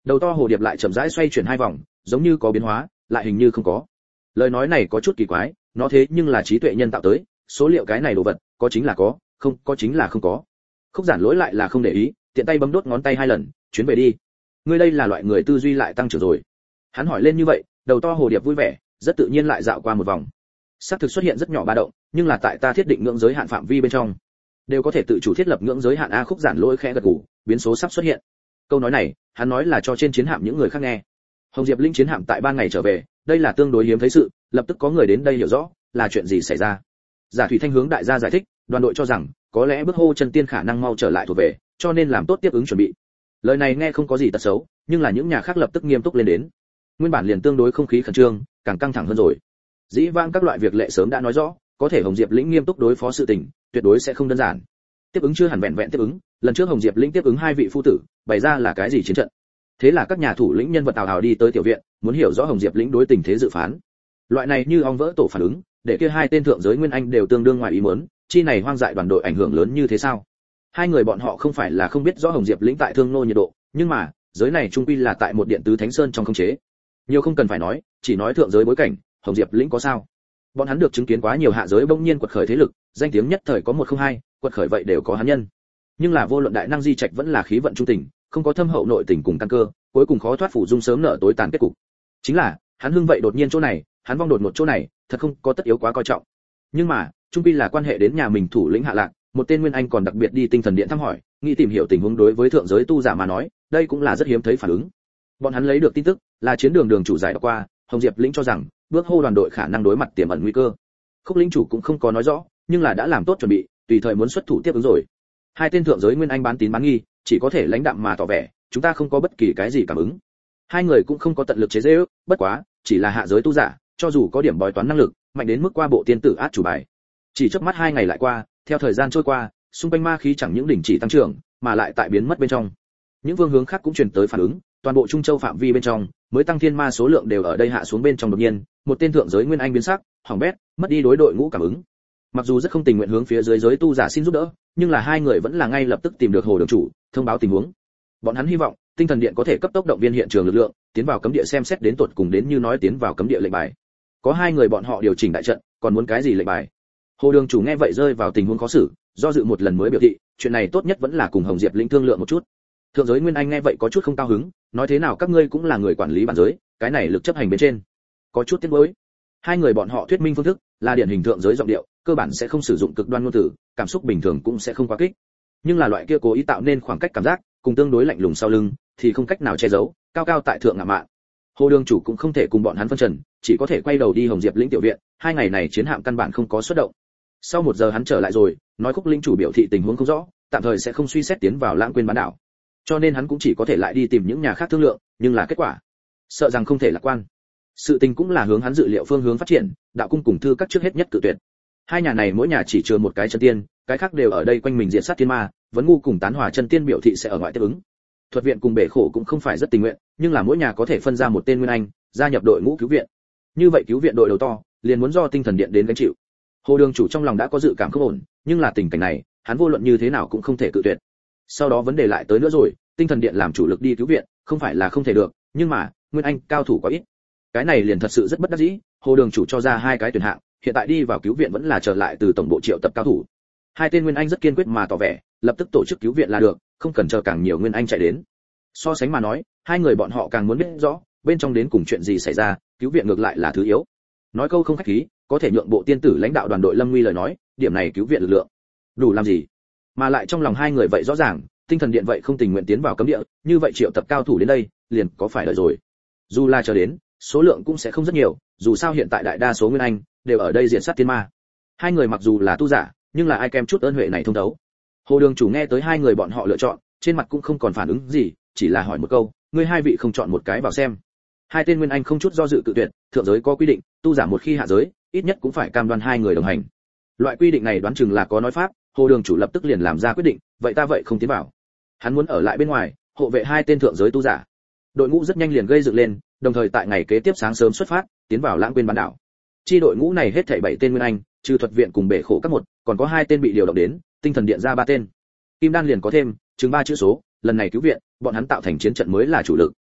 Đầu to hồ điệp lại chậm rãi xoay chuyển hai vòng, giống như có biến hóa, lại hình như không có. Lời nói này có chút kỳ quái, nó thế nhưng là trí tuệ nhân tạo tới, số liệu cái này đồ vật, có chính là có, không có chính là không có. Khúc Giản Lỗi lại là không để ý, tiện tay bấm đốt ngón tay hai lần, chuyến về đi. Ngươi đây là loại người tư duy lại tăng trưởng rồi. Hắn hỏi lên như vậy, đầu to hồ điệp vui vẻ, rất tự nhiên lại dạo qua một vòng. Xác thực xuất hiện rất nhỏ ba động, nhưng là tại ta thiết định ngưỡng giới hạn phạm vi bên trong, đều có thể tự chủ thiết lập ngưỡng giới hạn. A. Khúc Giản Lỗi khẽ gật gù, biến số sắp xuất hiện. Câu nói này, hắn nói là cho trên chiến hạm những người khác nghe. Hồng Diệp Linh chiến hạm tại ban ngày trở về, đây là tương đối hiếm thấy sự, lập tức có người đến đây hiểu rõ là chuyện gì xảy ra. Giả Thủy Thanh hướng đại gia giải thích, đoàn đội cho rằng có lẽ bước hô chân tiên khả năng mau trở lại thuộc về, cho nên làm tốt tiếp ứng chuẩn bị. Lời này nghe không có gì tật xấu, nhưng là những nhà khác lập tức nghiêm túc lên đến. Nguyên bản liền tương đối không khí khẩn trương, càng căng thẳng hơn rồi. Dĩ vãng các loại việc lệ sớm đã nói rõ, có thể Hồng Diệp Lĩnh nghiêm túc đối phó sự tình, tuyệt đối sẽ không đơn giản. Tiếp ứng chưa hẳn vẹn vẹn tiếp ứng, lần trước Hồng Diệp Lĩnh tiếp ứng hai vị phu tử, bày ra là cái gì chiến trận. Thế là các nhà thủ lĩnh nhân vật ào ào đi tới tiểu viện, muốn hiểu rõ Hồng Diệp Lĩnh đối tình thế dự phán. Loại này như ong vỡ tổ phản ứng, để kia hai tên thượng giới nguyên anh đều tương đương ngoài ý muốn, chi này hoang dại đoàn đội ảnh hưởng lớn như thế sao? Hai người bọn họ không phải là không biết rõ Hồng Diệp Lĩnh tại Thương Nô nhiệt độ, nhưng mà, giới này trung quy là tại một điện tứ thánh sơn trong khống chế. Nhiều không cần phải nói, chỉ nói thượng giới bối cảnh, Hồng Diệp Lĩnh có sao? Bọn hắn được chứng kiến quá nhiều hạ giới bỗng nhiên quật khởi thế lực, danh tiếng nhất thời có 102, quật khởi vậy đều có hắn nhân. Nhưng là vô luận đại năng di trạch vẫn là khí vận trung tình, không có thâm hậu nội tình cùng căn cơ, cuối cùng khó thoát phủ dung sớm nợ tối tàn kết cục. Chính là, hắn hưng vậy đột nhiên chỗ này, hắn vong đột một chỗ này, thật không có tất yếu quá coi trọng. Nhưng mà, trung quy là quan hệ đến nhà mình thủ lĩnh hạ lạc, một tên nguyên anh còn đặc biệt đi tinh thần điện thăm hỏi, nghĩ tìm hiểu tình huống. Đối với thượng giới tu giả mà nói, đây cũng là rất hiếm thấy phản ứng. Bọn hắn lấy được tin tức là chiến đường chủ giải đọc qua, Hồng Diệp Lĩnh cho rằng bước hô đoàn đội khả năng đối mặt tiềm ẩn nguy cơ. Khúc lĩnh chủ cũng không có nói rõ, nhưng là đã làm tốt chuẩn bị, tùy thời muốn xuất thủ tiếp ứng rồi. Hai tên thượng giới nguyên anh bán tín bán nghi, chỉ có thể lãnh đạm mà tỏ vẻ, chúng ta không có bất kỳ cái gì cảm ứng. Hai người cũng không có tận lực chế giễu, bất quá, chỉ là hạ giới tu giả, cho dù có điểm bói toán năng lực, mạnh đến mức qua bộ tiên tử át chủ bài. Chỉ chớp mắt 2 ngày lại qua, theo thời gian trôi qua, xung quanh ma khí chẳng những đình chỉ tăng trưởng, mà lại tại biến mất bên trong. Những phương hướng khác cũng truyền tới phản ứng, toàn bộ Trung Châu phạm vi bên trong, mới tăng thiên ma số lượng đều ở đây hạ xuống bên trong. Đột nhiên, một tên thượng giới nguyên anh biến sắc, hỏng bét, mất đi đối đội ngũ cảm ứng. Mặc dù rất không tình nguyện hướng phía dưới giới tu giả xin giúp đỡ, nhưng là hai người vẫn là ngay lập tức tìm được hồ đường chủ, thông báo tình huống. Bọn hắn hy vọng tinh thần điện có thể cấp tốc động viên hiện trường lực lượng, tiến vào cấm địa xem xét đến tột cùng đến như nói tiến vào cấm địa lệnh bài. Có hai người bọn họ điều chỉnh đại trận, còn muốn cái gì lệnh bài? Hồ đường chủ nghe vậy rơi vào tình huống khó xử, do dự một lần mới biểu thị, chuyện này tốt nhất vẫn là cùng Hồng Diệp Lĩnh thương lượng một chút. Thượng giới nguyên anh nghe vậy có chút không cao hứng, nói thế nào các ngươi cũng là người quản lý bản giới, cái này lực chấp hành bên trên có chút tiếc nuối. Hai người bọn họ thuyết minh phương thức là điển hình thượng giới giọng điệu, cơ bản sẽ không sử dụng cực đoan ngôn từ, cảm xúc bình thường cũng sẽ không quá kích. Nhưng là loại kia cố ý tạo nên khoảng cách cảm giác, cùng tương đối lạnh lùng sau lưng, thì không cách nào che giấu, cao cao tại thượng ngạo mạn. Hồ đường chủ cũng không thể cùng bọn hắn phân trần, chỉ có thể quay đầu đi Hồng Diệp Lĩnh tiểu viện. Hai ngày này chiến hạm căn bản không có xuất động. Sau 1 giờ hắn trở lại rồi, nói Khúc lĩnh chủ biểu thị tình huống không rõ, tạm thời sẽ không suy xét tiến vào Lãng Quên bán đảo. Cho nên hắn cũng chỉ có thể lại đi tìm những nhà khác thương lượng, nhưng là kết quả, sợ rằng không thể lạc quan. Sự tình cũng là hướng hắn dự liệu phương hướng phát triển, đạo cung cùng thư các trước hết nhất cự tuyệt. Hai nhà này mỗi nhà chỉ chừa một cái chân tiên, cái khác đều ở đây quanh mình diệt sát thiên ma, vấn ngu cùng tán hòa chân tiên biểu thị sẽ ở ngoại tiếp ứng. Thuật viện cùng bể khổ cũng không phải rất tình nguyện, nhưng là mỗi nhà có thể phân ra một tên nguyên anh, gia nhập đội ngũ cứu viện. Như vậy cứu viện đội đầu to, liền muốn do tinh thần điện đến gánh chịu. Hồ đường chủ trong lòng đã có dự cảm không ổn, nhưng là tình cảnh này, hắn vô luận như thế nào cũng không thể cự tuyệt. Sau đó vấn đề lại tới nữa rồi, tinh thần điện làm chủ lực đi cứu viện, không phải là không thể được, nhưng mà, nguyên anh cao thủ quá ít. Cái này liền thật sự rất bất đắc dĩ, Hồ đường chủ cho ra 2 cái tuyển hạng, hiện tại đi vào cứu viện vẫn là trở lại từ tổng bộ triệu tập cao thủ. Hai tên nguyên anh rất kiên quyết mà tỏ vẻ, lập tức tổ chức cứu viện là được, không cần chờ càng nhiều nguyên anh chạy đến. So sánh mà nói, hai người bọn họ càng muốn biết rõ, bên trong đến cùng chuyện gì xảy ra, cứu viện ngược lại là thứ yếu. Nói câu không khách khí, có thể nhượng bộ tiên tử lãnh đạo đoàn đội Lâm Nguy lời nói, điểm này cứu viện lực lượng đủ làm gì? Mà lại trong lòng hai người vậy rõ ràng, tinh thần điện vậy không tình nguyện tiến vào cấm địa, như vậy triệu tập cao thủ đến đây, liền có phải đợi rồi. Dù là chờ đến, số lượng cũng sẽ không rất nhiều, dù sao hiện tại đại đa số nguyên anh đều ở đây diện sát tiên ma. Hai người mặc dù là tu giả, nhưng là ai kèm chút ơn huệ này thông thấu. Hồ đường chủ nghe tới hai người bọn họ lựa chọn, trên mặt cũng không còn phản ứng gì, chỉ là hỏi một câu, ngươi hai vị không chọn một cái vào xem. Hai tên nguyên anh không chút do dự tự tuyển, thượng giới có quy định, tu giả một khi hạ giới, ít nhất cũng phải cam đoan hai người đồng hành. Loại quy định này đoán chừng là có nói pháp, Hồ đường chủ lập tức liền làm ra quyết định, vậy ta vậy không tiến vào. Hắn muốn ở lại bên ngoài, hộ vệ hai tên thượng giới tu giả. Đội ngũ rất nhanh liền gây dựng lên, đồng thời tại ngày kế tiếp sáng sớm xuất phát, tiến vào Lãng Quên bán đảo. Chi đội ngũ này hết thảy 7 tên nguyên anh, trừ thuật viện cùng bể khổ các một, còn có 2 tên bị điều động đến, tinh thần điện ra 3 tên. Kim đan liền có thêm, chừng 3 chữ số, lần này cứu viện, bọn hắn tạo thành chiến trận mới là chủ lực.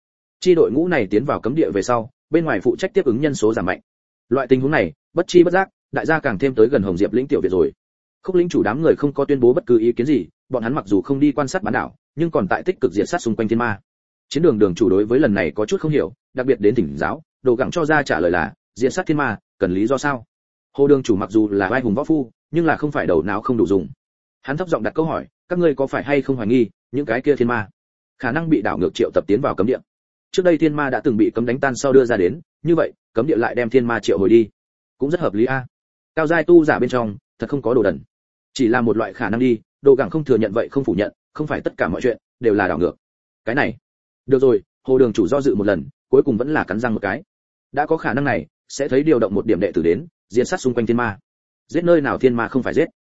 chi đội ngũ này tiến vào cấm địa về sau, bên ngoài phụ trách tiếp ứng nhân số giảm mạnh. Loại tình huống này, bất chi bất giác, đại gia càng thêm tới gần Hồng Diệp lĩnh tiểu viện rồi. Khúc lĩnh chủ đám người không có tuyên bố bất cứ ý kiến gì, bọn hắn mặc dù không đi quan sát bán đảo, nhưng còn tại tích cực diệt sát xung quanh thiên ma. Chiến đường đường chủ đối với lần này có chút không hiểu, đặc biệt đến thỉnh giáo, đồ gặng cho ra trả lời là, diệt sát thiên ma, cần lý do sao? Hồ đường chủ mặc dù là vai hùng võ phu, nhưng là không phải đầu não không đủ dùng. Hắn thấp giọng đặt câu hỏi, các ngươi có phải hay không hoài nghi, những cái kia thiên ma khả năng bị đảo ngược triệu tập tiến vào cấm địa? Trước đây thiên ma đã từng bị cấm đánh tan sau đưa ra đến, như vậy, cấm địa lại đem thiên ma triệu hồi đi, cũng rất hợp lý a. Cao giai tu giả bên trong, thật không có đồ đần. Chỉ là một loại khả năng đi, đồ gặng không thừa nhận vậy không phủ nhận, không phải tất cả mọi chuyện đều là đảo ngược. Cái này, được rồi, hồ đường chủ do dự một lần, cuối cùng vẫn là cắn răng một cái. Đã có khả năng này, sẽ thấy điều động một điểm đệ tử đến, diệt sát xung quanh thiên ma. Giết nơi nào thiên ma không phải giết.